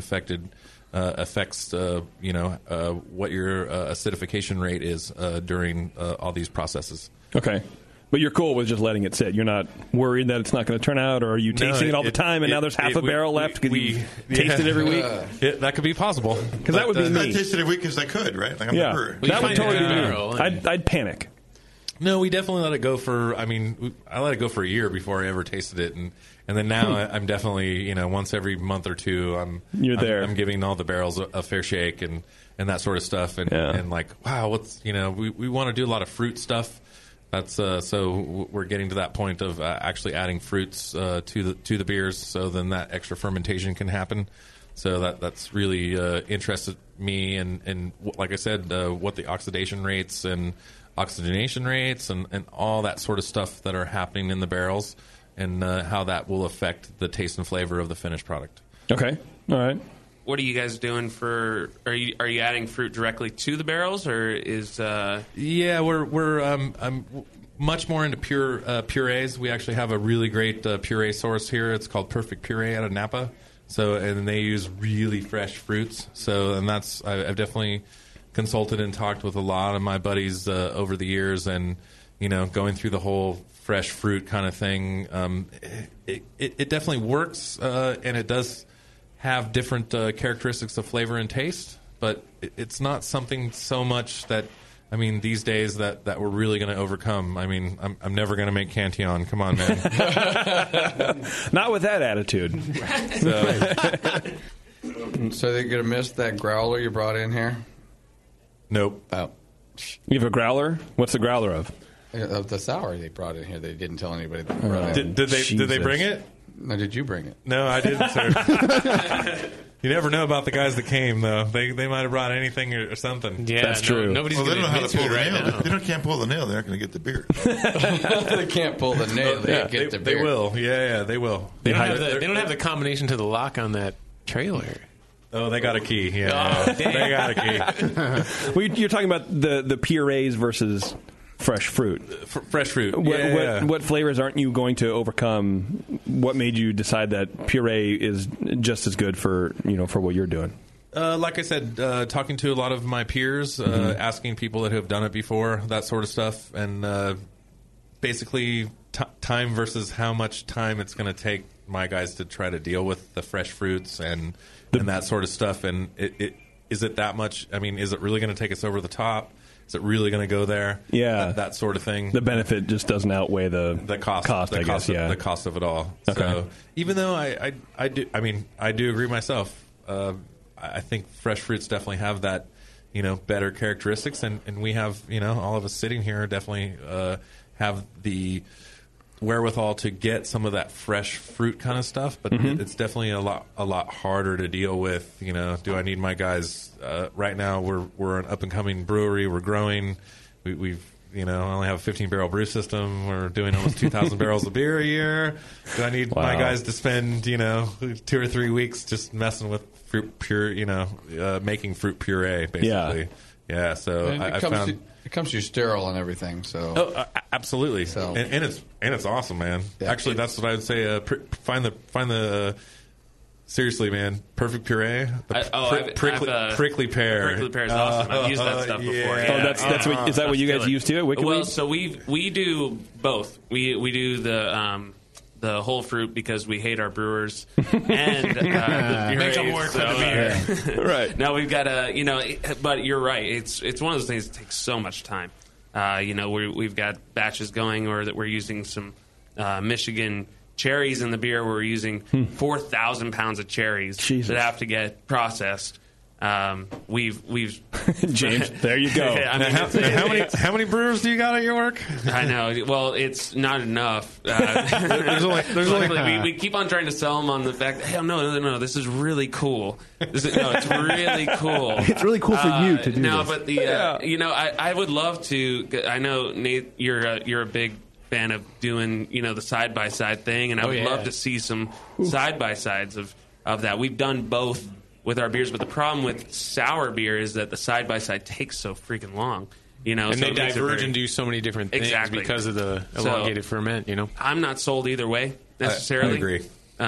affects what your acidification rate is during all these processes. Okay. But you're cool with just letting it sit. You're not worried that it's not going to turn out, or are you tasting it all the time, and now there's half a barrel left because you taste it every week? That could be possible. Because that would be me. I tasted it every week because I could, right? Like I'm that would totally be me. I'd panic. No, we definitely let it go for. I mean, I let it go for a year before I ever tasted it, and then now I'm definitely once every month or two I'm giving all the barrels a fair shake and that sort of stuff, and like wow, what's we want to do a lot of fruit stuff. That's so we're getting to that point of actually adding fruits to the beers, so then that extra fermentation can happen. So that's really interested me, and like I said, what the oxidation rates and oxygenation rates and all that sort of stuff that are happening in the barrels, and how that will affect the taste and flavor of the finished product. Okay, all right. What are you guys doing for? Are you adding fruit directly to the barrels, or is? Yeah, we're I'm much more into purees. We actually have a really great puree source here. It's called Perfect Puree out of Napa. So and they use really fresh fruits. So and that's I've definitely consulted and talked with a lot of my buddies over the years, and going through the whole fresh fruit kind of thing. It definitely works, and it does have different characteristics of flavor and taste, but it's not something so much that, I mean, these days that we're really going to overcome. I mean, I'm never going to make Cantillon. Come on, man. Not with that attitude. So they're going to miss that growler you brought in here? Nope. Oh. You have a growler? What's the growler of? Of the sour they brought in here. They didn't tell anybody they brought it in. Did they bring it? No, did you bring it? No, I didn't, sir. You never know about the guys that came, though. They might have brought anything or something. Yeah, that's true. Nobody's they don't know how to pull the right nail. now. They can't pull the nail. They're not going to get the beer. They can't pull the nail. They get the beer. They will. Yeah, they will. They don't have the combination to the lock on that trailer. Oh, they got a key. Yeah, they got a key. Well, you're talking about the purees versus fresh fruit. Fresh fruit. What flavors aren't you going to overcome? What made you decide that puree is just as good for for what you're doing? Like I said, talking to a lot of my peers, asking people that have done it before, that sort of stuff, and basically time versus how much time it's going to take my guys to try to deal with the fresh fruits and that sort of stuff. And is it that much? I mean, is it really going to take us over the top? Is it really going to go there? Yeah, that sort of thing. The benefit just doesn't outweigh the cost. I guess. The cost of it all. Okay. So even though I do agree myself. I think fresh fruits definitely have that, better characteristics, and we have, all of us sitting here definitely have the wherewithal to get some of that fresh fruit kind of stuff, but it's definitely a lot harder to deal with. Do I need my guys? Right now, we're an up and coming brewery. We're growing. We've only have a 15-barrel brew system. We're doing almost 2,000 barrels of beer a year. Do I need my guys to spend 2 or 3 weeks just messing with fruit pure? Making fruit puree, basically. Yeah. So I found. It comes to you sterile and everything, so absolutely. So and it's awesome, man. Yeah. Actually, that's what I would say. Find the seriously, man. Perfect puree. Prickly pear. Prickly pear is awesome. I've used that stuff before. Yeah. That's what, is that what you guys used to at Wicked Well, Weed? so we do both. We do the whole fruit because we hate our brewers and the Make them work for the beer. Right. No, we've got but you're right. It's one of those things that takes so much time. We've got batches going, or that we're using some Michigan cherries in the beer. We're using 4,000 pounds of cherries that have to get processed. We've James, there you go. How many brewers do you got at your work? I know. Well, it's not enough. There's only we keep on trying to sell them on the fact that, hey, no, this is really cool. It's really cool. It's really cool for you to do this. But I would love to. I know, Nate, you're a big fan of doing the side by side thing, and I would love to see some side by sides of that. We've done both with our beers, but the problem with sour beer is that the side by side takes so freaking long. And so they diverge and do so many different things because of the elongated ferment. I'm not sold either way necessarily. I agree.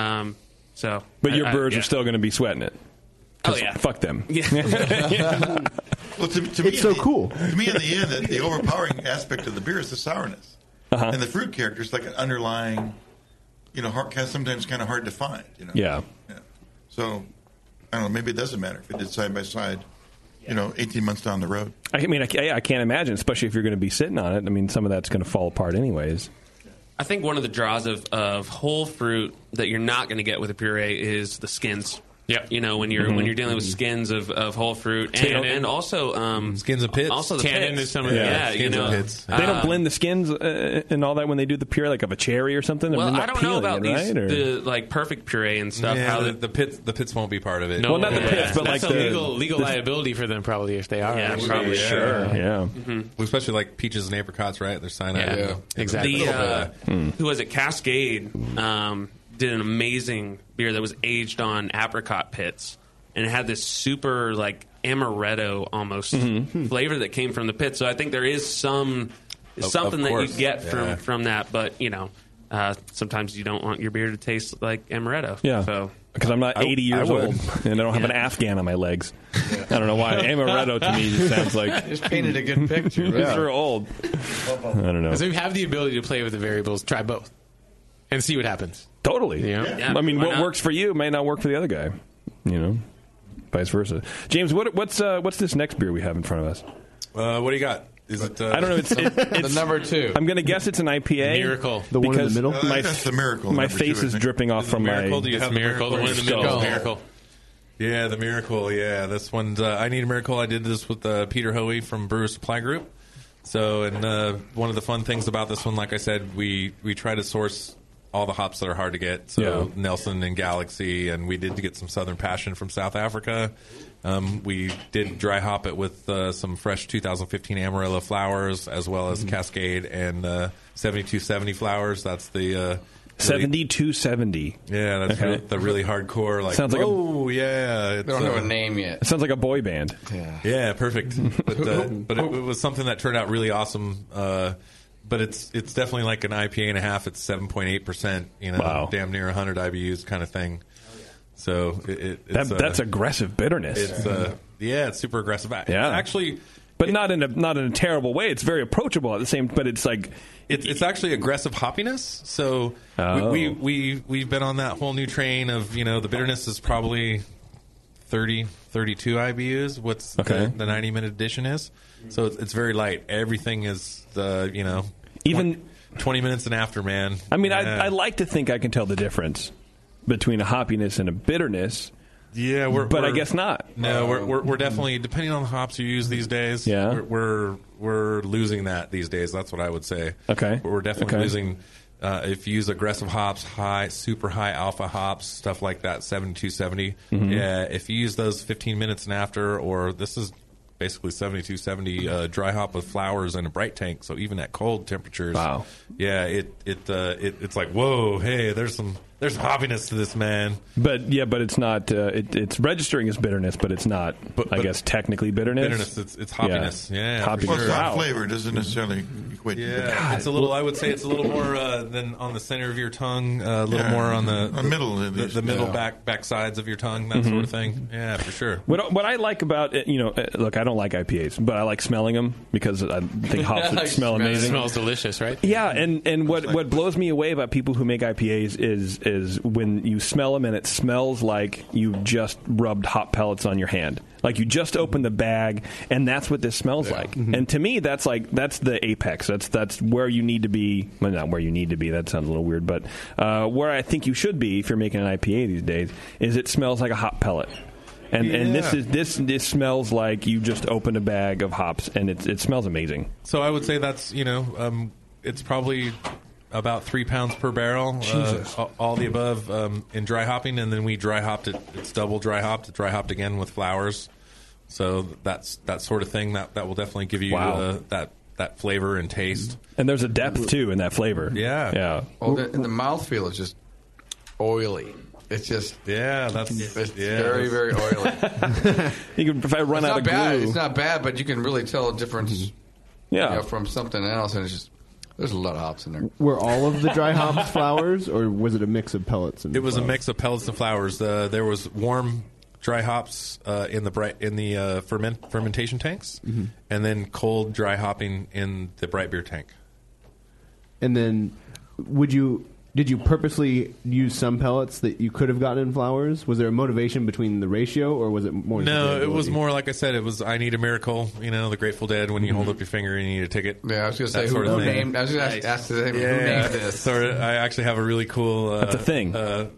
But your birds are still going to be sweating it. Oh yeah, fuck them. Yeah. Well, to me, it's so cool. To me, in the end, the overpowering aspect of the beer is the sourness, and the fruit character is like an underlying, sometimes kind of hard to find. Yeah. So I don't know. Maybe it doesn't matter if it did side by side. 18 months down the road. I mean, I can't imagine, especially if you're going to be sitting on it. I mean, some of that's going to fall apart anyways. I think one of the draws of whole fruit that you're not going to get with a puree is the skins. Yeah, when you're dealing with skins of whole fruit and also skins of pits. Also the tannin pits. is some of the skins of pits. They don't blend the skins and all that when they do the puree, like of a cherry or something. Well, I don't know about the perfect puree and stuff. Yeah, how the pits won't be part of it. No, well, not the pits, but that's like a legal liability for them probably if they are. Yeah, probably sure. Yeah, especially like peaches and apricots, right? They're cyanide. Yeah, exactly. Who was it? Cascade did an amazing beer that was aged on apricot pits. And it had this super, amaretto almost flavor that came from the pit. So I think there is something that you get from that. But, sometimes you don't want your beer to taste like amaretto. Yeah. So because I'm not 80 years old and I don't have an Afghan on my legs. I don't know why. Amaretto to me just sounds like... Just painted a good picture. It's real old. I don't know. So you have the ability to play with the variables. Try both and see what happens. Totally. Yeah. I mean, what works for you may not work for the other guy. Vice versa. James, what's this next beer we have in front of us? What do you got? Is it? I don't know. It's the number 2. I'm going to guess it's an IPA. Miracle. The one in the middle. That's the Miracle. My face is dripping off from my. Miracle? Do you have Miracle? The one in the middle is Miracle. Yeah, the Miracle. Yeah, this one's. I Need a Miracle. I did this with Peter Hoey from Brewer Supply Group. So, and one of the fun things about this one, like I said, we try to source all the hops that are hard to get. So Nelson and Galaxy, and we did get some Southern Passion from South Africa. We did dry hop it with some fresh 2015 Amarillo flowers, as well as Cascade and 7270 flowers. That's the 7270. Yeah, that's the really hardcore. Like, sounds like yeah. They don't have a name yet. It sounds like a boy band. Yeah, perfect. But it was something that turned out really awesome. But it's definitely like an IPA and a half. It's 7.8%. Wow. Damn near 100 IBUs kind of thing. So that's aggressive bitterness. It's super aggressive. Yeah, actually, but not in a terrible way. It's very approachable at the same. But it's like it's actually aggressive hoppiness. So we've been on that whole new train of the bitterness is probably 32 IBUs. What's the 90-minute edition is. So it's very light. Everything is even 20 minutes and after, man. I mean, I like to think I can tell the difference between a hoppiness and a bitterness. Yeah, but I guess not. No, we're definitely, depending on the hops you use these days. Yeah, we're losing that these days. That's what I would say. Okay, we're definitely losing. If you use aggressive hops, super high alpha hops, stuff like that, 7270. Mm-hmm. Yeah, if you use those 15 minutes and after, or this is basically 7270 dry hop with flowers and a bright tank. So even at cold temperatures, wow. Yeah, it's like, whoa, hey, there's hoppiness to this, man. But it's not. It's registering as bitterness, but it's not. I guess technically bitterness. Bitterness, it's hoppiness. Yeah, hoppiness. Well, it's not flavor. It doesn't necessarily equate. Yeah, it's a little. I would say it's a little more than on the center of your tongue. A little more on the middle, the middle back sides of your tongue, that sort of thing. Yeah, for sure. What I like about it, look, I don't like IPAs, but I like smelling them because I think hops would smell amazing. It smells delicious, right? Yeah, and what blows me away about people who make IPAs is when you smell them and it smells like you just rubbed hop pellets on your hand. Like you just opened the bag, and that's what this smells like. Mm-hmm. And to me, that's the apex. That's where you need to be. Well, not where you need to be. That sounds a little weird, but where I think you should be if you're making an IPA these days is it smells like a hop pellet. And this smells like you just opened a bag of hops, and it smells amazing. So I would say that's it's probably about 3 pounds per barrel. Jesus. All the above in dry hopping, and then we dry hopped it. It's double dry hopped. Dry hopped again with flowers. So that's that sort of thing that will definitely give you that flavor and taste. And there's a depth too in that flavor. Yeah. Well, the mouthfeel is just oily. It's just it's very, very oily. If I run out of glue, it's not bad, but you can really tell a difference. From something else, and it's just there's a lot of hops in there. Were all of the dry hops flowers, or was it a mix of pellets? It was a mix of pellets and flowers. There was warm dry hops in the fermentation tanks, and then cold dry hopping in the bright beer tank. And then, did you purposely use some pellets that you could have gotten in flowers? Was there a motivation between the ratio, or was it more? No, it was more like I said. It was I Need a Miracle. The Grateful Dead. When you hold up your finger and you need a ticket. Yeah, I was going to say who named. I was going to ask who named this. So I actually have a really cool. That's a thing.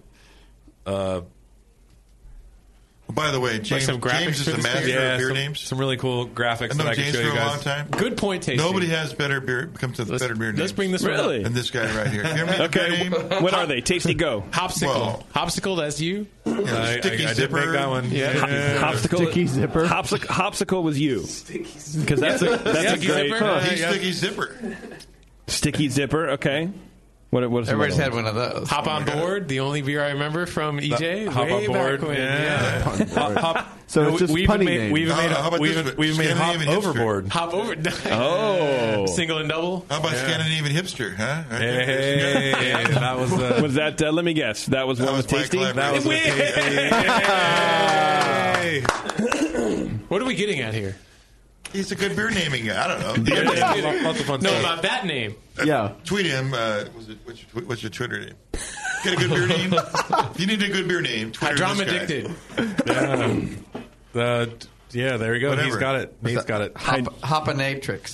By the way, James is the master of beer names. Some really cool graphics that I can James show you for guys. a long time. Good point, Tasty. Nobody has better beer. Comes to better beer names. Let's bring this one up. And this guy right here. Okay, what are they? Tasty, go. Hopsicle. Well, Hopsicle, that's you? Sticky I Zipper. did make that one. Hopsicle. Sticky Zipper. Hopsicle was you. Because that's a great. He's Sticky Zipper. Sticky Zipper. Okay. What Everybody's had one of those. Hop on board, the only beer I remember from EJ. Hop on board. Yeah. So it's just punny names. We even made Hop Overboard. Hop over. Oh. Single and double. How about Scandinavian Hipster, huh? Hey, that was... was that, let me guess, that was one with Tasty? That was with Tasty. What are we getting at here? He's a good beer naming guy. I don't know. Lots of fun stuff. About that name. Yeah. Tweet him. What's your Twitter name? Get a good beer name. If you need a good beer name, Twitter Drama this guy. Addicted. Yeah, there we go. Whatever. He's got it. Nate's got it. Hoppinatrix.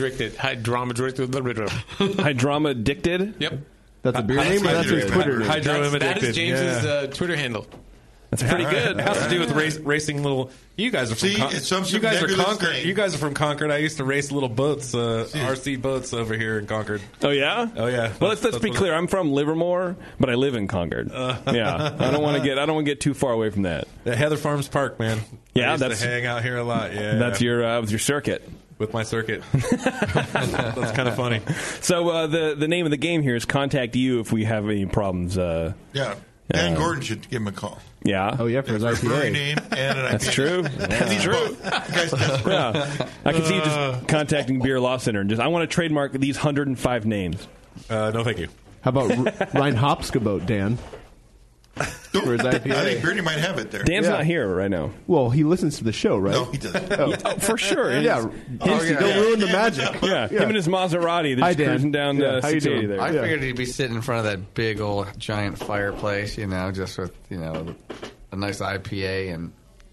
Hydroma Addicted? Yep. That's a beer name, or that's his Twitter name? That is James's Twitter handle. That's pretty good. It has to do with racing little. You guys are from you guys are Concord. You guys are from Concord. I used to race little boats, RC boats over here in Concord. Oh yeah. Oh yeah. Well, let's be clear. I'm from Livermore, but I live in Concord. Yeah. I don't want to get too far away from that. Heather Farms Park, man. Yeah, I used to hang out here a lot. Yeah. That's your circuit. With my circuit. That's kind of funny. So the name of the game here is Contact You if we have any problems. Yeah. Dan Gordon should give him a call. Yeah. Oh, yeah, for his IPA. Name and an IPA. That's true. That's true. Yeah. I can see you just contacting Beer Law Center and I want to trademark these 105 names. No, thank you. How about Ryan Hopskaboat, Dan? For his IPA. I think Bernie might have it there. Dan's not here right now. Well, he listens to the show, right? No, he doesn't. Oh, for sure. Don't ruin the magic. Yeah. Him and his Maserati. They're just cruising down 680 there. I figured he'd be sitting in front of that big old giant fireplace, just with, a nice IPA and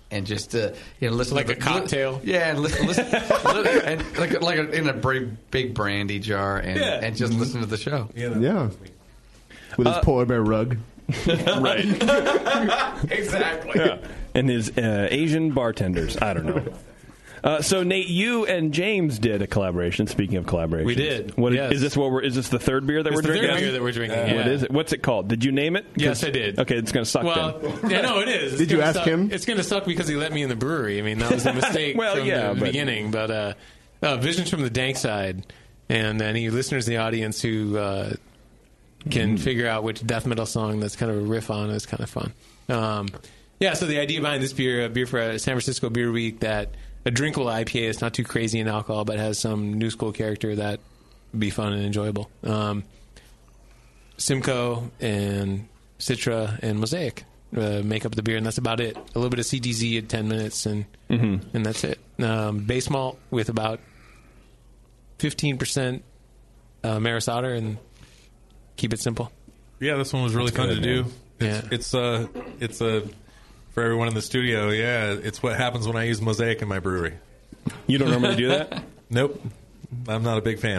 and just listen like to a cocktail. Yeah, and listen and like in a big brandy jar, and just listen to the show. Yeah, with his polar bear rug. Right. Exactly. Yeah. And his Asian bartenders. I don't know. So Nate, you and James did a collaboration. Speaking of collaborations, We did. Is this is this the third beer that we're drinking? The third beer that we're drinking. What is it? What's it called? Did you name it? Yes, I did. Okay, it's going to suck. Well, then. yeah, no, it is. It's Did you gonna ask suck. him? It's going to suck because he let me in the brewery. I mean, that was a mistake Well, from yeah, the but- beginning. But Visions from the Dank Side, and any listeners in the audience who can figure out which death metal song that's kind of a riff on is kind of fun. So the idea behind this beer, a beer for San Francisco Beer Week, that a drinkable IPA is not too crazy in alcohol, but has some new school character that would be fun and enjoyable. Simcoe and Citra and Mosaic make up the beer, and that's about it. A little bit of CTZ at 10 minutes, and that's it. Base malt with about 15% Maris Otter, and keep it simple. Yeah, this one was really fun to do. It's for everyone in the studio. Yeah, it's what happens when I use Mosaic in my brewery. You don't normally do that? Nope, I'm not a big fan.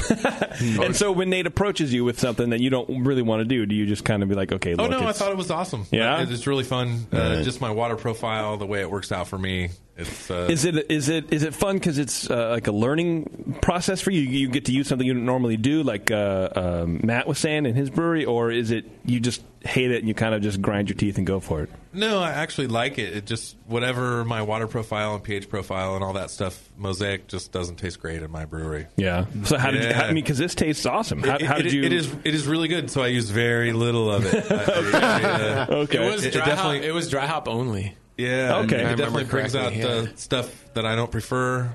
And so when Nate approaches you with something that you don't really want to do you just kind of be like, okay, look, I thought it was awesome. Yeah? It's really fun. Just my water profile, the way it works out for me. It's Is it fun because it's like a learning process for you? You get to use something you don't normally do, like Matt was saying in his brewery, or is it you just hate it and you kind of just grind your teeth and go for it? No, I actually like it. It just, whatever my water profile and pH profile and all that stuff, Mosaic just doesn't taste great in my brewery. Yeah. So because this tastes awesome. How did you? It is really good. So I use very little of it. Okay. It was dry hop only. Yeah. Okay. It definitely brings out correctly, stuff that I don't prefer.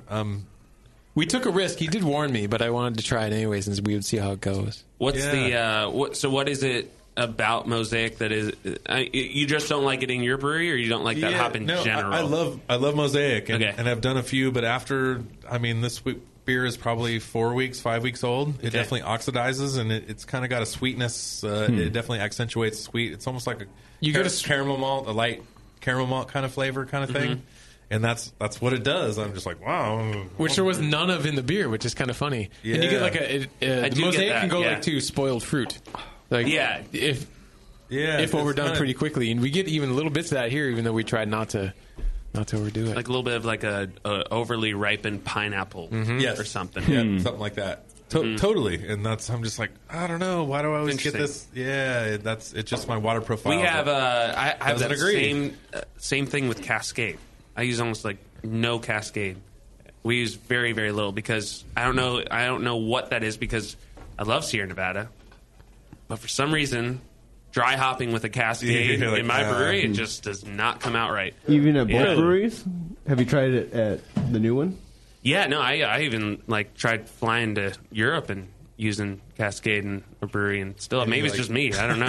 We took a risk. He did warn me, but I wanted to try it anyway since we would see how it goes. What's what is it about Mosaic that is you just don't like it in your brewery, or you don't like that hop in general? I love Mosaic, and, Okay. and I've done a few, but after, this beer is probably 5 weeks old. It definitely oxidizes, and it's kind of got a sweetness. It definitely accentuates sweet. It's almost like caramel malt, a light caramel malt kind of flavor kind of thing. And that's what it does. I'm just like, wow. Which there was none of in the beer, which is kind of funny. Yeah. And you get like the Mosaic can go like to spoiled fruit. Like, if overdone pretty quickly, and we get even little bits of that here, even though we tried not to overdo it. Like a little bit of like a overly ripened pineapple, or something. Yeah, something like that. Totally, and I'm just like, I don't know, why do I always get this? Yeah, it's just my water profile. We have I have that same thing with Cascade. I use almost like no Cascade. We use very, very little because I don't know what that is, because I love Sierra Nevada, but for some reason, dry hopping with a Cascade in my brewery, it just does not come out right. Even at both breweries? Have you tried it at the new one? Yeah, no, I even tried flying to Europe and using Cascade in a brewery, and still, maybe it's just me. I don't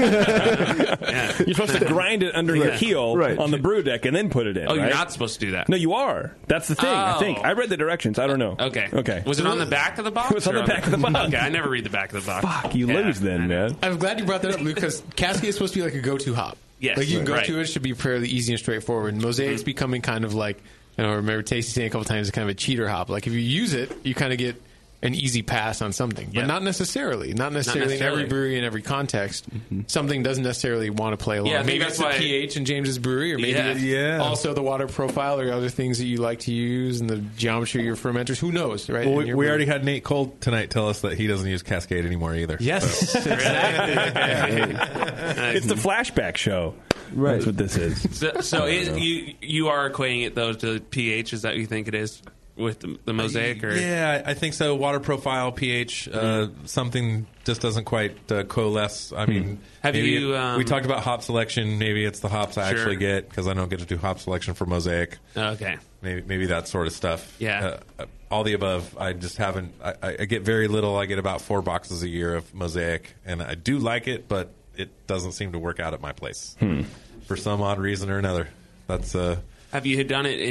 know. You're supposed to grind it under your heel on the brew deck and then put it in. Oh, you're right? not supposed to do that. No, you are. That's the thing. I think I read the directions. I don't know. Okay. Was it on the back of the box? It was on the back of the box. Okay, I never read the back of the box. Fuck, you lose then, man. I'm glad you brought that up, Luke, because Cascade is supposed to be like a go-to hop. Yes, like you can go to it should be fairly easy and straightforward. Mosaic's becoming kind of like, I remember Tasty saying a couple times, it's kind of a cheater hop. Like if you use it, you kind of get an easy pass on something, but not necessarily. Not necessarily in every brewery, in every context. Something doesn't necessarily want to play along. Yeah, maybe it's the pH in James's brewery, or maybe it's also the water profile or other things that you like to use and the geometry of your fermenters. Who knows, right? Well, we already had Nate Cole tonight tell us that he doesn't use Cascade anymore either. Yes, exactly. It's the flashback show. Right. That's what this is. So you are equating it, though, to pH? Is that what you think it is? With the Mosaic? Or? Yeah, I think so. Water profile, pH, something just doesn't quite coalesce. I mean, we talked about hop selection. Maybe it's the hops I actually get, because I don't get to do hop selection for Mosaic. Okay. Maybe that sort of stuff. Yeah. All the above. I just haven't. I get very little. I get about 4 boxes a year of Mosaic, and I do like it, but it doesn't seem to work out at my place for some odd reason or another. That's. Have you done it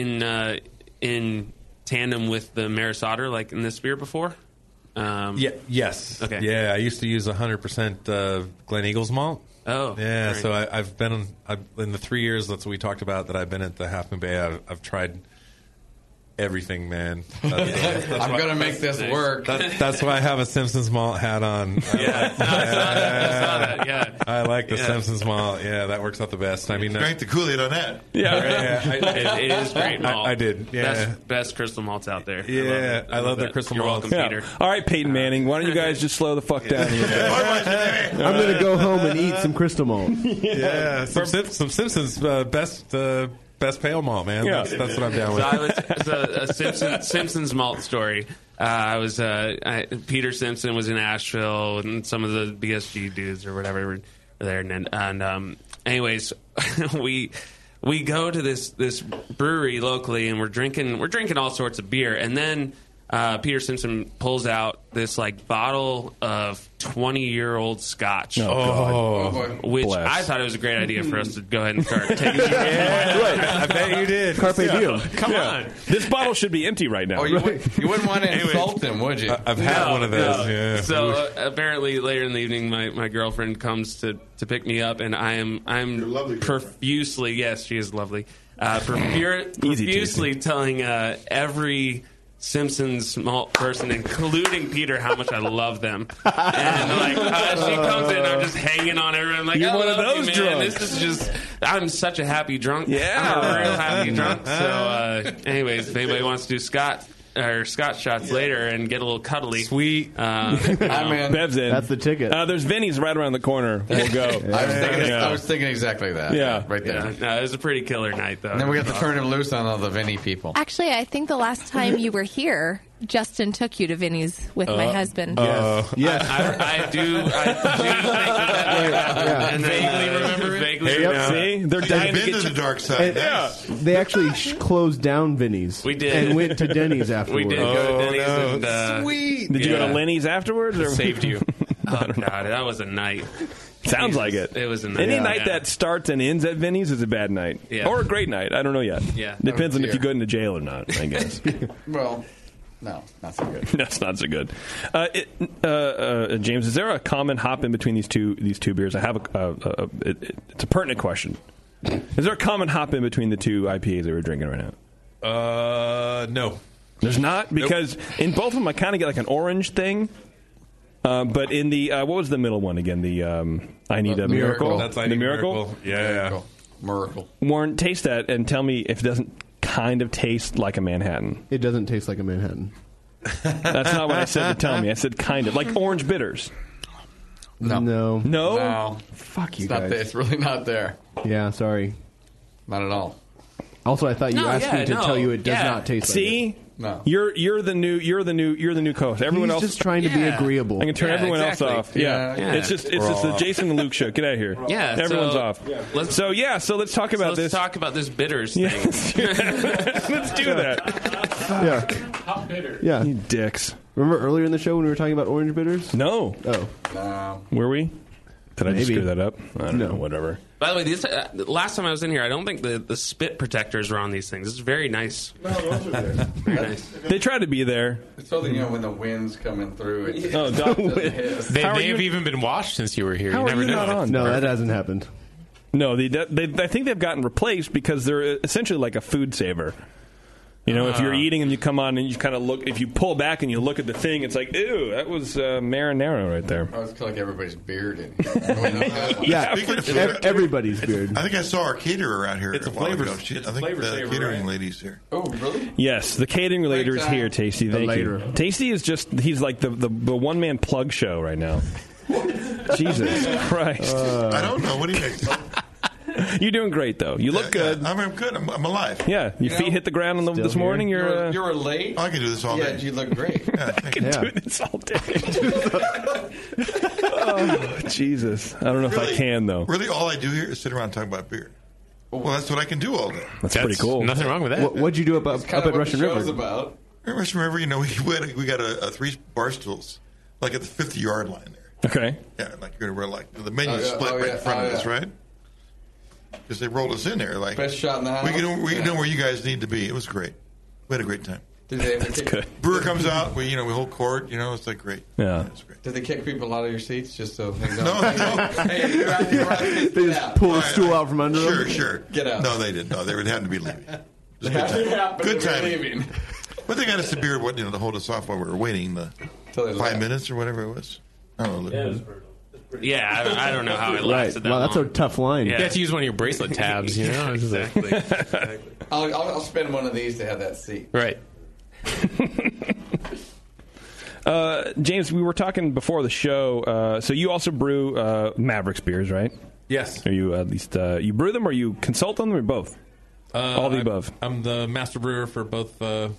in tandem with the Maris Otter, like in this beer before? Yes. Okay. Yeah, I used to use 100% Glen Eagles malt. Oh, yeah. great. So I've been in the 3 years that's what we talked about that I've been at the Half Moon Bay. I've tried everything, man. That's I'm why- going to make this work. That's why I have a Simpsons malt hat on. I like the Simpsons malt. Yeah, that works out the best. I mean, drank the Kool-Aid on that. It is great malt. I did. Yeah, best crystal malts out there. Yeah, I love their crystal You're malts. welcome, Peter. All right, Peyton Manning, why don't you guys just slow the fuck down here? I'm going to go home and eat some crystal malt. Yeah, some Simpsons best pale malt, man. Yeah. That's what I'm down with. So it's a Simpsons malt story. Peter Simpson was in Asheville, and some of the BSG dudes or whatever were there. And anyways, we go to this brewery locally, and we're drinking all sorts of beer, and then Peter Simpson pulls out this bottle of 20-year-old Scotch. Oh, God. Which Bless. I thought it was a great idea for us to go ahead and start taking. I bet you did. Carpe diem. Come on. This bottle should be empty right now. Oh, you wouldn't want to insult him, would you? I've had one of those. Yeah. So apparently later in the evening, my girlfriend comes to pick me up, and I'm profusely, yes, she is lovely, profusely telling every Simpsons malt person, including Peter, how much I love them. And she comes in, I'm just hanging on everyone. I'm like, You're I one of love those you, man. drunks. This is just, I'm such a happy drunk. Yeah. I'm a real happy drunk. So, anyways, if anybody wants to do Scotch shots later and get a little cuddly. Sweet. I'm in. Bev's in. That's the ticket. There's Vinny's right around the corner. We'll go. I was thinking exactly that. Yeah. Right there. Yeah. No, it was a pretty killer night, though. And then we got to turn him loose on all the Vinny people. Actually, I think the last time you were here, Justin took you to Vinny's with my husband. Yes. I do think that. And vaguely remember it. Vaguely remember. See? They're You've dying to been get to the you. dark side. Nice. They actually closed down Vinny's. We did. And went to Denny's afterwards. We did go to Denny's and Sweet. Did you go to Lenny's afterwards? Or? Saved you. oh god, that was a night. Sounds like it. It was a night. Any night that starts and ends at Vinny's is a bad night. Yeah. Or a great night. I don't know yet. Yeah. Depends on if you go into jail or not, I guess. Well, no, not so good. That's not so good. James, is there a common hop in between these two beers? I have it's a pertinent question. Is there a common hop in between the two IPAs that we're drinking right now? No. There's not? Because in both of them I kind of get like an orange thing. But in the, what was the middle one again? The I Need a Miracle? That's I the Need a Miracle? Yeah. Miracle. Warren, taste that and tell me if it doesn't kind of taste like a Manhattan. It doesn't taste like a Manhattan. That's not what I said to tell me. I said kind of. Like orange bitters. No. No? Fuck you It's not guys. there. It's really not there. Yeah, sorry. Not at all. Also, I thought you asked me to tell you it does not taste See? like it. No. You're the new co-host. Everyone He's else just trying to be agreeable. I can turn everyone else off. Yeah. It's just the Jason and Luke show. Get out of here. Yeah, everyone's so off. let's- So let's talk about Let's this. talk about this bitters thing. Let's do that. Yeah. You dicks. Remember earlier in the show when we were talking about orange bitters? No. Oh. No. Were we? Did I just Maybe. screw that up? I don't know. Whatever. By the way, this, last time I was in here, I don't think the spit protectors were on these things. This is very nice. No, those are there. Very nice. They tried to be there. It's so that, when the wind's coming through, it Oh, doesn't hit. They have even been washed since you were here. How you are never you know. not on? No, that hasn't happened. No, I think they've gotten replaced because they're essentially like a food saver. If you're eating and you come on and you kind of look, if you pull back and you look at the thing, it's like, ew, that was marinara right there. Oh, it's like everybody's beard in here. Yeah, everybody's beard. I think I saw our caterer around here. It's a while flavor- ago. it's a I think flavor the saver, catering right? lady's here. Oh, really? Yes, the catering later is here, Tasty. Thank you. Tasty is he's like the one-man plug show right now. Jesus Christ. I don't know. What do you think? You're doing great, though. You look good. I'm good. I'm alive. Yeah, your feet hit the ground this morning. You were late. I can do this all Yeah, day. you look great. Yeah, I can do this all day. Oh, Jesus. I don't know if I can, though. Really, all I do here is sit around and talk about beer. Well, that's what I can do all day. That's pretty cool. Nothing wrong with that. What'd you do up at Russian River? About. At Russian River, we got a 3 bar stools, like at the 50-yard line there. Okay. Yeah, like you're gonna wear the menu Oh, yeah. split Oh, right yeah. in front Oh, of us, yeah. right? Because they rolled us in there. Like Best shot in the house. we know where you guys need to be. It was great. We had a great time. That's good. Brewer comes out, we hold court. It's like great. Yeah. Did they kick people out of your seats just so they don't? No. Hey, you're out here. They just pull a stool out from under them. Sure. Get out. No, they didn't. No, they would have to be leaving. They have to happen Good to be time. leaving. But they got us a beer, to hold us off while we were waiting the 5 minutes or whatever it was. I don't know. Yeah, I don't know how it Right. lasted that Well, that's long. a tough line. You have to use one of your bracelet tabs, Exactly. I'll spend one of these to have that seat. Right. James, we were talking before the show. So you also brew Mavericks beers, right? Yes. Are you at least you brew them, or you consult on them, or both? All the above. I'm the master brewer for both. Oh,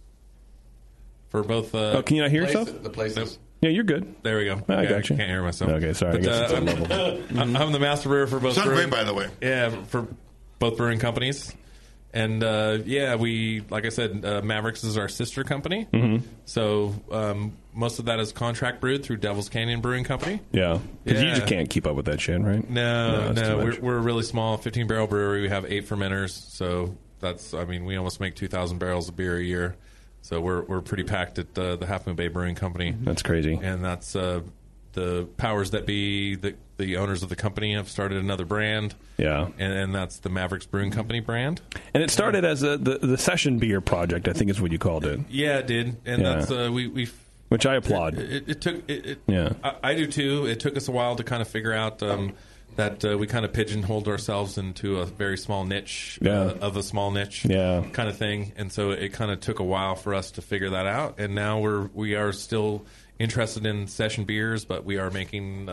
can you not hear yourself? The places. Yeah, you're good. There we go. I Okay, got you. I can't hear myself. Okay, sorry. I guess it's I'm, a level. I'm the master brewer for both. Sounds brewing, great, by the way. Yeah, for both brewing companies. And we, like I said, Mavericks is our sister company. Mm-hmm. So most of that is contract brewed through Devil's Canyon Brewing Company. Yeah, because you Yeah. just can't keep up with that shit, right? No, that's too much. we're a really small 15-barrel brewery. We have 8 fermenters, so we almost make 2,000 barrels of beer a year. So we're pretty packed at the Half Moon Bay Brewing Company. That's crazy. And that's the powers that be, the owners of the company have started another brand. Yeah. And that's the Mavericks Brewing Company brand. And it started as the session beer project, I think is what you called it. Yeah, it did. And Yeah. that's we which I applaud. It took it. Yeah. I do too. It took us a while to kind of figure out that we kind of pigeonholed ourselves into a very small niche of a small niche kind of thing. And so it kind of took a while for us to figure that out. And now we are still interested in session beers, but we are making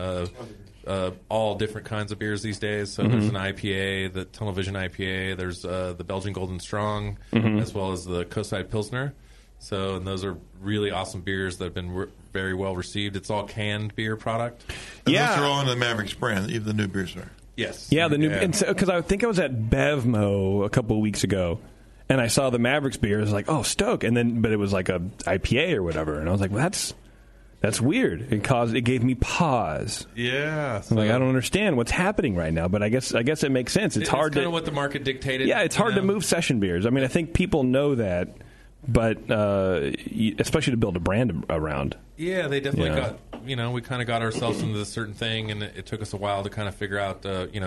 all different kinds of beers these days. So there's an IPA, the Television IPA. There's the Belgian Golden Strong, as well as the Coastside Pilsner. So, and those are really awesome beers that have been very well received. It's all canned beer product. And those are all in the Mavericks brand, even the new beers are. Yes. Yeah, the new because I think I was at BevMo a couple of weeks ago, and I saw the Mavericks beer. I was like, oh, Stoke, but it was like a IPA or whatever, and I was like, well, that's weird. It gave me pause. Yeah, I'm like, I don't understand what's happening right now, but I guess it makes sense. It's hard kind of what the market dictated. Yeah, it's hard to move session beers. I mean, I think people know that, but especially to build a brand around. Yeah, they definitely got. We kind of got ourselves into this certain thing, and it took us a while to kind of figure out,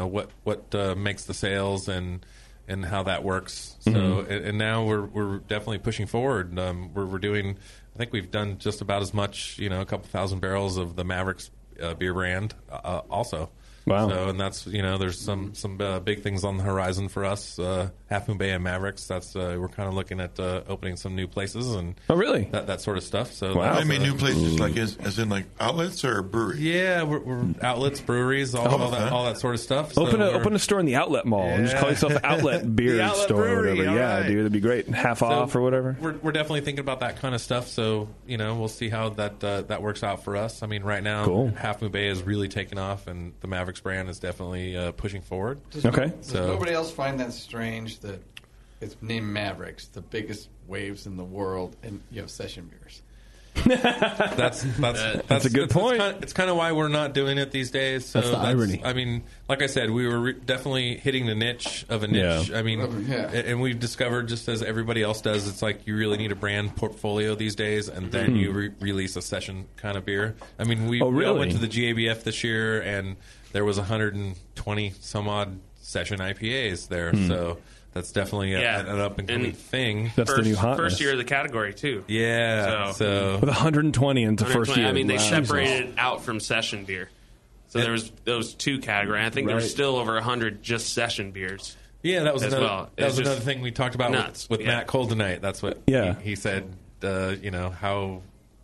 what makes the sales and how that works. So, and now we're definitely pushing forward. We're doing. I think we've done just about as much, a couple thousand barrels of the Mavericks beer brand also. Wow. So, and that's, there's some big things on the horizon for us, Half Moon Bay and Mavericks. That's we're kind of looking at opening some new places and really that sort of stuff. So, Wow. I mean, new places like as in like outlets or breweries? Yeah, we're outlets, breweries, all that sort of stuff. So Open a store in the outlet mall and just call yourself the outlet beer outlet store brewery, or whatever. all Yeah, right. dude, that'd be great. Half off or whatever. We're definitely thinking about that kind of stuff. So we'll see how that works out for us. I mean, right now, Cool. Half Moon Bay is really taking off, and the Mavericks brand is definitely pushing forward. Does nobody else find that strange that it's named Mavericks, the biggest waves in the world, and session beers? That's a good point. It's kind of why we're not doing it these days. So That's the irony. I mean, like I said, we were definitely hitting the niche of a niche. Yeah. I mean, and we've discovered, just as everybody else does, it's like you really need a brand portfolio these days, and then you release a session kind of beer. I mean, we all went to the GABF this year, and there was 120 some odd session IPAs there. So that's definitely an up and coming thing. That's the new hotness. First year of the category too. Yeah. So with 120 into first year. I mean, they Wow. separated it out from session beer. So there was those two categories. I think there was still over 100 just session beers. Yeah, that was as another, well. that was It's another thing we talked about nuts. with Matt Cole tonight. That's what he said. How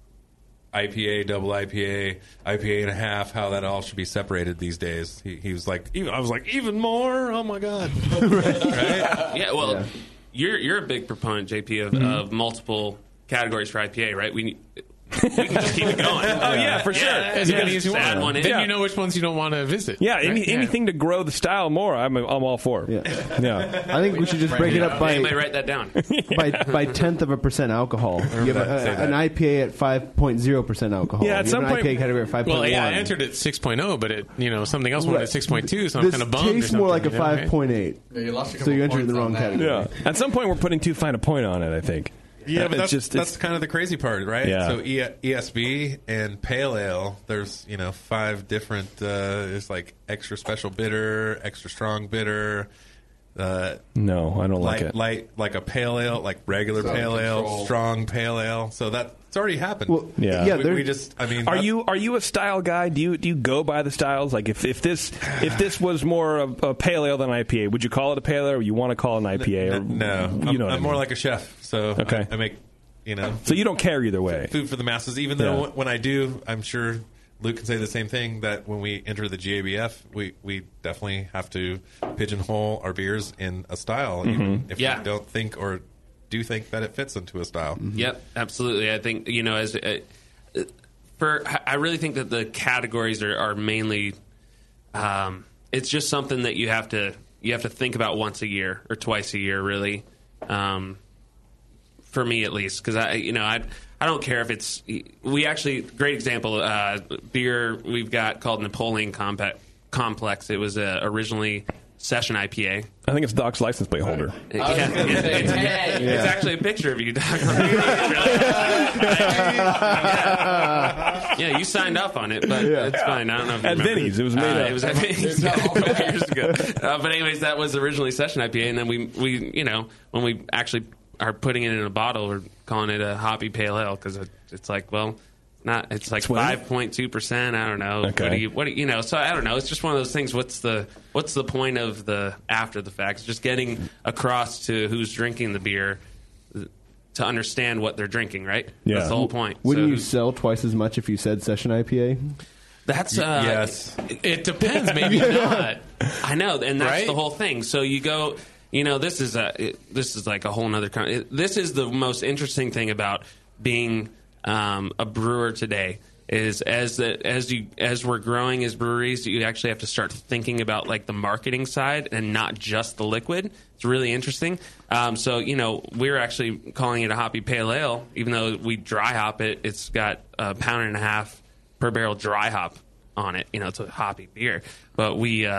IPA, double IPA, IPA and a half, how that all should be separated these days. He was like, I was like, even more? Oh my god! Right? Yeah. Well, you're a big proponent, JP, of multiple categories for IPA, right? We can just keep it going. Oh yeah, for sure. As many as you Add want. one in. Then you know which ones you don't want to visit. Yeah, right? anything to grow the style more, I'm all for. Yeah. I think we should just break it up by I might write that down. by 1/10% alcohol. You have an IPA at 5.0% alcohol. Yeah, at you some have an point. IPA category at 5.1. Well, yeah, I entered at 6.0, but something else went at 6.2, so I'm this kind of bummed. or tastes more like a something, 5.8. Yeah, you lost a So you couple entered the points wrong on that. category. Yeah. At some point, we're putting too fine a point on it, I think. Yeah, but It's that's kind of the crazy part, right? Yeah. So ESB and Pale Ale, there's 5 different. There's like extra special bitter, extra strong bitter. No, I don't like it. Like a pale ale, like regular pale ale, strong pale ale. So it's already happened. Well, yeah. We just. I mean, are you a style guy? Do you go by the styles? Like if this was more of a pale ale than an IPA, would you call it a pale ale, or you want to call it an IPA? No, I'm more like a chef. So okay. I make So you don't care either way. Food for the masses. Even though when I do, I'm sure Luke can say the same thing, that when we enter the GABF, we definitely have to pigeonhole our beers in a style, even if we don't think or do think that it fits into a style. Yep, absolutely. I think I really think that the categories are mainly. It's just something that you have to think about once a year or twice a year, really. For me, at least, because I don't care if it's. We actually, great example, beer we've got called Napoleon Complex. It was originally session IPA. I think it's Doc's license plate holder. It's actually a picture of you, Doc. Yeah, you signed up on it, but it's fine. I don't know if you at remember. Vinny's. It was made up. It was at Vinny's a couple years ago. But anyways, that was originally session IPA, and then we when we actually are putting it in a bottle, we're calling it a hoppy pale ale because it's like, well, it's like 5.2%. I don't know. Okay. What do you so I don't know. It's just one of those things. What's the point of the after the fact? It's just getting across to who's drinking the beer to understand what they're drinking, right? Yeah. That's the whole point. Wouldn't you sell twice as much if you said session IPA? That's yes. It depends. Maybe not. I know, and that's Right? the whole thing. So you go. This is like a whole nother. This is the most interesting thing about being a brewer today. Is as we're growing as breweries, you actually have to start thinking about like the marketing side and not just the liquid. It's really interesting. So we're actually calling it a hoppy pale ale, even though we dry hop it. It's got 1.5 pounds per barrel dry hop on it. It's a hoppy beer, but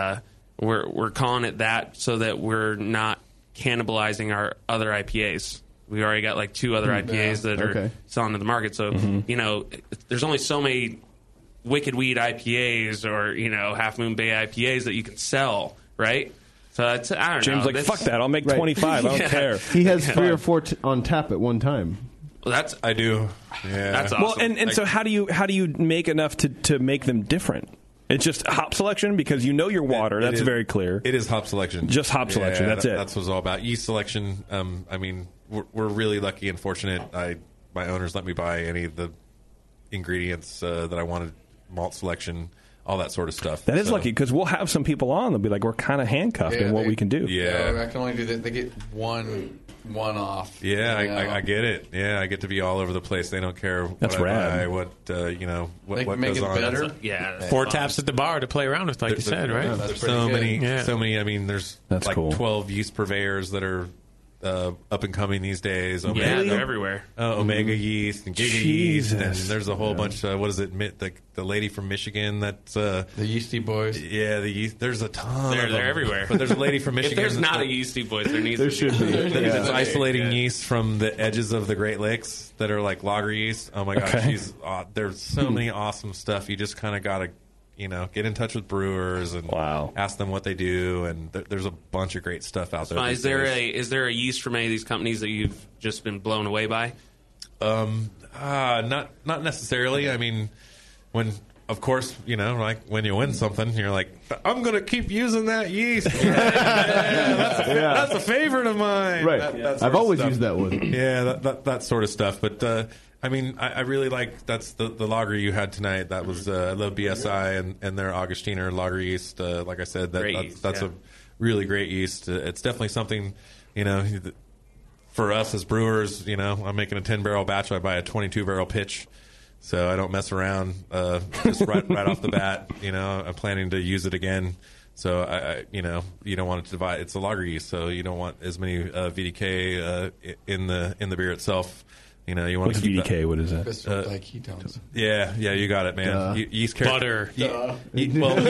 we're calling it that so that we're not cannibalizing our other IPAs. We already got like 2 other IPAs that are selling to the market. So, there's only so many Wicked Weed IPAs or, Half Moon Bay IPAs that you can sell, right? So I don't know. James like, fuck that. I'll make 25. I don't care. He has 3 or 4 on tap at one time. Well, I do. Yeah. That's awesome. Well, and so how do you make enough to make them different? It's just hop selection because your water. That's very clear. It is hop selection. Just hop selection. That's it. That's what it's all about. Yeast selection. I mean, we're really lucky and fortunate. My owners let me buy any of the ingredients that I wanted, malt selection, all that sort of stuff. That is lucky because we'll have some people on. They'll be like, we're kind of handcuffed in what we can do. Yeah, I can only do that. They get one off. Yeah, I get it. Yeah, I get to be all over the place. They don't care That's what rad. I buy, what what make goes it on. better. Yeah, 4 taps at the bar to play around with, like you said, right? There's so many. I mean, there's That's like cool. 12 yeast purveyors that are up and coming these days. They're everywhere. Omega yeast and Giga yeast, and there's a whole bunch. What is it? The lady from Michigan that's the Yeasty Boys. Yeah, the yeast. There's a ton. They're of them. everywhere. But there's a lady from Michigan. If there's not a Yeasty Boys, there needs There to should be. That's isolating yeast from the edges of the Great Lakes that are like lager yeast. Oh my gosh, there's so many awesome stuff. You just kind of gotta. Get in touch with brewers and ask them what they do, and there's a bunch of great stuff out there. Is there a yeast from any of these companies that you've just been blown away by? Not necessarily. I mean, of course, like when you win something, you're like, I'm going to keep using that yeast. That's a favorite of mine. Right. That I've always used that one. Yeah, that sort of stuff. But I mean, I really like that's the lager you had tonight. That was I love BSI and their Augustiner lager yeast. Like I said, that's a really great yeast. It's definitely something for us as brewers. I'm making a 10-barrel batch. I buy a 22-barrel pitch, so I don't mess around. Just right off the bat, I'm planning to use it again. So I you don't want it to divide. It's a lager yeast, so you don't want as many VDK in the beer itself. You want What's to keep VDK? What is that? Like ketones. Yeah, you got it, man. Yeast Butter.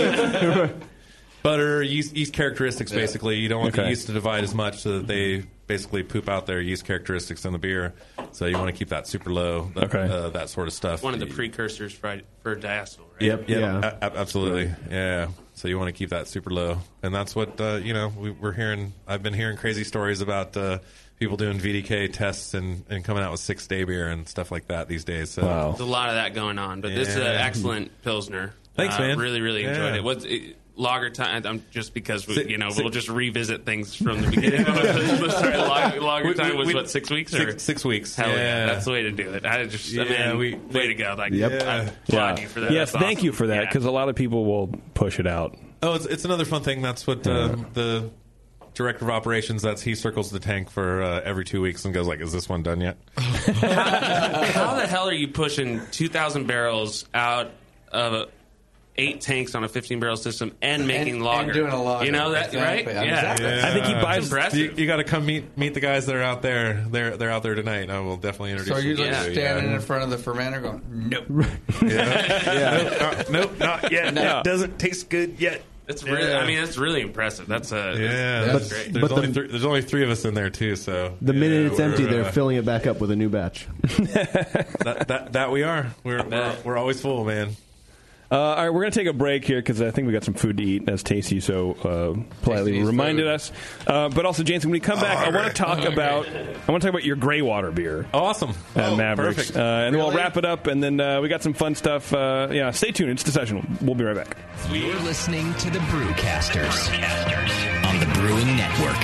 Butter, yeast characteristics, basically. You don't want the yeast to divide as much so that they basically poop out their yeast characteristics in the beer. So you want to keep that super low, that sort of stuff. One of the precursors for diacetyl, right? Yep. Yeah. Absolutely. Yeah. So you want to keep that super low, and that's what we're hearing. I've been hearing crazy stories about people doing VDK tests and coming out with 6-day beer and stuff like that these days. So There's a lot of that going on, but this is an excellent Pilsner. Thanks, man. Really, really enjoyed it. What's lager time? Just because we'll just revisit things from the beginning. Lager time was 6 weeks? 6 weeks. Hell yeah, that's the way to do it. Way to go! I applaud you for that. Yes, That's thank awesome. you for that, because a lot of people will push it out. Oh, it's another fun thing. That's what the director of operations. He circles the tank for every 2 weeks and goes like, "Is this one done yet?" How the hell are you pushing 2,000 barrels out of 8 tanks on a 15-barrel system and making lager? And doing a lager. You know that, Exactly. right? Exactly. Yeah. I think he buys. You got to come meet the guys that are out there. They're out there tonight. I will definitely introduce. So you're you just to. standing in front of the fermenter going, nope. Nope, not yet. No. It doesn't taste good yet. That's really, that's really impressive. That's great. There's only 3 of us in there too. So the minute it's empty, they're filling it back up with a new batch. that we are. We're always full, man. All right, we're going to take a break here because I think we got some food to eat, as Tasty so politely reminded us. But also, Jason, when we come back, I want to talk about your gray water beer. Awesome, at Mavericks, perfect. and we'll wrap it up. And then we got some fun stuff. Stay tuned. It's The Session. We'll be right back. You're listening to the Brewcasters on the Brewing Network.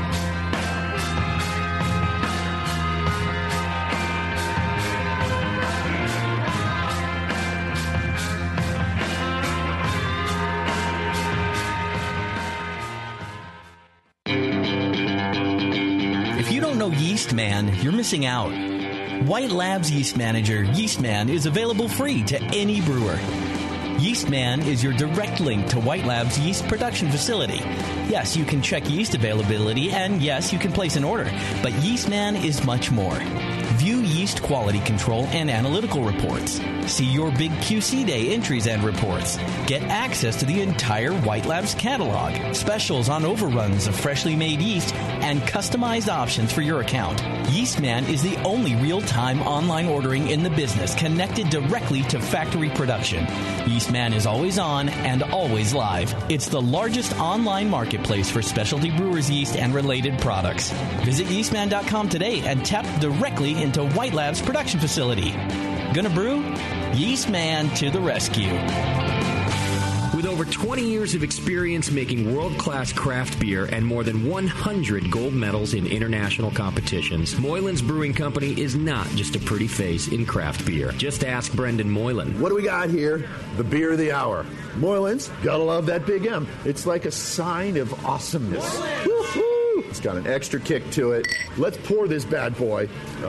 If you don't know Yeastman, you're missing out. White Labs Yeast Manager, Yeastman, is available free to any brewer. Yeastman is your direct link to White Labs' yeast production facility. Yes, you can check yeast availability, and yes, you can place an order, but Yeastman is much more. View yeast quality control and analytical reports. See your big QC Day entries and reports. Get access to the entire White Labs catalog, specials on overruns of freshly made yeast, and customized options for your account. Yeastman is the only real-time online ordering in the business connected directly to factory production. Yeastman is always on and always live. It's the largest online marketplace for specialty brewers' yeast and related products. Visit yeastman.com today and tap directly into White Labs' production facility. Gonna brew? Yeastman to the rescue. With over 20 years of experience making world-class craft beer and more than 100 gold medals in international competitions, Moylan's Brewing Company is not just a pretty face in craft beer. Just ask Brendan Moylan. What do we got here? The beer of the hour. Moylan's, gotta love that big M. It's like a sign of awesomeness. Woo-hoo! It's got an extra kick to it. Let's pour this bad boy.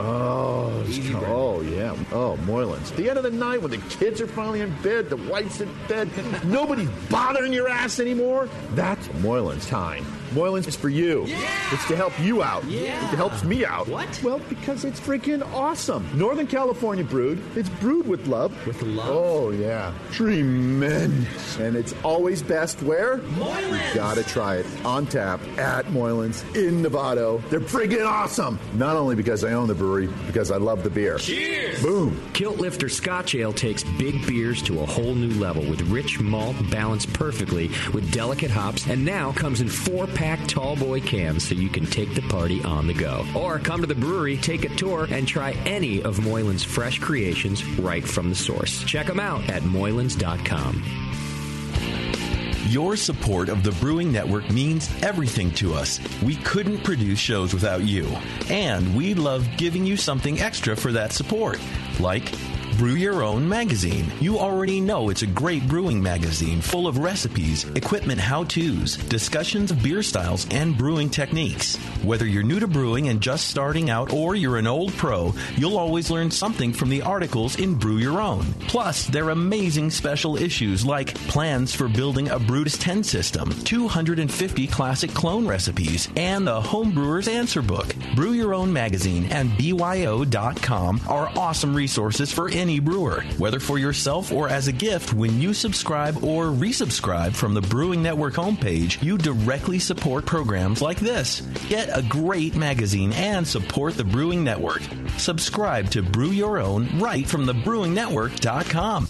Oh, yeah. Oh, Moylan's. At the end of the night, when the kids are finally in bed, the wife's in bed, nobody's bothering your ass anymore, that's Moylan's time. Moylan's is for you. Yeah. It's to help you out. Yeah. It helps me out. What? Well, because it's freaking awesome. Northern California brewed. It's brewed with love. With love? Oh, yeah. Tremendous. And it's always best where? Moylan's. You gotta try it. On tap at Moylan's in Novato. They're friggin' awesome. Not only because I own the brewery, because I love the beer. Cheers! Boom. Kilt Lifter Scotch Ale takes big beers to a whole new level with rich malt balanced perfectly with delicate hops, and now comes in 4-pack tall boy cans so you can take the party on the go. Or come to the brewery, take a tour, and try any of Moylan's fresh creations right from the source. Check them out at moylans.com. Your support of the Brewing Network means everything to us. We couldn't produce shows without you. And we love giving you something extra for that support. Like Brew Your Own magazine. You already know it's a great brewing magazine full of recipes, equipment how-tos, discussions of beer styles, and brewing techniques. Whether you're new to brewing and just starting out or you're an old pro, you'll always learn something from the articles in Brew Your Own. Plus, they're amazing special issues like plans for building a Brutus 10 system, 250 classic clone recipes, and the Homebrewer's Answer Book. Brew Your Own magazine and BYO.com are awesome resources for any any brewer, whether for yourself or as a gift. When you subscribe or resubscribe from the Brewing Network homepage, you directly support programs like this. Get a great magazine and support the Brewing Network. Subscribe to Brew Your Own right from thebrewingnetwork.com.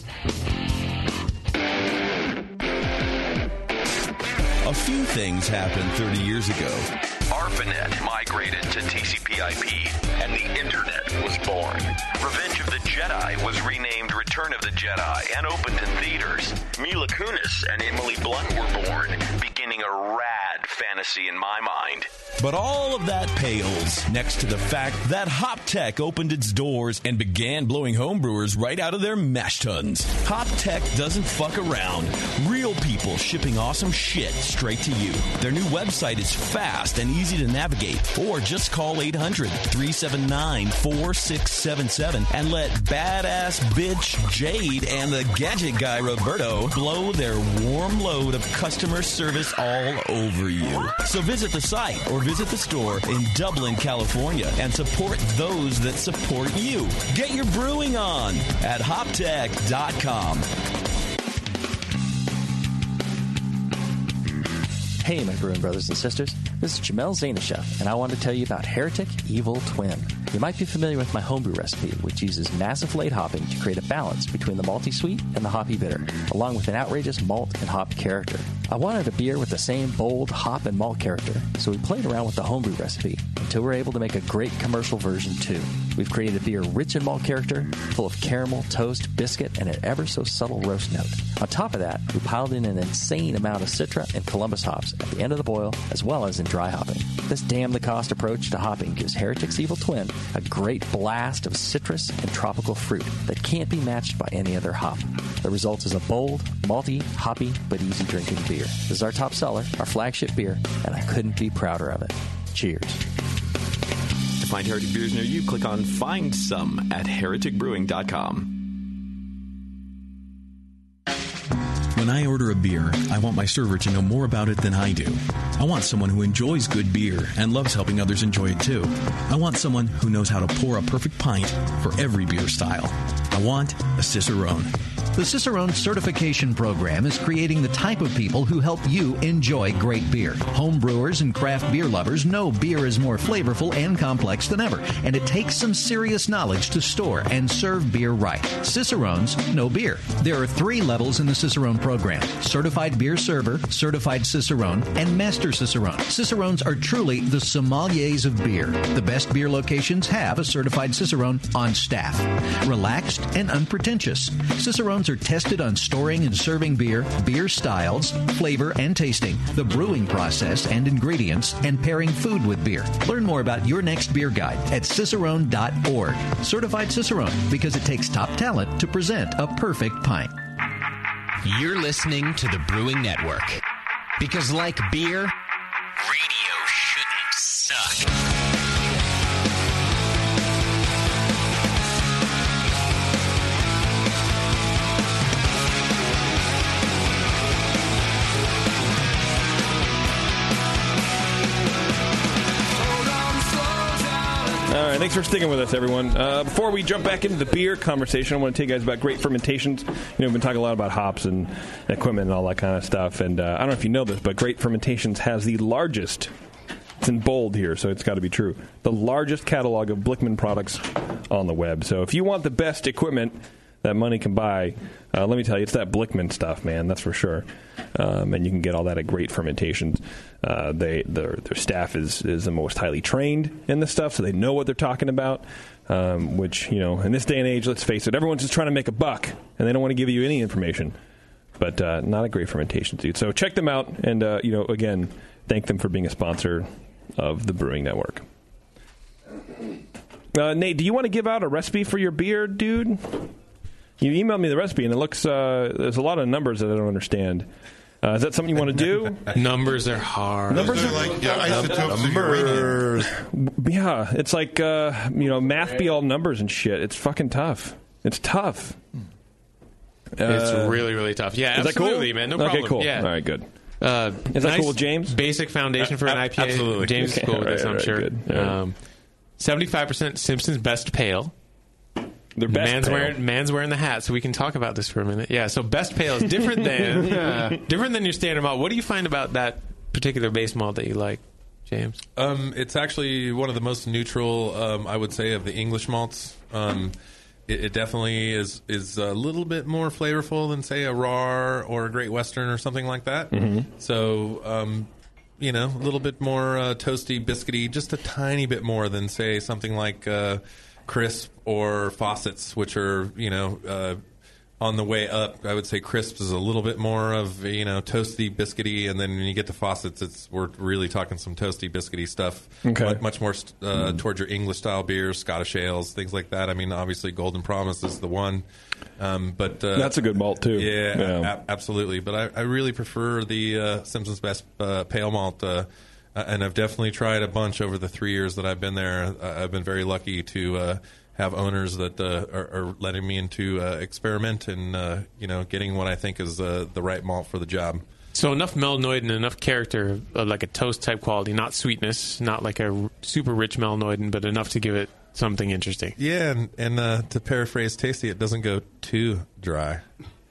A few things happened 30 years ago. ARPANET migrated to TCP/IP, and the Internet was born. Revenge of the Jedi was renamed Return of the Jedi and opened in theaters. Mila Kunis and Emily Blunt were born, beginning a rad fantasy in my mind. But all of that pales next to the fact that HopTech opened its doors and began blowing homebrewers right out of their mash tuns. HopTech doesn't fuck around. Real people shipping awesome shit straight to you. Their new website is fast and easy to navigate. Or just call 800-379-4677 and let badass bitch Jade and the gadget guy Roberto blow their warm load of customer service all over you. So visit the site or visit the store in Dublin, California, and support those that support you. Get your brewing on at hoptech.com. Hey, my brewing brothers and sisters. This is Jamel Zanishev, and I want to tell you about Heretic Evil Twin. You might be familiar with my homebrew recipe, which uses massive late hopping to create a balance between the malty sweet and the hoppy bitter, along with an outrageous malt and hop character. I wanted a beer with the same bold hop and malt character, so we played around with the homebrew recipe until we were able to make a great commercial version too. We've created a beer rich in malt character, full of caramel, toast, biscuit, and an ever so subtle roast note. On top of that, we piled in an insane amount of Citra and Columbus hops at the end of the boil, as well as in dry hopping. This damn-the-cost approach to hopping gives Heretic's Evil Twin a great blast of citrus and tropical fruit that can't be matched by any other hop. The result is a bold, malty, hoppy, but easy-drinking beer. This is our top seller, our flagship beer, and I couldn't be prouder of it. Cheers. To find Heretic beers near you, click on Find Some at hereticbrewing.com. When I order a beer, I want my server to know more about it than I do. I want someone who enjoys good beer and loves helping others enjoy it too. I want someone who knows how to pour a perfect pint for every beer style. I want a Cicerone. The Cicerone Certification Program is creating the type of people who help you enjoy great beer. Home brewers and craft beer lovers know beer is more flavorful and complex than ever, and it takes some serious knowledge to store and serve beer right. Cicerones know beer. There are 3 levels in the Cicerone program: Certified Beer Server, Certified Cicerone, and Master Cicerone. Cicerones are truly the sommeliers of beer. The best beer locations have a Certified Cicerone on staff. Relaxed and unpretentious. Cicerones are tested on storing and serving beer, beer styles, flavor and tasting, the brewing process and ingredients, and pairing food with beer. Learn more about your next beer guide at cicerone.org. Certified Cicerone, because it takes top talent to present a perfect pint. You're listening to the Brewing Network. Because like beer, radio shouldn't suck. All right, thanks for sticking with us, everyone. Before we jump back into the beer conversation, I want to tell you guys about Great Fermentations. We've been talking a lot about hops and equipment and all that kind of stuff. And I don't know if you know this, but Great Fermentations has the largest, it's in bold here, so it's got to be true, the largest catalog of Blickman products on the web. So if you want the best equipment that money can buy, let me tell you, it's that Blickman stuff, man, that's for sure. And you can get all that at Great Fermentations. Their staff is the most highly trained in this stuff, so they know what they're talking about, which, in this day and age, let's face it, everyone's just trying to make a buck, and they don't want to give you any information. But not a Great Fermentations, dude. So check them out, and, again, thank them for being a sponsor of the Brewing Network. Nate, do you want to give out a recipe for your beer, dude? You emailed me the recipe, and it looks, there's a lot of numbers that I don't understand. Is that something you want to do? Numbers are hard. Numbers are like isotopes of uranium. Yeah, it's like, math be all numbers and shit. It's fucking tough. It's tough. It's really, really tough. Yeah, is absolutely, that cool? Man. No problem. Okay, cool. Yeah. All right, good. Is that cool with James? Basic foundation for an IPA. Absolutely. James is cool with this, I'm sure. Good. 75% Simpson's Best Pale. Their best man's wearing the hat, so we can talk about this for a minute. Yeah, so best pale is different than different than your standard malt. What do you find about that particular base malt that you like, James? It's actually one of the most neutral, I would say, of the English malts. It definitely is a little bit more flavorful than, say, a Raw or a Great Western or something like that. So, a little bit more toasty, biscuity, just a tiny bit more than, say, something like Crisp or Fawcett's, which are, on the way up. I would say Crisp is a little bit more of, toasty, biscuity, and then when you get to Fawcett's, we're really talking some toasty, biscuity stuff. Okay. Much more towards your English-style beers, Scottish ales, things like that. I mean, obviously, Golden Promise is the one. But that's a good malt, too. Yeah. Absolutely. But I really prefer the Simpson's Best Pale Malt, and I've definitely tried a bunch over the 3 years that I've been there. I've been very lucky to have owners that are letting me into experiment and getting what I think is the right malt for the job. So enough melanoid and enough character, like a toast type quality, not sweetness, not like a super rich melanoid, but enough to give it something interesting. Yeah, and to paraphrase Tasty, it doesn't go too dry.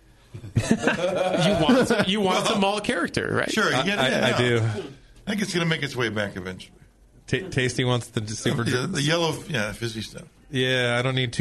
You want some malt character, right? Sure, I do. I think it's going to make its way back eventually. Tasty wants the super the yellow, fizzy stuff. Yeah, I don't need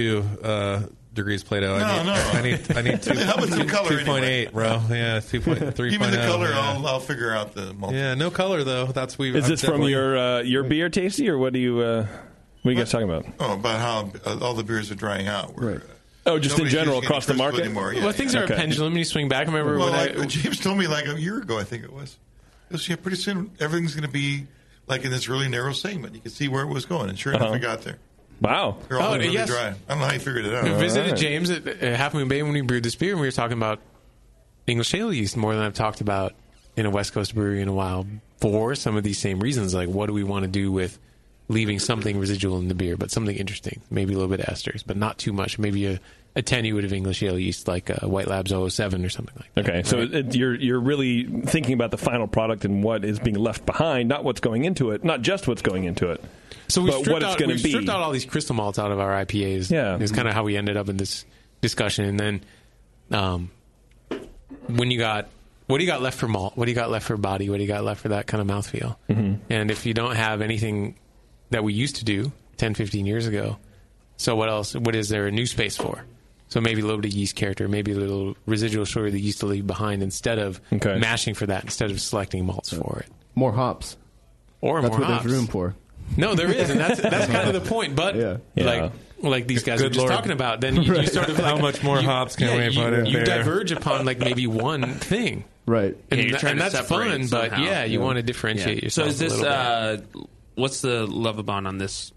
2.2 degrees Plato. I need How about the color 2.8, anyway? Bro. Yeah, 2.3. Give me the color, I'll figure out the multi. Yeah, no color though. Is this from your beer, Tasty, or what do you? What are you guys talking about? Oh, about how all the beers are drying out. Right. Oh, just in general across the market. Anymore. Yeah, well, things are a pendulum. You swing back. I remember when James told me like a year ago, I think it was. Pretty soon everything's going to be like in this really narrow segment. You can see where it was going, and sure enough, we got there. Wow. They're all really dry. I don't know how you figured it out. We visited James at Half Moon Bay when we brewed this beer, and we were talking about English ale yeast more than I've talked about in a West Coast brewery in a while for some of these same reasons. Like, what do we want to do with leaving something residual in the beer, but something interesting? Maybe a little bit of esters, but not too much. Maybe a attenuate of English ale yeast like White Labs 007 or something like that. Okay, so you're really thinking about the final product and what is being left behind, not what's going into it, not just what's going into it. So we stripped out all these crystal malts out of our IPAs. Yeah. It's kind of how we ended up in this discussion. And then what do you got left for malt? What do you got left for body? What do you got left for that kind of mouthfeel? Mm-hmm. And if you don't have anything that we used to do 10, 15 years ago, so what else? What is there a new space for? So maybe a little bit of yeast character, maybe a little residual sugar that you used to leave behind instead of mashing for that, instead of selecting malts for it. More hops. Or that's more what hops. There's room for. No, there is, and that's kind of the point. But like these guys were just talking about, then you sort of like, how much more hops can we put in there? You diverge upon like maybe one thing, right? And, and that's fun, but you want to differentiate yourself. So is this what's the Lovibond on this?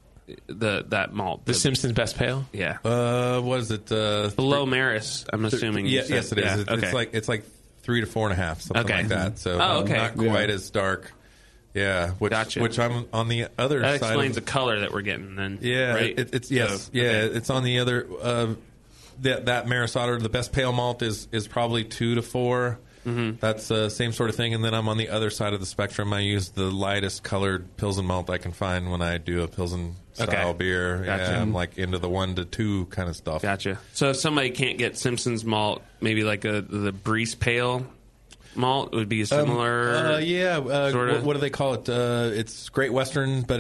That malt, the Simpson's Best Pale. Yeah. What is it? Below Maris, I'm assuming. Yes, it is. Yeah. It's like 3 to 4.5, something like that. So not quite as dark. Yeah, which I'm on the other side. That explains the color that we're getting then. Yeah, right? It's on the other. That Maris Otter, the Best Pale Malt is probably 2 to 4. Mm-hmm. That's the same sort of thing. And then I'm on the other side of the spectrum. I use the lightest colored Pilsen malt I can find when I do a Pilsen style beer. Gotcha. Yeah, I'm like into the 1 to 2 kind of stuff. Gotcha. So if somebody can't get Simpson's malt, maybe like the Breeze Pale malt would be similar. What do they call it? It's Great Western, but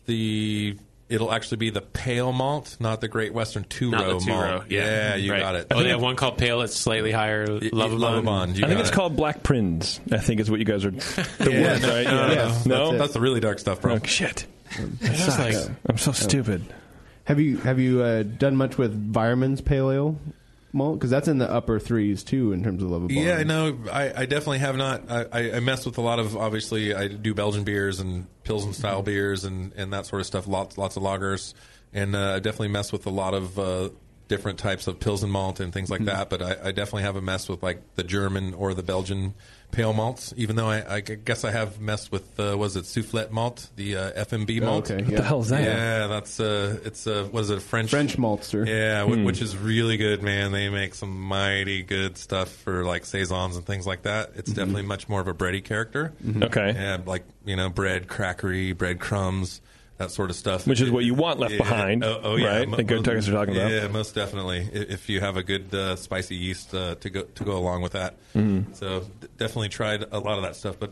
it'll actually be the pale malt, not the Great Western two-row malt. Yeah, you got it. Oh, they have one called Pale. It's slightly higher. Lovibond. I think it's called Black Prince. I think is what you guys are. Right? No, that's the really dark stuff, bro. Oh, shit. I'm so stupid. Have you done much with Vireman's Pale Ale malt? Because that's in the upper 3s too in terms of Lovibond. Yeah, no, I definitely have not. I mess with a lot of, obviously, I do Belgian beers and Pilsen style beers and that sort of stuff. Lots of lagers, and I definitely mess with a lot of different types of Pilsen malt and things like that. But I definitely haven't messed with like the German or the Belgian pale malts, even though I guess I have messed with was it Soufflet malt, the FMB malt. Okay, what the hell is that? Yeah, that's it's was it French maltster? Yeah, which is really good, man. They make some mighty good stuff for like saisons and things like that. It's definitely much more of a bready character. Okay, yeah, like bread, crackery, bread crumbs. that sort of stuff. Which is what you want left behind, right? The good techniques are talking about. Yeah, most definitely. If you have a good spicy yeast to go along with that. So definitely tried a lot of that stuff. But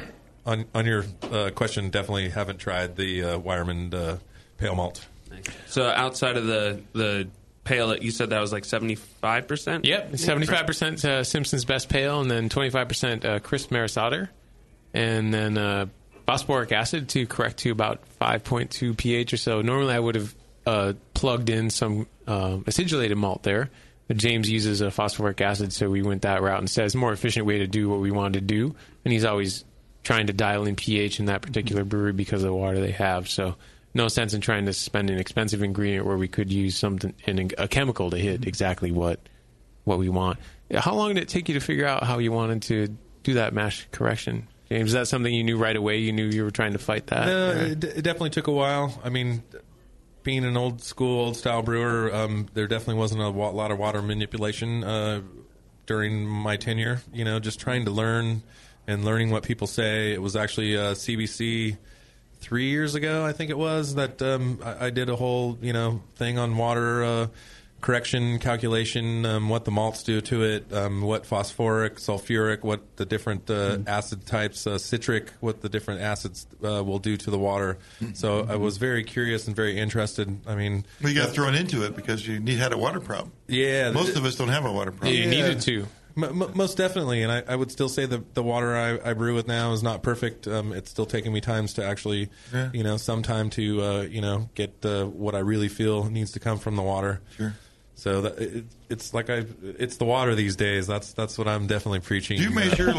on your question, definitely haven't tried the Weyermann pale malt. So outside of the pale, you said that was like 75%? Yep, 75% Simpson's Best Pale, and then 25% Crisp Maris Otter, and then phosphoric acid to correct to about 5.2 pH or so. Normally I would have plugged in some acidulated malt there, but James uses a phosphoric acid, so we went that route instead. It's a more efficient way to do what we wanted to do, and he's always trying to dial in pH in that particular brewery because of the water they have, so no sense in trying to spend an expensive ingredient where we could use something in a chemical to hit exactly what we want. How long did it take you to figure out how you wanted to do that mash correction, James? Is that something you knew right away? You knew you were trying to fight that? No, it definitely took a while. I mean, being an old style brewer, there definitely wasn't a lot of water manipulation during my tenure. Just trying to learn and learning what people say. It was actually CBC 3 years ago, I think it was, that I did a whole thing on water correction calculation, what the malts do to it, what phosphoric, sulfuric, what the different acid types, citric, what the different acids will do to the water. So I was very curious and very interested. I mean, you got thrown into it because you had a water problem. Yeah, most of us don't have a water problem. You needed to. Most definitely, and I would still say the water I brew with now is not perfect. It's still taking me times to actually, some time to, get what I really feel needs to come from the water. Sure. So it's it's the water these days. That's what I'm definitely preaching. Do you measure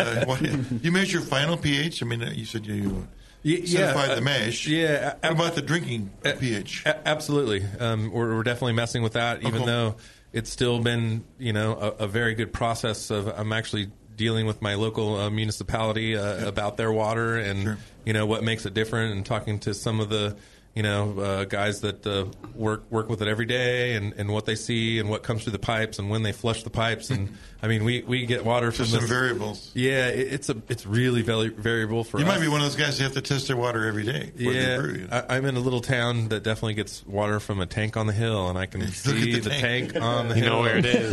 you measure final pH? I mean, you said you certified the mash. Yeah. What about the drinking pH? Absolutely. We're definitely messing with that, even though it's still been, a very good process of I'm actually dealing with my local municipality about their water and, what makes it different, and talking to some of the, guys that work with it every day and what they see and what comes through the pipes and when they flush the pipes. And I mean, we get water from some variables. Yeah, it's really variable for us. You might be one of those guys who have to test their water every day. Yeah, I'm in a little town that definitely gets water from a tank on the hill, and I can see the tank on the hill. You know where it is.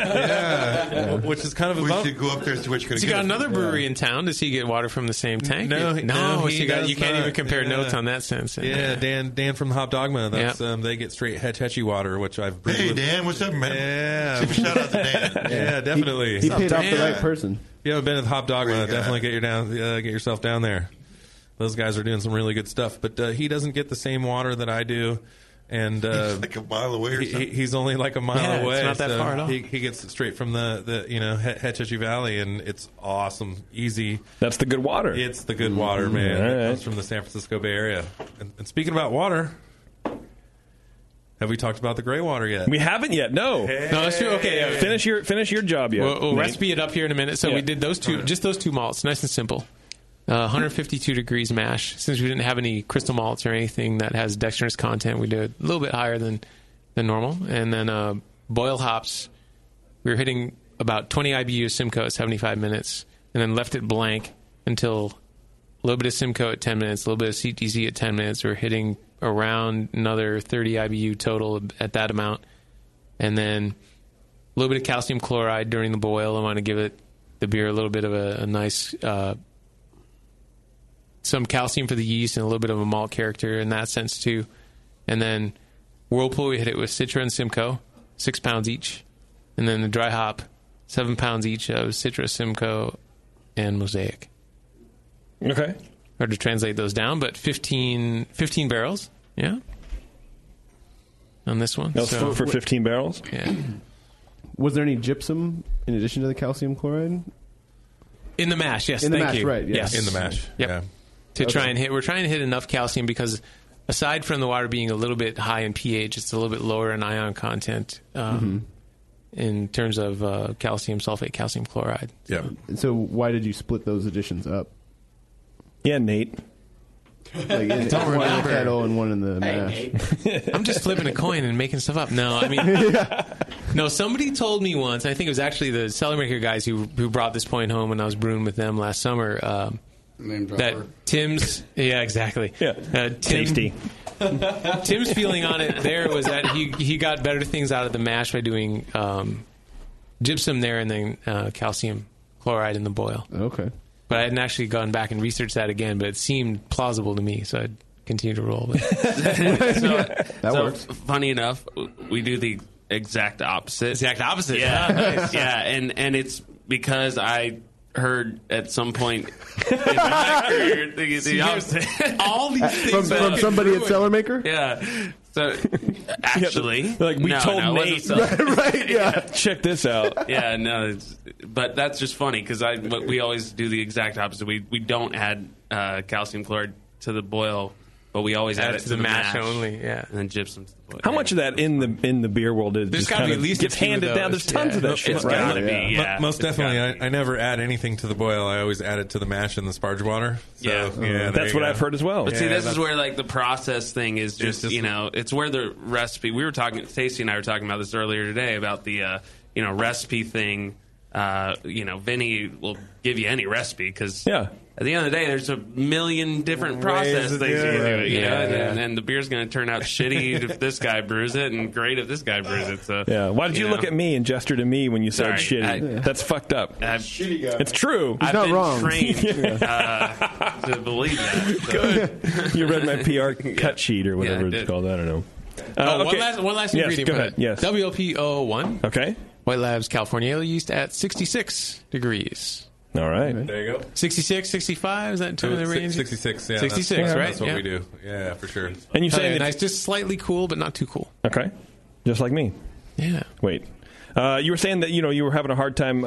Yeah. Which is kind of we should go up there to which could you got another brewery in town. Does he get water from the same tank? No, you can't even compare notes on that sense. Yeah, Dan from the Hop Dogma. That's they get straight Hetchy water, which I've brewed with. Dan, what's up, man? Yeah, shout out to Dan. Yeah, definitely. He paid off the right person. If you haven't been at the Hop Dogma, definitely get yourself down there. Those guys are doing some really good stuff. But he doesn't get the same water that I do. And he's like a mile away or something. He's only like a mile away. It's not that far at all. He gets it straight from the Hetchy Valley, and it's awesome, easy. That's the good water. It's the good water, man. Right. It comes from the San Francisco Bay Area. And speaking about water, have we talked about the gray water yet? We haven't yet. No. Hey. No, that's true. Okay, finish your job yet. We'll recipe it up here in a minute. So we did those two, just those two malts, nice and simple. 152 degrees mash. Since we didn't have any crystal malts or anything that has dextrose content, we did a little bit higher than normal. And then boil hops, we were hitting about 20 IBU of Simcoe at 75 minutes, and then left it blank until a little bit of Simcoe at 10 minutes, a little bit of CTZ at 10 minutes. We're hitting around another 30 IBU total at that amount. And then a little bit of calcium chloride during the boil. I want to give the beer a little bit of a nice... some calcium for the yeast and a little bit of a malt character in that sense too. And then Whirlpool, we hit it with Citra and Simcoe, 6 pounds each. And then the dry hop, 7 pounds each of Citra, Simcoe, and Mosaic. Okay. Hard to translate those down, but 15 barrels, yeah, on this one. That's for 15 barrels? Yeah. Was there any gypsum in addition to the calcium chloride? In the mash, yes. In the thank mash, you. right, yes. In the mash, yep. Yeah. We're trying to hit enough calcium because aside from the water being a little bit high in pH, it's a little bit lower in ion content in terms of calcium sulfate, calcium chloride. Yeah. So why did you split those additions up? Yeah, Nate. Like, one in the kettle and one in the mash. I'm just flipping a coin and making stuff up. No, I mean, no. Somebody told me once. I think it was actually the cellar maker guys who brought this point home when I was brewing with them last summer. Name Tim's, yeah, exactly. Yeah, tasty. Tim's feeling on it there was that he got better things out of the mash by doing gypsum there and then calcium chloride in the boil. Okay. But I hadn't actually gone back and researched that again, but it seemed plausible to me, so I'd continue to roll with it. That works. Funny enough, we do the exact opposite. Yeah, nice. Yeah, and it's because I heard at some point in my career the opposite. All these things from somebody at Cellar Maker. Yeah. So actually, like we told Nate, right? Yeah, check this out. Yeah, no, but that's just funny because we always do the exact opposite. We don't add calcium chloride to the boil, but we always add it to the mash only. Yeah, and then gypsum to the boil. How much of that in the beer world is There's just gotta kind be of at least gets a few of handed down? those. There's tons of that shit. It's right? gotta be. Yeah, Most definitely. I never add anything to the boil. I always add it to the mash and the sparge water. So, yeah, that's what I've heard as well. But see, this is where like the process thing is just it's where the recipe. We were talking. Stacey and I were talking about this earlier today about the recipe thing. Vinny will give you any recipe because at the end of the day, there's a million different process things you can do it. And the beer's going to turn out shitty if this guy brews it, and great if this guy brews it. So why did you look at me and gesture to me when you said shitty? That's fucked up. Shitty guy. It's true. He's not wrong. Trained to believe that. So. Good. You read my PR cut sheet or whatever it's called. I don't know. One last ingredient. Go ahead. Yes. WLP-001. Okay. White Labs California Ale yeast at 66 degrees. All right. There you go. 66, 65, is that in the range? 66, yeah. 66, right? That's what we do. Yeah, for sure. And you say nice, just slightly cool, but not too cool. Okay. Just like me. Yeah. Wait. You were saying that, you were having a hard time,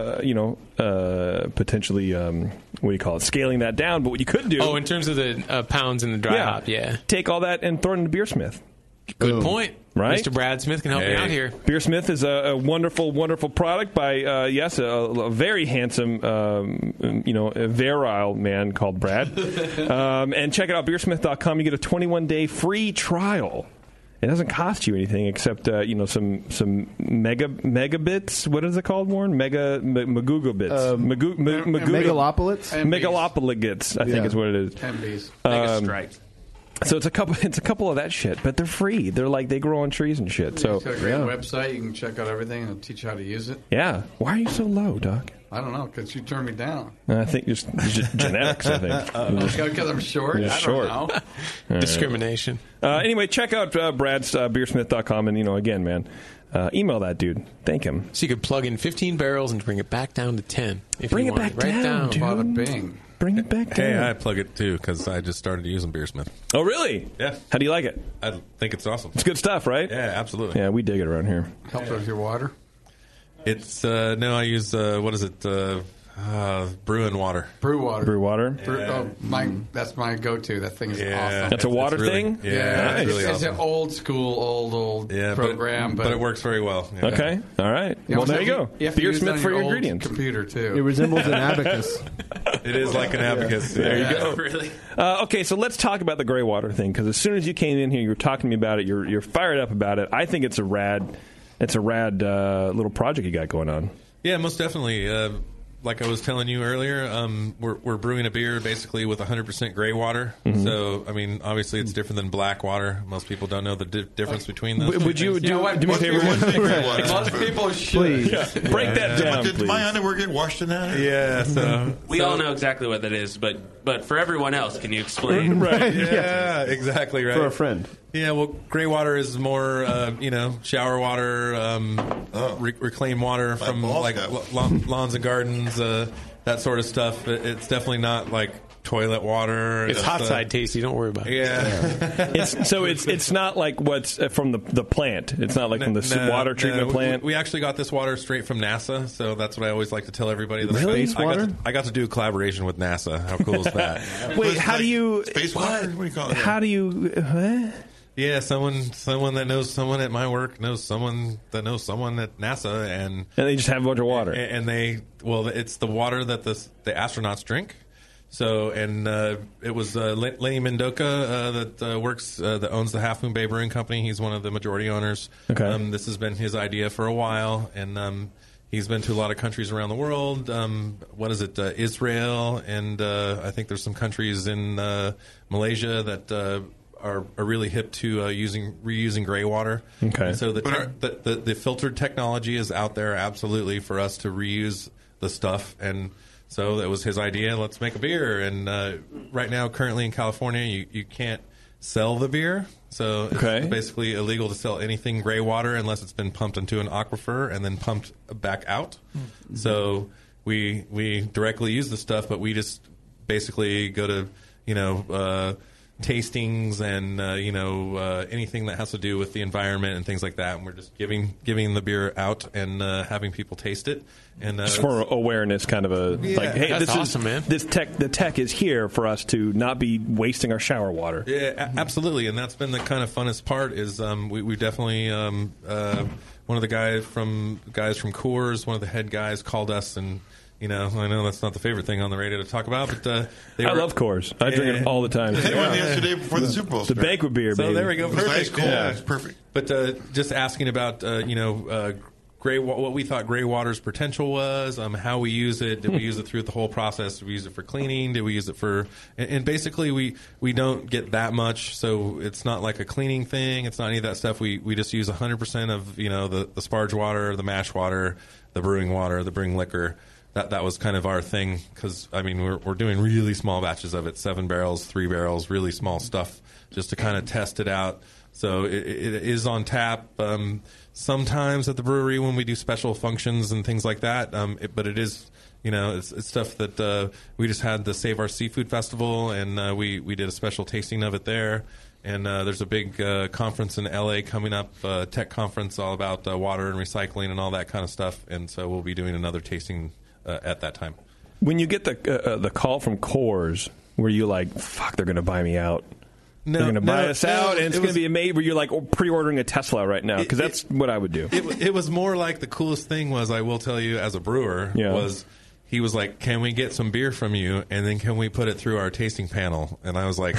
potentially, what do you call it, scaling that down. But what you could do... Oh, in terms of the pounds in the dry hop, yeah. Take all that and throw it into Beersmith. Good point. Right? Mr. Brad Smith can help me out here. Beersmith is a wonderful, wonderful product by, a very handsome, virile man called Brad. And check it out, beersmith.com. You get a 21-day free trial. It doesn't cost you anything except, some megabits. What is it called, Warren? Megagugabits. Megalopolits? Megalopolits, I think is what it is. MBs. Mega strike. So it's a couple of that shit, but they're free. They're like they grow on trees and shit. So it's got a great website. You can check out everything and it'll teach you how to use it. Yeah. Why are you so low, Doc? I don't know, because you turned me down. I think just genetics. I think because I'm short. You're short. I don't know. Discrimination. Anyway, check out Brad's beersmith.com, and again, man, email that dude. Thank him. So you could plug in 15 barrels and bring it back down to 10. If bring you it want. back down, dude. Bada bing. Bring it back down. Hey, I plug it too because I just started using Beersmith. Oh, really? Yeah. How do you like it? I think it's awesome. It's good stuff, right? Yeah, absolutely. Yeah, we dig it around here. Helps with your water. It's no, I use what is it? Brewing water. Brew water. Brew water. That's my go-to. That thing is awesome. That's a water thing. Yeah, nice. it's really It's awesome. an old school, old program, but it works very well. Yeah. Okay, all right. You Well, there you go. You have to use it Beersmith on for your old ingredients. computer too. It resembles an abacus. It is like an abacus. There you go. Really? Okay, so let's talk about the gray water thing because as soon as you came in here, you were talking to me about it. You're fired up about it. I think it's a rad little project you got going on. Yeah, most definitely. Like I was telling you earlier, we're brewing a beer basically with 100% gray water. Mm-hmm. So, I mean, obviously it's different than black water. Most people don't know the difference between those. Would you do me a favor? Most people should. Please. Break that down, Did please. my underwear get washed in that? Yeah, so We all know exactly what that is, but for everyone else, can you explain? Right. yeah, exactly right. For a friend. Yeah, well, gray water is more, shower water, reclaimed water from like lawns and gardens, that sort of stuff. It's definitely not like toilet water. It's hot side tasty. Don't worry about it. Yeah. It's not like what's from the plant. It's not like from the water treatment plant. We actually got this water straight from NASA, so that's what I always like to tell everybody. Really? Space water? I got to do a collaboration with NASA. How cool is that? Wait, how do you? Space water? What do you call it? How do you? Yeah, someone that knows someone at my work knows someone that knows someone at NASA, and they just have a bunch of water. And it's the water that the astronauts drink. So, and it was Lenny Mendoca that owns the Half Moon Bay Brewing Company. He's one of the majority owners. Okay. This has been his idea for a while, and He's been to a lot of countries around the world. What is it? Israel, and I think there's some countries in Malaysia that are really hip to reusing gray water. Okay. And so the filtered technology is out there absolutely for us to reuse the stuff. And so that was his idea. Let's make a beer. And right now, currently in California, you can't sell the beer. So it's basically illegal to sell anything gray water unless it's been pumped into an aquifer and then pumped back out. Mm-hmm. So we directly use the stuff, but we just basically go to, tastings and, anything that has to do with the environment and things like that. And we're just giving the beer out and having people taste it. And just for awareness, kind of hey, this awesome, man. The tech is here for us to not be wasting our shower water. Yeah, absolutely. And that's been the kind of funnest part is we definitely one of the guys from Coors, one of the head guys called us and. I know that's not the favorite thing on the radio to talk about, but I love Coors. I drink it all the time. They won yesterday before the Super Bowl. The banquet beer, so baby. There we go. Perfect. Nice, cool. Yeah, it's perfect. But just asking about gray, what we thought gray water's potential was, how we use it. Did we use it through the whole process? Did we use it for cleaning? Did we use it for? And basically, we don't get that much, so it's not like a cleaning thing. It's not any of that stuff. We just use 100% of the sparge water, the mash water, the brewing water, the brewing liquor. That was kind of our thing because, we're doing really small batches of it, 7 barrels, 3 barrels, really small stuff just to kind of test it out. So it is on tap sometimes at the brewery when we do special functions and things like that. But it is, it's stuff that we just had the Save Our Seafood Festival, and we did a special tasting of it there. And there's a big conference in L.A. coming up, tech conference all about water and recycling and all that kind of stuff. And so we'll be doing another tasting at that time. When you get the call from Coors, were you like, fuck, they're going to buy me out? They're going to buy us out, and it's going to be amazing. Where you're like pre-ordering a Tesla right now, because that's what I would do. It was more like the coolest thing was, I will tell you, as a brewer, was he was like, can we get some beer from you, and then can we put it through our tasting panel? And I was like,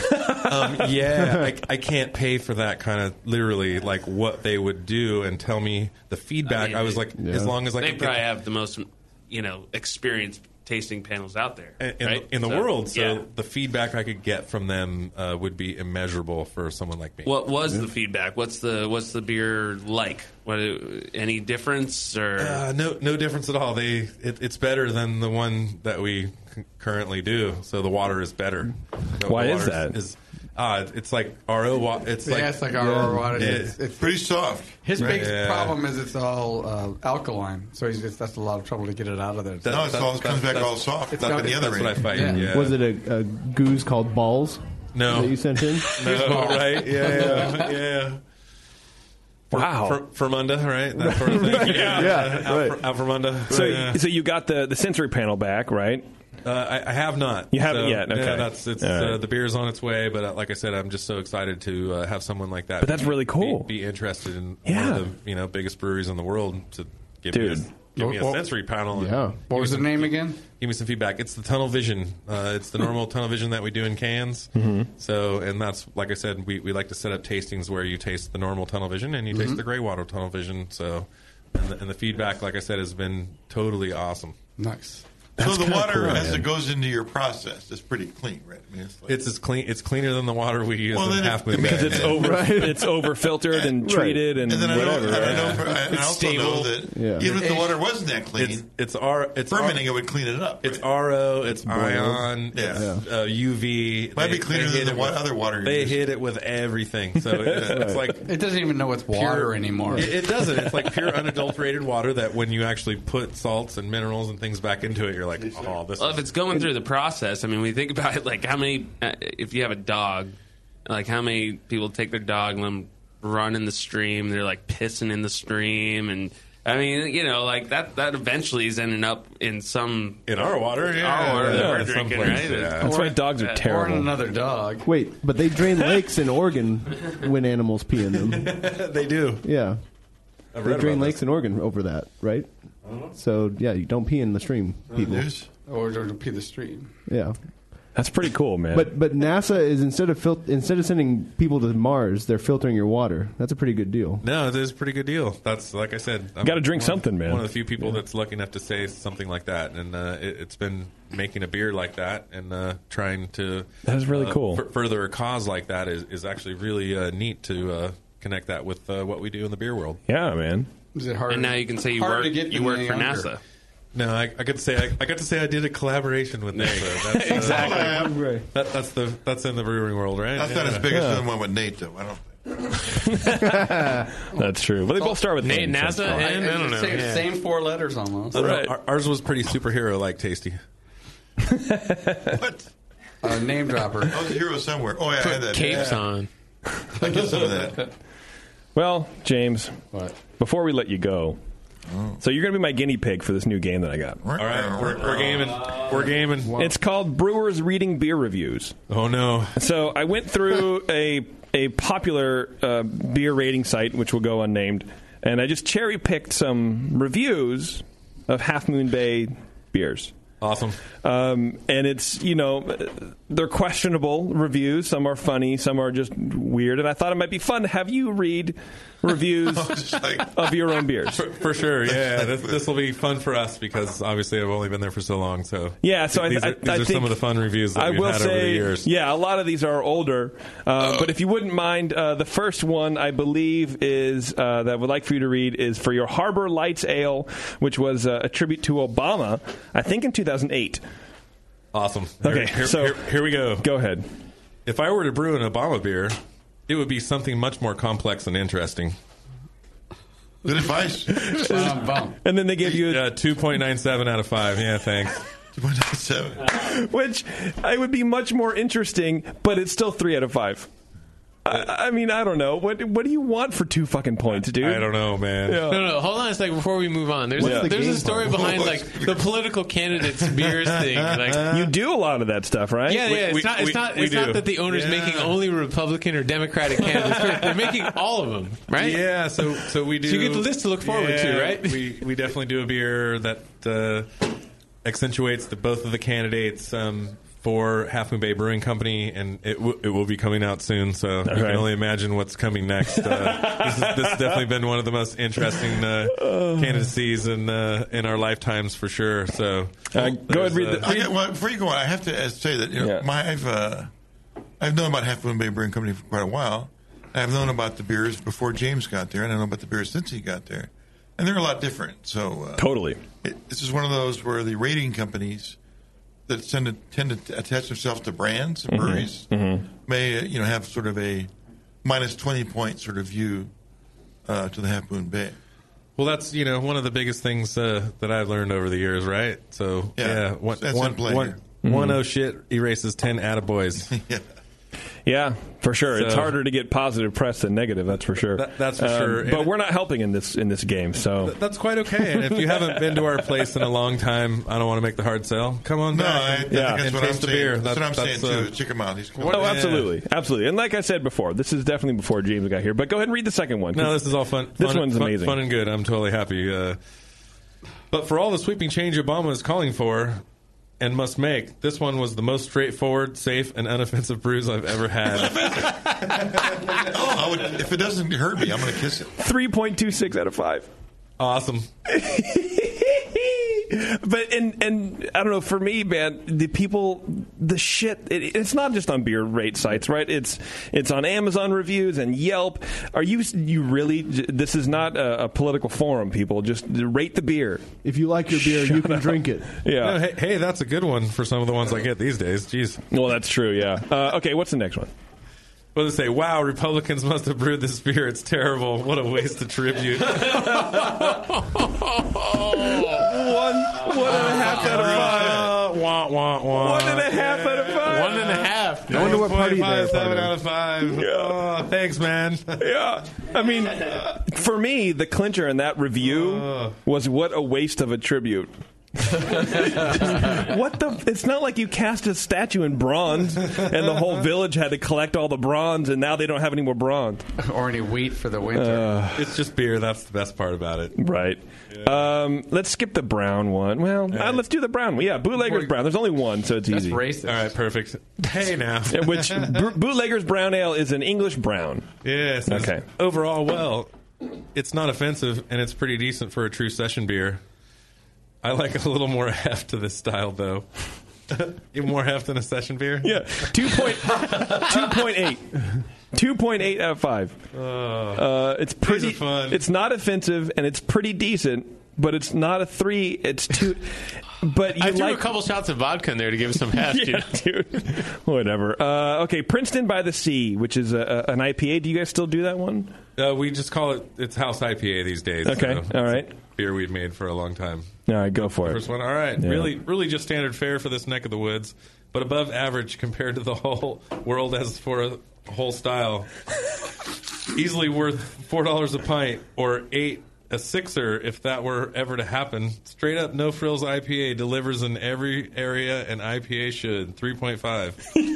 I can't pay for that kind of literally like what they would do and tell me the feedback. I was like, as long as I they could probably have the most experienced tasting panels out there in the world. So the feedback I could get from them would be immeasurable for someone like me. What was the feedback? What's the beer like? Any difference or no difference at all? It's better than the one that we currently do. So the water is better. Why is that? It's like RO water. It's like RO water. It's pretty soft. His big problem is it's all alkaline, so that's a lot of trouble to get it out of there. It comes back all soft. That's what I find. Yeah. Was it a goose called Balls? No. That you sent in? No, right? Yeah. Wow. Fermunda, right? That sort of thing. Out Fermunda. So you got the sensory panel back, right? I have not. You haven't yet? Okay. Yeah, the beer's on its way, but like I said, I'm just so excited to have someone like that. But that's really cool. Be interested in one of the biggest breweries in the world to give me a sensory panel. What was the name again? Give me some feedback. It's the Tunnel Vision. It's the normal Tunnel Vision that we do in cans. Mm-hmm. So, and that's, like I said, we like to set up tastings where you taste the normal Tunnel Vision and you taste the gray water Tunnel Vision. So, and the feedback, like I said, has been totally awesome. Nice. So the water, as it goes into your process, is pretty clean, right? I mean, it's as clean. It's cleaner than the water we use in Half Moon Bay. Because it's over filtered and treated and then whatever. I also know that even if the water wasn't that clean, it's fermenting it would clean it up. It's RO, it's ion, it's UV. Might be cleaner than the other water. They hit it with everything, so it's like it doesn't even know it's water anymore. It doesn't. It's like pure unadulterated water that when you actually put salts and minerals and things back into it, you're like, oh, this. Well, if it's going through the process, I mean, we think about it like how many, if you have a dog, like how many people take their dog and let them run in the stream, they're like pissing in the stream, and I mean, like that eventually is ending up in our water, our water that we're drinking, right? That's why dogs are terrible. Or another dog. Wait, but they drain lakes in Oregon when animals pee in them. They do. Yeah. They drain lakes in Oregon over that, right? So, yeah, you don't pee in the stream, people. Or don't pee the stream. Yeah. That's pretty cool, man. But NASA is instead of sending people to Mars, they're filtering your water. That's a pretty good deal. No, it is a pretty good deal. That's like I said. You got to drink something, man. One of the few people that's lucky enough to say something like that, and it's been making a beer like that and trying to. That is really cool. Further a cause like that is actually really neat to connect that with what we do in the beer world. Yeah, man. Is it hard? And now you can say you work for NASA. No, I got to say I did a collaboration with NASA. That's, exactly. That's in the brewing world, right? That's not as big as the one with Nate, though. I don't think. That's true. But they both start with Nate, names, NASA, so. and I don't know. Same 4 letters almost. Right. Ours was pretty superhero-like tasty. What? Name dropper. I was a hero somewhere. Oh, yeah, I had that. Capes on. I get some of that. Well, James, what? Before we let you go, so you're going to be my guinea pig for this new game that I got. All right, we're gaming. We're gaming. It's called Brewers Reading Beer Reviews. Oh, no. So I went through a popular beer rating site, which will go unnamed, and I just cherry-picked some reviews of Half Moon Bay beers. Awesome. And it's, they're questionable reviews. Some are funny, some are just weird. And I thought it might be fun to have you read reviews of your own beers. For sure, yeah. This will be fun for us because obviously I've only been there for so long. So yeah, so these are some of the fun reviews that we've had over the years. Yeah, a lot of these are older. But if you wouldn't mind, the first one I believe is that I would like for you to read is for your Harbor Lights Ale, which was a tribute to Obama, I think in 2008. Awesome. Okay, here we go. Go ahead. If I were to brew an Obama beer, it would be something much more complex and interesting. Good advice. And then they give you 2.97 out of 5. Yeah, thanks. 2.97. Which it would be much more interesting, but it's still 3 out of 5. I mean, I don't know. What do you want for 2 fucking points, dude? I don't know, man. Yeah. No. Hold on a second before we move on. There's a story behind the political candidates beers thing. You do a lot of that stuff, right? Yeah. It's not that the owner's making only Republican or Democratic candidates. They're making all of them, right? Yeah. So we do. So you get the list to look forward to, right? We definitely do a beer that accentuates both of the candidates. For Half Moon Bay Brewing Company, and it will be coming out soon, so you can only imagine what's coming next. This has definitely been one of the most interesting candidacies in our lifetimes for sure. So go ahead and read the... Before you go on, I have to say that I've known about Half Moon Bay Brewing Company for quite a while. I've known about the beers before James got there, and I know about the beers since he got there, and they're a lot different. So totally, this is one of those where the rating companies that tend to attach themselves to brands and breweries may have sort of a minus 20 point sort of view to the Half Moon Bay. Well, that's one of the biggest things that I've learned over the years, right? So one shit erases 10 attaboys. Yeah, for sure. It's harder to get positive press than negative. That's for sure. That's for sure. But we're not helping in this game, so that's quite okay. And if you haven't been to our place in a long time, I don't want to make the hard sell. Come on back. That's what I'm taste the beer. That's what I'm saying too. Check him out. Absolutely. And like I said before, this is definitely before James got here. But go ahead and read the second one. No, this is all fun. This one's amazing. Fun and good. I'm totally happy. But for all the sweeping change Obama is calling for and must make, this one was the most straightforward, safe, and unoffensive brews I've ever had. If it doesn't hurt me, I'm going to kiss it. 3.26 out of 5. Awesome. But and I don't know, for me, man, the shit, it's not just on beer rate sites, right? It's on Amazon reviews and Yelp. Are you really, this is not a political forum, people. Just rate the beer. If you like your beer, you can drink it. Yeah. No, hey, that's a good one for some of the ones I get these days. Jeez. Well, that's true, yeah. Okay, what's the next one? What do they say? Wow, Republicans must have brewed this beer. It's terrible. What a waste of tribute. 1.5 out of 5. 1.5 out of 5. 1.5. I wonder what party they're 7 out of 5. Yeah. Oh, thanks, man. Yeah. I mean, for me, the clincher in that review was what a waste of a tribute. What the? It's not like you cast a statue in bronze and the whole village had to collect all the bronze, and now they don't have any more bronze or any wheat for the winter. It's just beer. That's the best part about it. Right. Yeah. Let's skip the brown one. Well, let's do the brown one. Yeah, Bootlegger's Brown. There's only one, so it's easy. That's racist. All right, perfect. Hey, now. Which Bootlegger's Brown Ale is an English brown. Yes. Okay. Overall, well, it's not offensive, and it's pretty decent for a true session beer. I like a little more heft to this style, though. Even more heft than a session beer? Yeah. 2.8. 2.8 out of 5. It's pretty fun. It's not offensive, and it's pretty decent, but it's not a 3. It's 2. But I threw a couple shots of vodka in there to give it some heft. Yeah, dude. Whatever. Okay, Princeton by the Sea, which is an IPA. Do you guys still do that one? We just call it, it's house IPA these days. Okay, so all right. Beer we've made for a long time. All right, go for it. First one. All right. Yeah. Really just standard fare for this neck of the woods, but above average compared to the whole world as for a whole style. Easily worth $4 a pint or $8 a sixer if that were ever to happen. Straight up no frills IPA delivers in every area an IPA should. 3.5.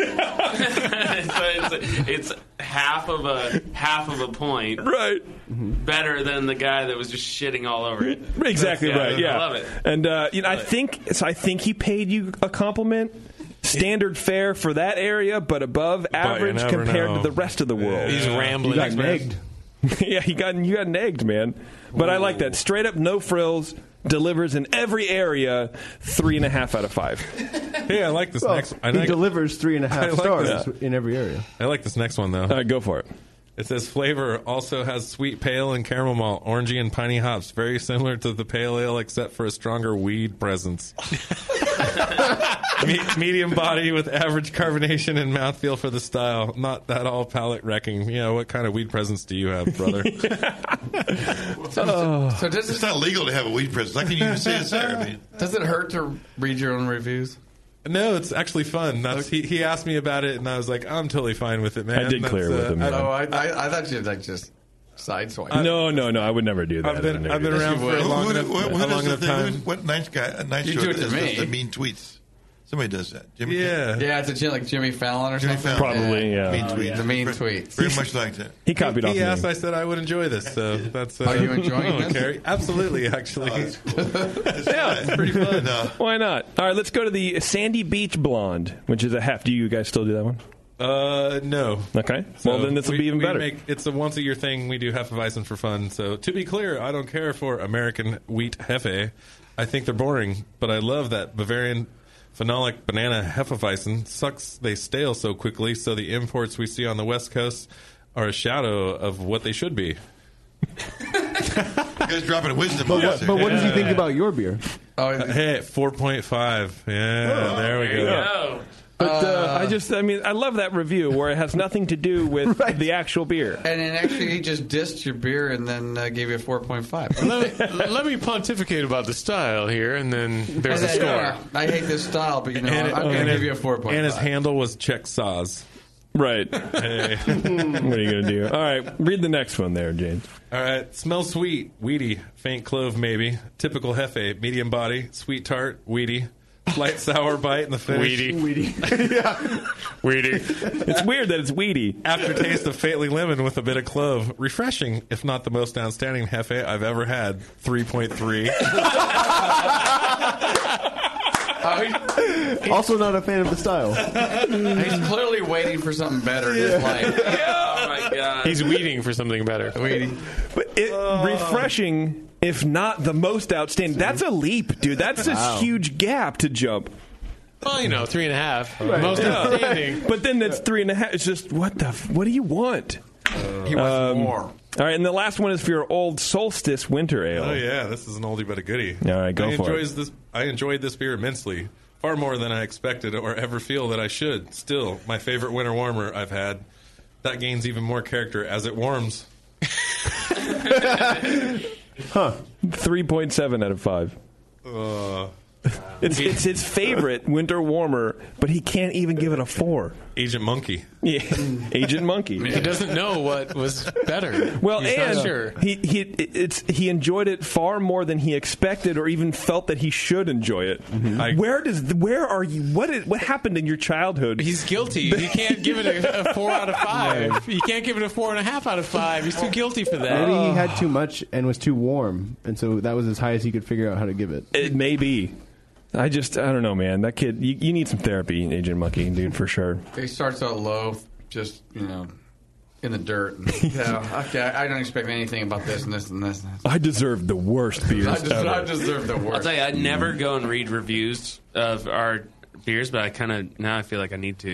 It's half of a point, right? Better than the guy that was just shitting all over it. Exactly right. Yeah, I love it. And I think he paid you a compliment. Standard fare for that area, but above average compared to the rest of the world. He's rambling. You got negged. Yeah, you got negged, man. But I like that. Straight up, no frills, delivers in every area, 3.5 out of 5. Hey, I like this next one. He delivers 3.5 stars in every area. I like this next one, though. All right, go for it. It says flavor also has sweet pale and caramel malt, orangey and piney hops, very similar to the pale ale except for a stronger weed presence. Medium body with average carbonation and mouthfeel for the style. Not that all palate wrecking. Yeah, what kind of weed presence do you have, brother? So does it's not legal to have a weed presence. How can you even say it's there? I mean, does it hurt to read your own reviews? No, it's actually fun. He asked me about it, and I was like, I'm totally fine with it, man. I did clear with him. I thought you'd just sideswipe. No, I would never do that. I've been around for a long enough time. What nice guy? Nice you show do it to does me. The mean tweets. Somebody does that. Jimmy. Yeah, it's like Jimmy Fallon or something. Probably, yeah. Mean tweets. The mean tweets. Very much like that. He copied off He me. asked. I said I would enjoy this. So that's. Are you enjoying this? Carrie? Absolutely, actually. Yeah, it's pretty fun. Why not? All right, let's go to the Sandy Beach Blonde, which is a heft. Do you guys still do that one? No. Okay. Well, then this will be even better. It's a once a year thing. We do Hefeweizen for fun. So to be clear, I don't care for American wheat Hefe. I think they're boring, but I love that Bavarian phenolic banana Hefeweizen. Sucks they stale so quickly, so the imports we see on the West Coast are a shadow of what they should be. You guys dropping a wisdom. But what does he think about your beer? Hey, 4.5. Yeah, there we go. But I love that review where it has nothing to do with the actual beer. And then actually, he just dissed your beer and then gave you a 4.5. Let me pontificate about the style here, and then there's a score. I hate this style, but I'm going to give you a 4.5. And his handle was Czech Sauce. Right. Hey. What are you going to do? All right, read the next one there, James. All right. Smells sweet, weedy, faint clove maybe. Typical Hefe, medium body, sweet tart, weedy. Slight sour bite in the finish. Weedy. Yeah. Weedy. It's weird that it's weedy. Aftertaste of faintly lemon with a bit of clove. Refreshing, if not the most outstanding Hefe I've ever had. 3.3. Also not a fan of the style. He's clearly waiting for something better in his life. Oh, my God. He's waiting for something better. But refreshing, if not the most outstanding. That's a leap, dude. That's a huge gap to jump. Well, 3.5. Most outstanding. But then that's 3.5. It's just, what do you want? He wants more. All right, and the last one is for your Old Solstice Winter Ale. Oh, yeah, this is an oldie but a goodie. All right, go for it. I enjoyed this beer immensely. Far more than I expected or ever feel that I should. Still, my favorite winter warmer I've had. That gains even more character as it warms. 3.7 out of 5. It's his favorite winter warmer, but he can't even give it a 4. Agent Monkey. Yeah, Agent Monkey. He doesn't know what was better. Well, He's and not sure. he enjoyed it far more than he expected, or even felt that he should enjoy it. Where are you? What happened in your childhood? He's guilty. He can't give it a 4 out of 5. He can't give it a 4.5 out of 5. He's too guilty for that. Maybe he had too much and was too warm, and so that was as high as he could figure out how to give it. It may be. I don't know, man. That kid, you need some therapy, Agent Monkey, dude, for sure. He starts out low, just, in the dirt. And, okay, I don't expect anything about this and this and this. And this. I deserve the worst beers ever. I deserve the worst. I'll tell you, I'd never go and read reviews of our beers, but now I feel like I need to. You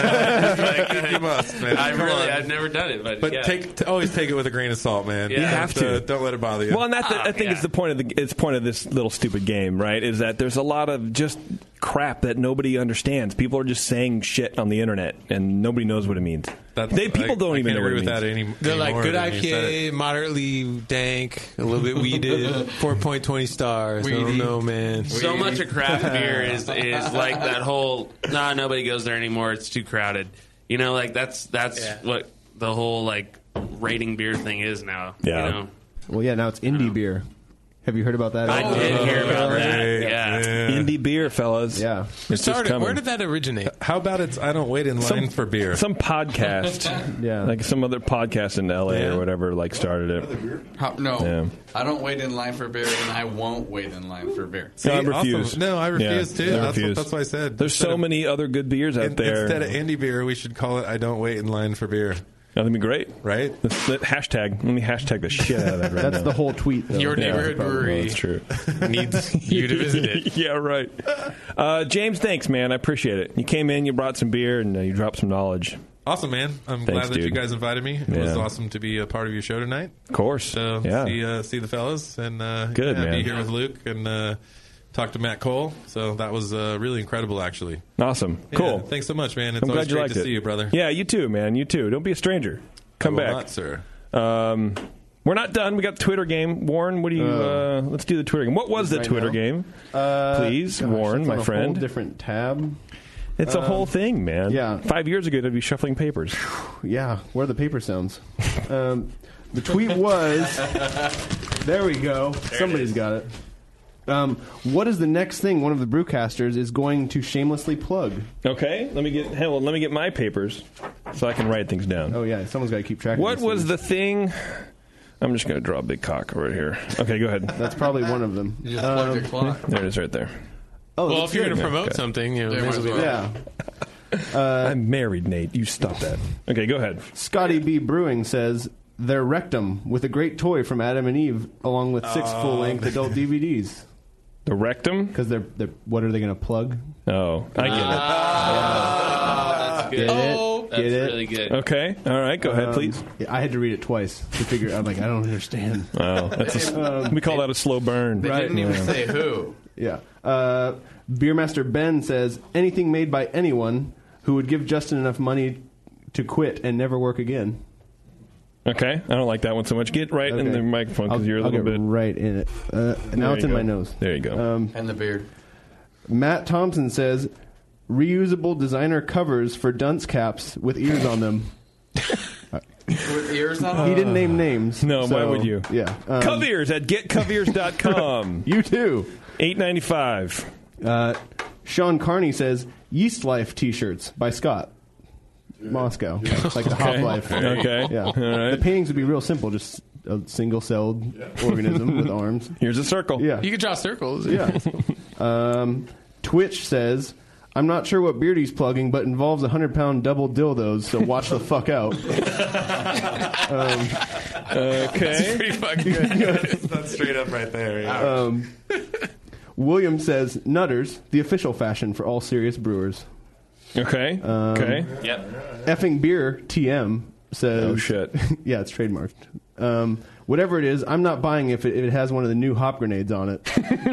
must, man. I've never done it, but yeah. Always take it with a grain of salt, man. You have to. Don't let it bother you. Well, and that's I think it's the point of this little stupid game, right? Is that there's a lot of just crap that nobody understands. People are just saying shit on the internet, and nobody knows what it means. People don't even know what it means. They're like, good IPA, moderately dank, a little bit weeded, 4.20 stars. I don't know, man. So much of craft beer is like that whole, nobody goes there anymore, it's too crowded. That's what the whole, rating beer thing is now. Yeah. Well, yeah, now it's indie beer. Have you heard about that? I did hear about that. Yeah. Indie beer, fellas. Yeah. It's just coming. Where did that originate? How about I don't wait in line for beer? Some podcast. Yeah. Like some other podcast in L.A. or whatever, started it. No. Yeah. I don't wait in line for beer, and I won't wait in line for beer. See, I refuse. Awesome. No, I refuse too. That's what I said. There's so many other good beers out there. Instead of indie beer, we should call it I don't wait in line for beer. That'd be great. Right? Let me hashtag the shit out of that right now. That's the whole tweet, though. Your neighborhood brewery. That's true. Needs you to visit it. Yeah, right. James, thanks, man. I appreciate it. You came in, you brought some beer, and you dropped some knowledge. Awesome, man. I'm glad that you guys invited me. It was awesome to be a part of your show tonight. Of course. So see the fellas and good, man. Be here with Luke and talk to Matt Cole. So that was really incredible, actually. Awesome. Yeah, Cool. Thanks so much, man. It's I'm always glad you great liked to it. see you, brother. Yeah, you too, man. You too. Don't be a stranger. Come back. Not, sir. We're not done. We got the Twitter game. Warren, what do you... let's do the Twitter game. What was the Twitter game? Please, Warren, my friend. A whole different tab. It's a whole thing, man. Yeah. 5 years ago, I'd be shuffling papers. Yeah. Where are the paper sounds? The tweet was... There we go. Somebody's got it. What is the next thing one of the brewcasters is going to shamelessly plug? Okay, let me get my papers so I can write things down. Oh yeah, someone's got to keep track. What of was the thing? I'm just going to draw a big cock right here. Okay, go ahead. That's probably one of them. You just plugged your clock. There it is, right there. Oh, well, if you're going to promote okay. something, yeah. I'm married, Nate. You stop that. Okay, go ahead. Scotty B. Brewing says their rectum with a great toy from Adam and Eve, along with 6 full-length adult DVDs. The rectum? Because they're what are they going to plug? Oh, I get it. That's good. Get it? That's really good. Okay. All right. Go ahead, please. Yeah, I had to read it twice to figure out. I'm like, I don't understand. Oh, we call that a slow burn. They didn't even say who. Yeah. Beermaster Ben says anything made by anyone who would give Justin enough money to quit and never work again. Okay, I don't like that one so much. Get right in the microphone because you're a little bit right in it. Now it's in my nose. There you go. And the beard. Matt Thompson says reusable designer covers for dunce caps with ears on them. With ears on them? He didn't name names. No, why would you? Yeah. Covears at getcovears.com. You too. $8.95. Sean Carney says Yeast Life T-shirts by Scott. Moscow. It's like the Hop Life. Okay. Yeah. All right. The paintings would be real simple, just a single-celled organism with arms. Here's a circle. Yeah. You could draw circles. Yeah. Twitch says, I'm not sure what Beardy's plugging, but involves 100-pound double dildos, so watch the fuck out. Okay. That's pretty fucking good. That's straight up right there. Yeah. William says, Nutters, the official fashion for all serious brewers. Okay. Okay. Yep. Effing Beer TM says... Oh, shit. Yeah, it's trademarked. Whatever it is, I'm not buying if it has one of the new hop grenades on it.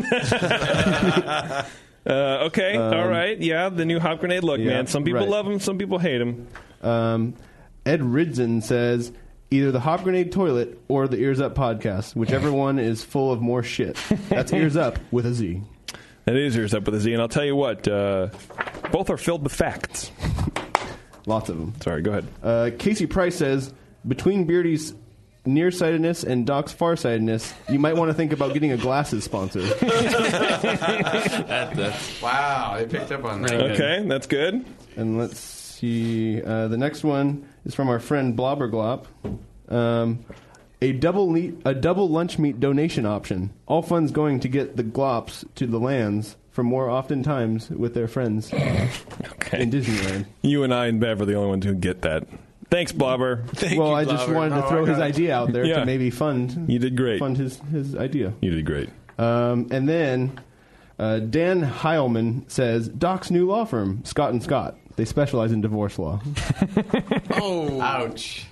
Okay. All right. Yeah, the new hop grenade look, man. Some people love them, some people hate them. Ed Ridson says... Either the Hop Grenade Toilet or the Ears Up podcast. Whichever one is full of more shit. That's Ears Up with a Z. That is Ears Up with a Z, and I'll tell you what, both are filled with facts. Lots of them. Sorry, go ahead. Casey Price says, between Beardy's nearsightedness and Doc's farsightedness, you might want to think about getting a glasses sponsor. Wow, they picked up on that. Okay, that's good. And let's see. The next one is from our friend Blobberglop. A double lunch meat donation option. All funds going to get the glops to the lands for more often times with their friends in Disneyland. You and I and Bev are the only ones who get that. Thanks, Blobber. I just wanted to throw his idea out there to maybe fund. You did great. Fund his idea. You did great. And then Dan Heilman says, Doc's new law firm, Scott & Scott. They specialize in divorce law. Oh. Ouch.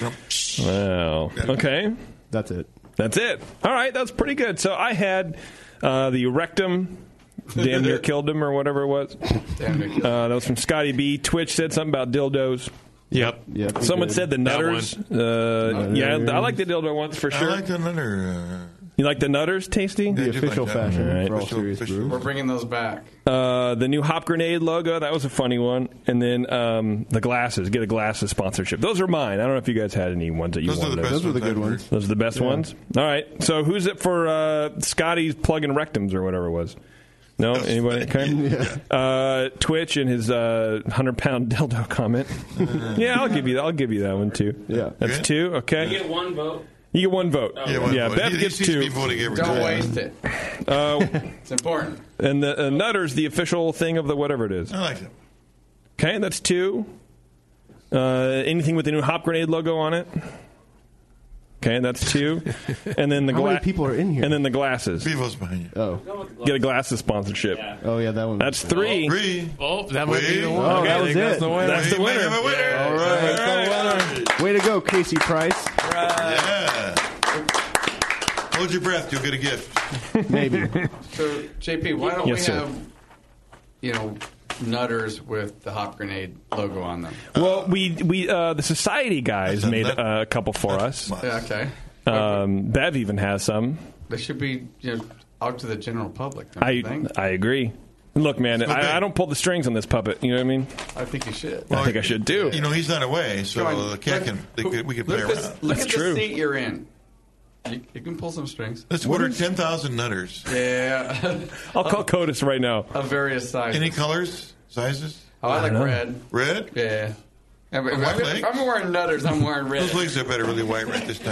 Wow. Okay. That's it. That's it. All right, that's pretty good. So I had the rectum damn near killed him or whatever it was. That was from Scotty B. Twitch said something about dildos. Yep. Someone said the nutters. Yeah, I like the dildo ones for sure. I like the nutter. You like the nutters, Tasty? The official fashion right. for all serious brews. We're bringing those back. The new Hop Grenade logo, that was a funny one. And then the glasses. Get a glasses sponsorship. Those are mine. I don't know if you guys had any ones that you wanted. Those were the good ones. Those are the best ones? All right. So who's it for Scotty's plug-in rectums or whatever it was? No? Anybody? Okay. Twitch and his 100-pound dildo comment. Yeah, I'll give you that one, too. Yeah. That's two? Okay. You get one vote. You get one vote. Yeah, Bev gets two. Don't waste it. It's important. And the Nutters, the official thing of the whatever it is. I like it. Okay, that's two. Anything with the new Hop Grenade logo on it? Okay, that's two. And then the How many people are in here? And then the glasses. Bevo's behind you. Oh. Get a glasses sponsorship. Yeah. Oh, yeah, that one. That's three. That might be the one. Oh, that was it. That's the winner. That's the winner. All right. Way to go, Casey Price. Yeah. Hold your breath. You'll get a gift. Maybe. So, JP, why don't Yes, we sir. have, nutters with the Hop Grenade logo on them? Well, we the Society guys made a couple for us. Yeah, okay. Bev even has some. They should be out to the general public. Don't you think? I agree. Look, man, I don't pull the strings on this puppet. You know what I mean? I think you should. I think I should do. You know, he's not away, so the cat we can play around. Look at the seat you're in. You can pull some strings. Let's order 10,000 nutters. Yeah. I'll call CODIS right now. Of various sizes. Any colors, sizes? Oh, I like red. Red? Yeah. If legs? I'm wearing nutters, I'm wearing red. Those legs are better really white right this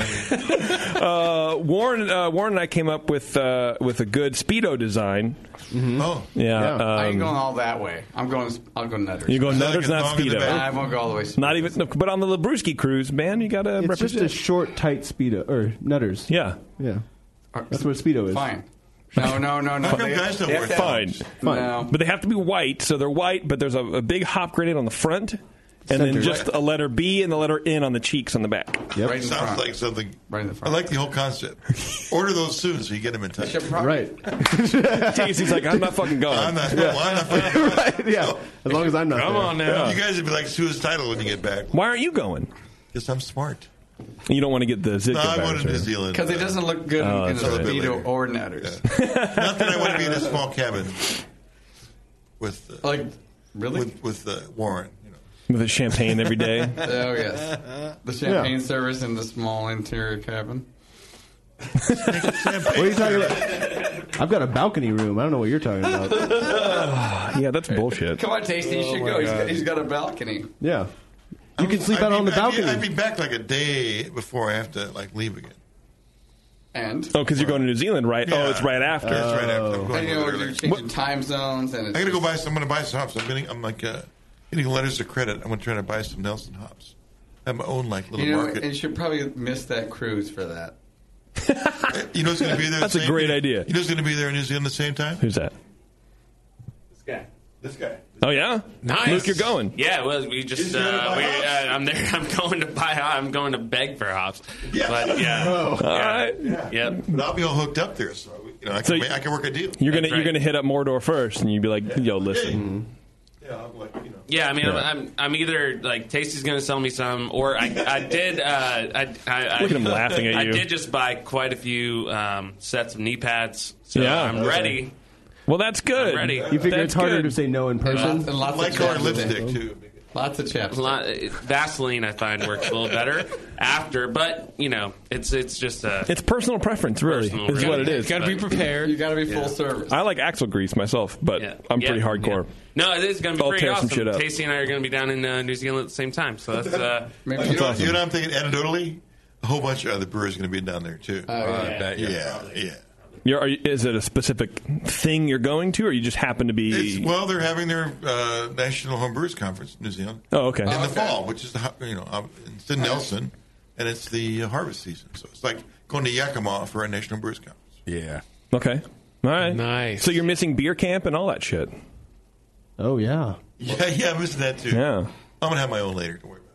time. Warren and I came up with a good Speedo design. Mm-hmm. Oh. Yeah. I ain't going all that way. I'll go nutters. You go nutters, not Speedo. I won't go all the way. Not even, no, but on the Labruski cruise, man, you got to It's represent. just a short, tight Speedo. Or nutters. Yeah. Yeah. That's what a Speedo is. Fine. No. How come guys don't wear Fine. No. But they have to be white, so they're white, but there's a big hop grenade on the front, and then just a letter B and the letter N on the cheeks on the back. Yep. Right sounds like something. Right in the front. I like the whole concept. Order those soon so you get them in time. Right. He's like, I'm not fucking going. I'm not fucking going. Right, yeah. As long as I'm not Come there. on now. You guys would be like suicidal when you get back. Why aren't you going? Because I'm smart. You don't want to get the Zitka No, I virus, want to New right? Zealand. Because it doesn't look good in a that's right. Speedo or nutters. Not that I want to be in a small cabin with really with Warren. With a champagne every day. Oh yes, the champagne service in the small interior cabin. What are you talking about? I've got a balcony room. I don't know what you're talking about. Yeah, that's bullshit. Come on, Tasty, you should go. He's got a balcony. Yeah. You can sleep out on the balcony. I'd be back like a day before I have to leave again. And because you're going to New Zealand, right? Yeah. Oh, it's right after. Yeah, it's right after. I'm and going you're changing time zones, and it's I got to go buy some. I'm going to buy some hops. I'm getting letters of credit. I'm going to try to buy some Nelson hops. I have my own little market. And you should probably miss that cruise for that. You know who's going to be there? That's a great idea. You know who's going to be there in New Zealand at the same time? Who's that? This guy. Oh yeah, Nice. Luke, you're going. Yeah, well, we just I'm there. I'm going to buy. I'm going to beg for hops. Yeah. But yeah. All right. Yep. But I'll be all hooked up there, so I can work a deal. You're That's gonna right. hit up Mordor first, and you'd be like, "Yo, listen." Yeah, I'm Yeah, I mean, Yeah. I'm either Tasty's going to sell me some, or I did. I Look at him laughing at you. I did just buy quite a few sets of knee pads, so Yeah. I'm Okay. ready. Well, that's good. I'm ready. You figure it's harder to say no in person? Lots Light of colored chapstick. lipstick, too. Lots of chapstick. Vaseline, I find, works a little better after, but it's just It's personal preference, really, is what it is. You got to be prepared. You got to be full service. I like Axle grease myself, but I'm pretty hardcore. No, it is going to be I'll pretty tear some awesome. shit up. Tasty and I are going to be down in New Zealand at the same time, so that's You know what I'm thinking? Anecdotally, a whole bunch of other brewers are going to be down there too. Is it a specific thing you're going to, or you just happen to be? Well, they're having their National Homebrewers Conference in New Zealand. Oh, okay. In the fall, which is it's in Nelson, and it's the harvest season, so it's like going to Yakima for a National Brewers Conference. Yeah. Okay. All right. Nice. So you're missing beer camp and all that shit. Oh yeah. Yeah, I'm missing that too. Yeah. I'm gonna have my own later. Don't worry.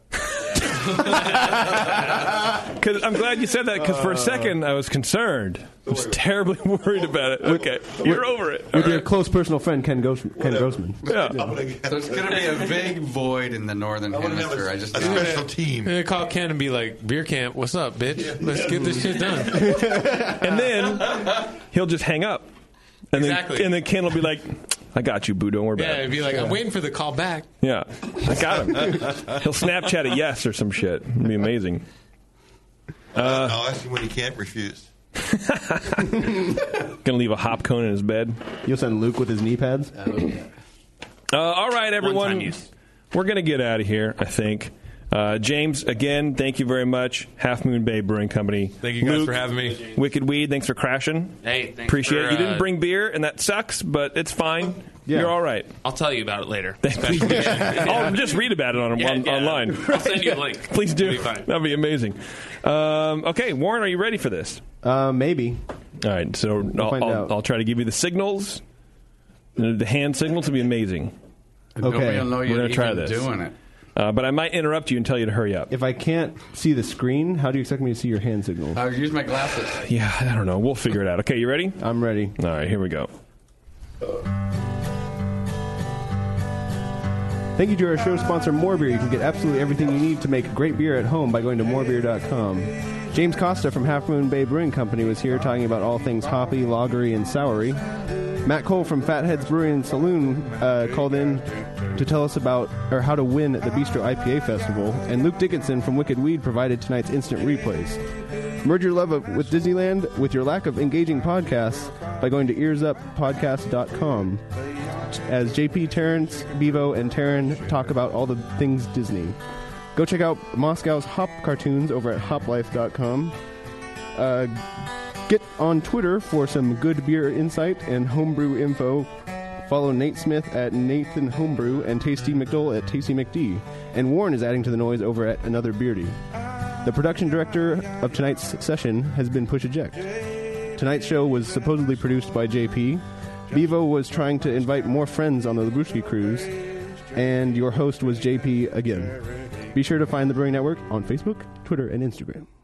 Because I'm glad you said that. Because for a second I was concerned. I was terribly worried about it. Okay, you're over it. With your close personal friend Ken Grossman. Yeah. So it's going to be a big void in the northern hemisphere. I just special team. They call Ken and be like, "Beer camp, what's up, bitch? Let's get this shit done." And then he'll just hang up. And Exactly. And then Ken will be like, "I got you, boo. Don't worry about Yeah, it." it'd be like, "I'm waiting for the call back." Yeah, I got him. He'll Snapchat a yes or some shit. It'd be amazing. I'll ask him when he can't refuse. Gonna leave a hop cone in his bed. You'll send Luke with his knee pads. All right, everyone. One-time use. We're gonna get out of here, I think. James, again, thank you very much. Half Moon Bay Brewing Company. Thank you guys Luke, for having me. Wicked Weed, thanks for crashing. Hey, thanks Appreciate for, it. You didn't bring beer, and that sucks, but it's fine. Yeah. You're all right. I'll tell you about it later. I'll just read about it online. I'll send you a link. Please do. It'll be fine. That'd be amazing. Okay, Warren, are you ready for this? Maybe. All right, so find out. I'll try to give you the signals. The hand signals will be amazing. Nobody will know We're you're going to try even this. doing it. But I might interrupt you and tell you to hurry up. If I can't see the screen, how do you expect me to see your hand signals? I'll use my glasses. Yeah, I don't know. We'll figure it out. Okay, you ready? I'm ready. All right, here we go. Thank you to our show sponsor, More Beer. You can get absolutely everything you need to make great beer at home by going to morebeer.com. James Costa from Half Moon Bay Brewing Company was here talking about all things hoppy, lagery, and soury. Matt Cole from Fatheads Brewing and Saloon called in to tell us about how to win at the Bistro IPA Festival. And Luke Dickinson from Wicked Weed provided tonight's instant replays. Merge your love with Disneyland with your lack of engaging podcasts by going to earsuppodcast.com. As JP, Terrence, Bevo, and Taryn talk about all the things Disney. Go check out Moscow's Hop cartoons over at hoplife.com. Get on Twitter for some good beer insight and homebrew info. Follow Nate Smith at Nathan Homebrew and Tasty McDole at Tasty McD. And Warren is adding to the noise over at Another Beardy. The production director of tonight's session has been Push Eject. Tonight's show was supposedly produced by JP. Bevo was trying to invite more friends on the Labruski cruise. And your host was JP again. Be sure to find the Brewing Network on Facebook, Twitter, and Instagram.